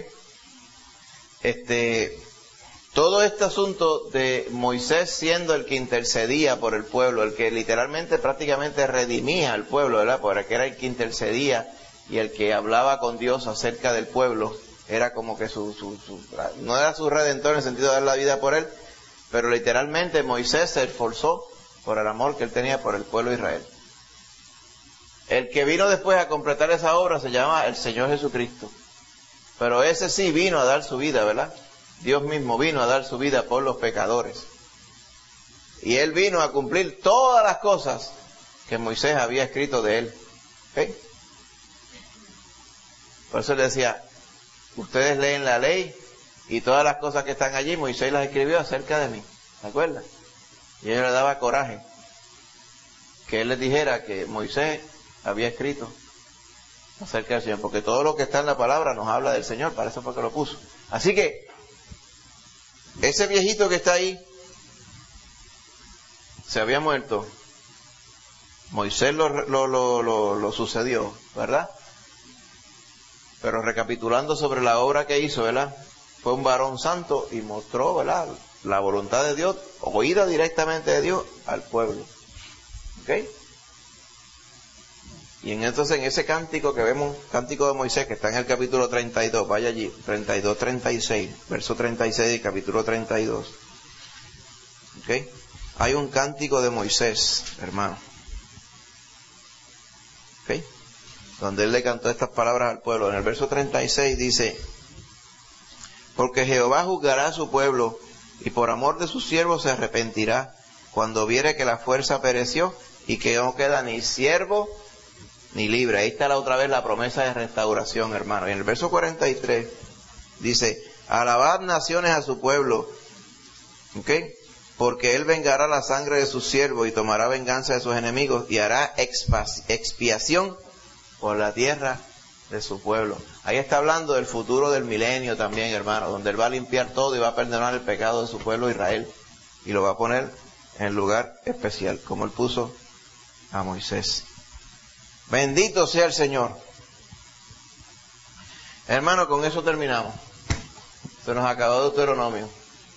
[SPEAKER 1] Este, todo este asunto de Moisés siendo el que intercedía por el pueblo, el que literalmente prácticamente redimía al pueblo, ¿verdad? Porque era el que intercedía y el que hablaba con Dios acerca del pueblo, era como que su, su, su no era su redentor en el sentido de dar la vida por él, pero literalmente Moisés se esforzó por el amor que él tenía por el pueblo de Israel. El que vino después a completar esa obra se llama el Señor Jesucristo. Pero ese sí vino a dar su vida, ¿verdad? Dios mismo vino a dar su vida por los pecadores. Y él vino a cumplir todas las cosas que Moisés había escrito de él. ¿Okay? Por eso le decía, ustedes leen la ley y todas las cosas que están allí, Moisés las escribió acerca de mí. ¿Se acuerdan? Y a ellos le daba coraje que él les dijera que Moisés había escrito acerca del Señor, porque todo lo que está en la palabra nos habla del Señor, para eso fue que lo puso. Así que ese viejito que está ahí se había muerto, Moisés lo, lo, lo, lo, lo sucedió, ¿verdad? Pero recapitulando sobre la obra que hizo, ¿verdad? Fue un varón santo y mostró, ¿verdad?, la voluntad de Dios, oída directamente de Dios al pueblo. ¿Ok? Y en entonces en ese cántico que vemos, cántico de Moisés, que está en el capítulo treinta y dos, vaya allí, treinta y dos, treinta y seis, verso treinta y seis del capítulo treinta y dos. ¿Ok? Hay un cántico de Moisés, hermano. ¿Ok? Donde él le cantó estas palabras al pueblo. En el verso treinta y seis dice: porque Jehová juzgará a su pueblo, y por amor de sus siervos se arrepentirá, cuando viere que la fuerza pereció, y que no queda ni siervo ni libre. Ahí está la otra vez la promesa de restauración, hermano. Y en el verso cuarenta y tres dice: alabad naciones a su pueblo, ¿ok? Porque él vengará la sangre de sus siervos y tomará venganza de sus enemigos y hará expiación por la tierra de su pueblo. Ahí está hablando del futuro del milenio también, hermano, donde él va a limpiar todo y va a perdonar el pecado de su pueblo Israel y lo va a poner en el lugar especial, como él puso a Moisés. Bendito sea el Señor. Hermano, con eso terminamos. Se nos acabó Deuteronomio.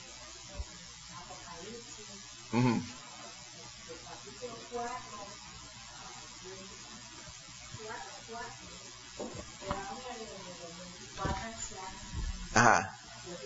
[SPEAKER 1] Uh-huh. Ajá.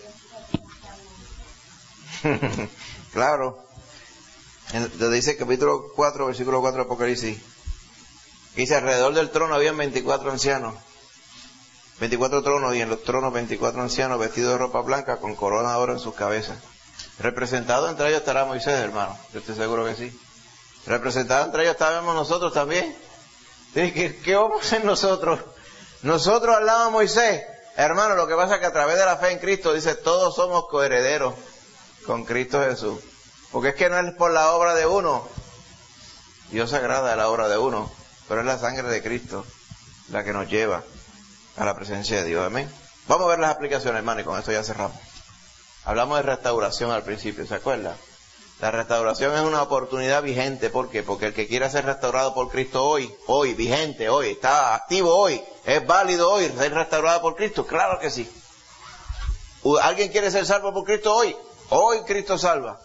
[SPEAKER 1] Claro. En, dice capítulo cuatro, versículo cuatro de Apocalipsis. Dice: alrededor del trono habían veinticuatro ancianos. veinticuatro tronos, y en los tronos veinticuatro ancianos vestidos de ropa blanca con corona de oro en sus cabezas. Representado entre ellos estará Moisés, hermano. Yo estoy seguro que sí. Representado entre ellos estaremos nosotros también. ¿Qué, qué vamos a hacer nosotros? Nosotros al lado de Moisés. Hermano, lo que pasa es que a través de la fe en Cristo, dice, todos somos coherederos con Cristo Jesús. Porque es que no es por la obra de uno. Dios se agrada de la obra de uno, pero es la sangre de Cristo la que nos lleva a la presencia de Dios. Amén. Vamos a ver las aplicaciones, hermano, y con esto ya cerramos. Hablamos de restauración al principio, ¿se acuerda? La restauración es una oportunidad vigente. ¿Por qué? Porque el que quiera ser restaurado por Cristo hoy, hoy, vigente, hoy, está activo hoy, es válido hoy ser restaurado por Cristo. Claro que sí. ¿Alguien quiere ser salvo por Cristo hoy? Hoy Cristo salva.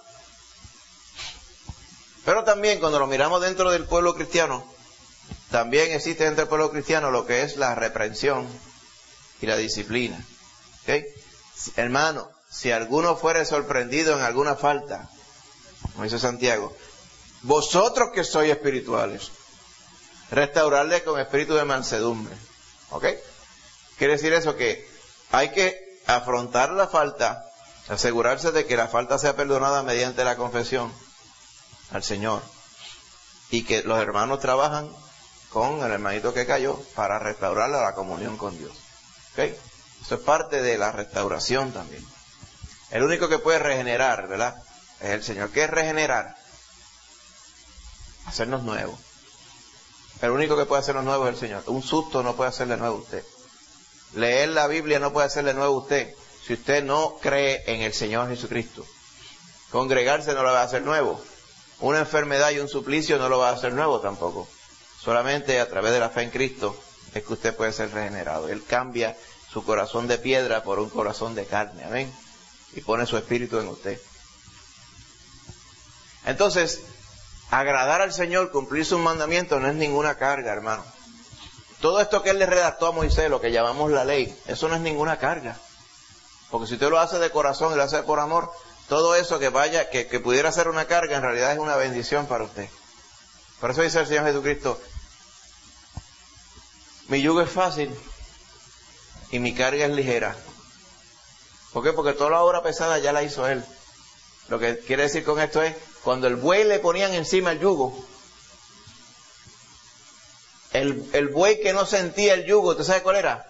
[SPEAKER 1] Pero también cuando lo miramos dentro del pueblo cristiano, también existe dentro del pueblo cristiano lo que es la reprensión y la disciplina. ¿Okay? Hermano, si alguno fuere sorprendido en alguna falta, como dice Santiago, vosotros que sois espirituales, restaurarle con espíritu de mansedumbre. ¿Ok? Quiere decir eso que hay que afrontar la falta, asegurarse de que la falta sea perdonada mediante la confesión al Señor, y que los hermanos trabajan con el hermanito que cayó para restaurarle la comunión con Dios. ¿Ok? Eso es parte de la restauración también. El único que puede regenerar, ¿verdad?, es el Señor. ¿Qué es regenerar? Hacernos nuevos. El único que puede hacernos nuevos es el Señor. Un susto no puede hacerle nuevo a usted. Leer la Biblia no puede hacerle nuevo a usted si usted no cree en el Señor Jesucristo. Congregarse no lo va a hacer nuevo. Una enfermedad y un suplicio no lo va a hacer nuevo tampoco. Solamente a través de la fe en Cristo es que usted puede ser regenerado. Él cambia su corazón de piedra por un corazón de carne. Amén. Y pone su espíritu en usted. Entonces, agradar al Señor, cumplir sus mandamientos, no es ninguna carga, hermano. Todo esto que Él le redactó a Moisés, lo que llamamos la ley, eso no es ninguna carga. Porque si usted lo hace de corazón y lo hace por amor, todo eso que vaya, que, que pudiera ser una carga, en realidad es una bendición para usted. Por eso dice el Señor Jesucristo, mi yugo es fácil y mi carga es ligera. ¿Por qué? Porque toda la obra pesada ya la hizo Él. Lo que quiere decir con esto es, cuando el buey le ponían encima el yugo, el, el buey que no sentía el yugo, ¿usted sabe cuál era?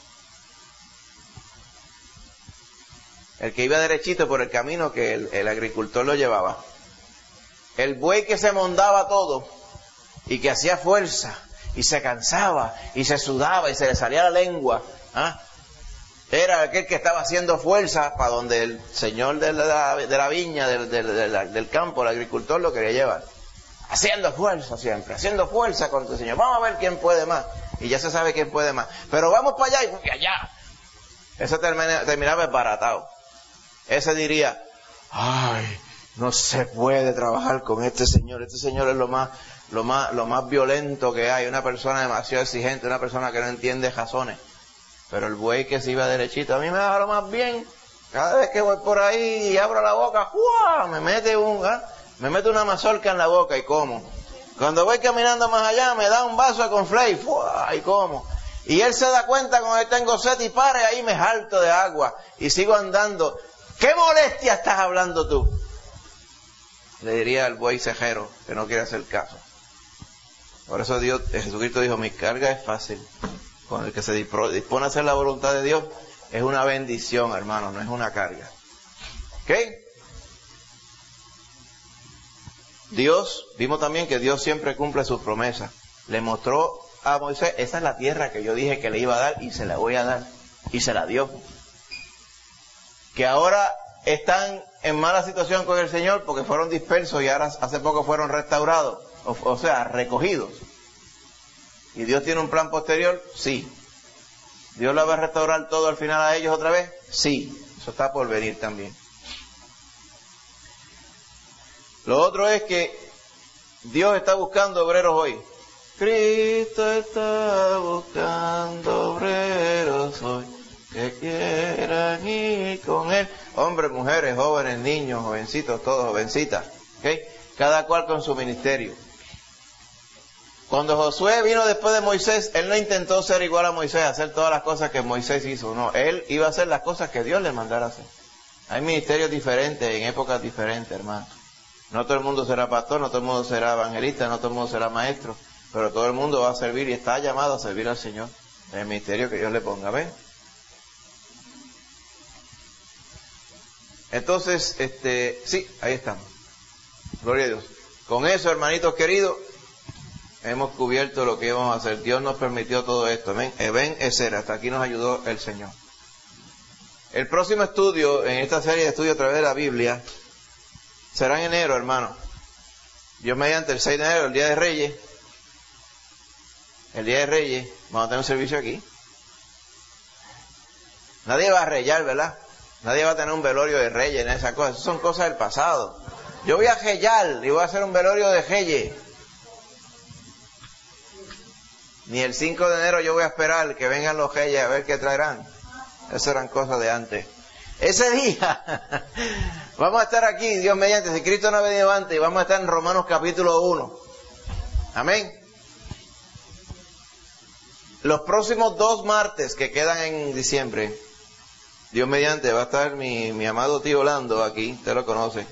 [SPEAKER 1] El que iba derechito por el camino que el, el agricultor lo llevaba. El buey que se mondaba todo y que hacía fuerza y se cansaba y se sudaba y se le salía la lengua, ¿ah? Era aquel que estaba haciendo fuerza para donde el señor de la, de la viña, del, del, del, del campo, el agricultor, lo quería llevar. Haciendo fuerza siempre, haciendo fuerza contra el Señor. Vamos a ver quién puede más. Y ya se sabe quién puede más. Pero vamos para allá y allá. Ese termina, terminaba desbaratado. Ese diría, ay, no se puede trabajar con este señor. Este señor es lo más, lo más, lo más violento que hay. Una persona demasiado exigente, una persona que no entiende razones. Pero el buey que se iba derechito, a mí me da lo más bien. Cada vez que voy por ahí y abro la boca, ¡fua! me mete un, ¿eh? me mete una mazorca en la boca y como. Cuando voy caminando más allá, me da un vaso de conflay, ¡fua! y como. Y él se da cuenta cuando tengo sed y pare, ahí me jalto de agua y sigo andando. ¿Qué molestia estás hablando tú? Le diría al buey cejero que no quiere hacer caso. Por eso Dios, Jesucristo dijo, mi carga es fácil. Con el que se dispone a hacer la voluntad de Dios, es una bendición, hermano, no es una carga. ¿Ok? Dios, vimos también que Dios siempre cumple sus promesas. Le mostró a Moisés, esa es la tierra que yo dije que le iba a dar y se la voy a dar. Y se la dio. Que ahora están en mala situación con el Señor porque fueron dispersos y ahora hace poco fueron restaurados, o, o sea, recogidos. ¿Y Dios tiene un plan posterior? Sí. ¿Dios la va a restaurar todo al final a ellos otra vez? Sí. Eso está por venir también. Lo otro es que Dios está buscando obreros hoy. Cristo está buscando obreros hoy que quieran ir con Él. Hombres, mujeres, jóvenes, niños, jovencitos, todos, jovencitas. ¿Okay? Cada cual con su ministerio. Cuando Josué vino después de Moisés, él no intentó ser igual a Moisés, hacer todas las cosas que Moisés hizo. No, él iba a hacer las cosas que Dios le mandara hacer. Hay ministerios diferentes, en épocas diferentes, hermano. No todo el mundo será pastor, no todo el mundo será evangelista, no todo el mundo será maestro, pero todo el mundo va a servir y está llamado a servir al Señor en el ministerio que Dios le ponga. ¿Ven? Entonces, este, sí, ahí estamos. Gloria a Dios. Con eso, hermanitos queridos, hemos cubierto lo que íbamos a hacer. Dios nos permitió todo esto. Amén. Eben Ezer, hasta aquí nos ayudó el Señor. El próximo estudio, en esta serie de estudios a través de la Biblia, será en enero, hermano. Dios mediante el seis de enero, el Día de Reyes. El Día de Reyes, vamos a tener un servicio aquí. Nadie va a reyar, ¿verdad? Nadie va a tener un velorio de reyes en esas cosas. Esas son cosas del pasado. Yo voy a reyar y voy a hacer un velorio de reyes. Ni el cinco de enero yo voy a esperar que vengan los reyes a ver qué traerán. Esas eran cosas de antes. Ese día vamos a estar aquí, Dios mediante, si Cristo no ha venido antes, y vamos a estar en Romanos capítulo uno. Amén. los próximos dos martes que quedan en diciembre, Dios mediante, va a estar mi, mi amado tío Lando aquí, usted lo conoce.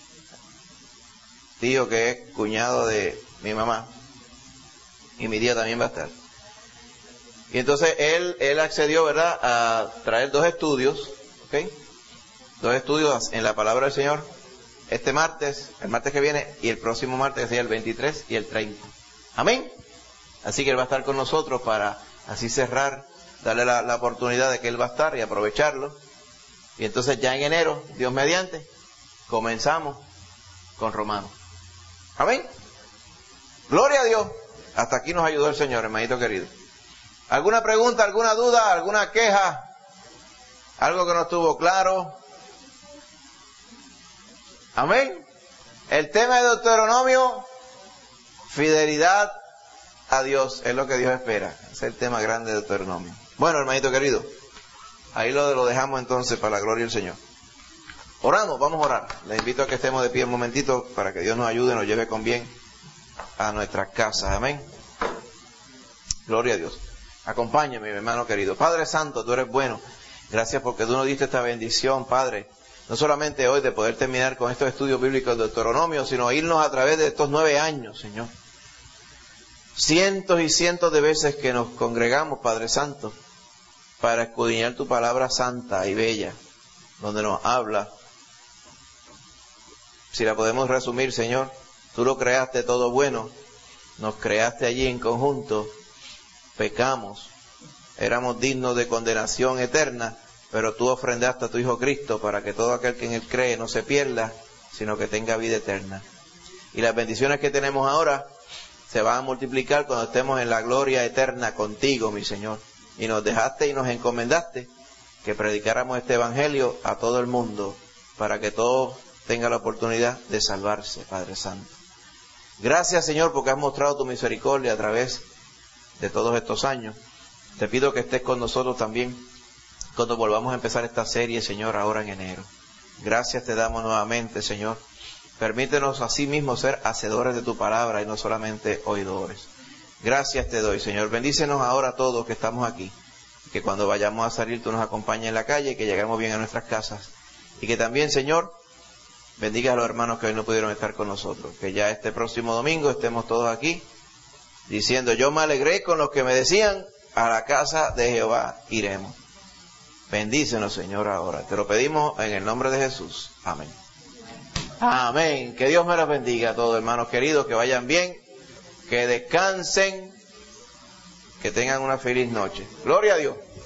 [SPEAKER 1] Tío que es cuñado de mi mamá. Y mi tía también va a estar. Y entonces él, él accedió, ¿verdad?, a traer dos estudios, ¿ok? Dos estudios en la palabra del Señor. Este martes, el martes que viene, y el próximo martes, que sería el veintitrés y el treinta. Amén. Así que él va a estar con nosotros para así cerrar, darle la, la oportunidad de que él va a estar y aprovecharlo. Y entonces ya en enero, Dios mediante, comenzamos con Romanos. Amén. Gloria a Dios. Hasta aquí nos ayudó el Señor, hermanito querido. ¿Alguna pregunta, alguna duda, alguna queja? ¿Algo que no estuvo claro? Amén. El tema de Deuteronomio, fidelidad a Dios, es lo que Dios espera. Es el tema grande de Deuteronomio. Bueno, hermanito querido, ahí lo, lo dejamos entonces para la gloria del Señor. Oramos, vamos a orar. Les invito a que estemos de pie un momentito para que Dios nos ayude, nos lleve con bien a nuestras casas. Amén. Gloria a Dios. Acompáñame, mi hermano querido. Padre Santo, tú eres bueno. Gracias porque tú nos diste esta bendición, Padre. No solamente hoy de poder terminar con estos estudios bíblicos de Deuteronomio, sino irnos a través de estos nueve años, Señor. Cientos y cientos de veces que nos congregamos, Padre Santo, para escudriñar tu palabra santa y bella, donde nos habla. Si la podemos resumir, Señor, tú lo creaste todo bueno, nos creaste allí en conjunto, pecamos, éramos dignos de condenación eterna, pero tú ofrendaste a tu Hijo Cristo para que todo aquel que en Él cree no se pierda, sino que tenga vida eterna. Y las bendiciones que tenemos ahora se van a multiplicar cuando estemos en la gloria eterna contigo, mi Señor. Y nos dejaste y nos encomendaste que predicáramos este Evangelio a todo el mundo, para que todos tengan la oportunidad de salvarse, Padre Santo. Gracias, Señor, porque has mostrado tu misericordia a través de todos estos años. Te pido que estés con nosotros también cuando volvamos a empezar esta serie, Señor, ahora en enero. Gracias te damos nuevamente, Señor. Permítenos así mismo ser hacedores de tu palabra y no solamente oidores. Gracias te doy, Señor. Bendícenos ahora todos que estamos aquí. Que cuando vayamos a salir tú nos acompañes en la calle, que lleguemos bien a nuestras casas. Y que también, Señor, bendiga a los hermanos que hoy no pudieron estar con nosotros. Que ya este próximo domingo estemos todos aquí diciendo, yo me alegré con los que me decían, a la casa de Jehová iremos. Bendícenos, Señor, ahora. Te lo pedimos en el nombre de Jesús. Amén. Amén. Que Dios me los bendiga a todos, hermanos queridos, que vayan bien, que descansen, que tengan una feliz noche. Gloria a Dios.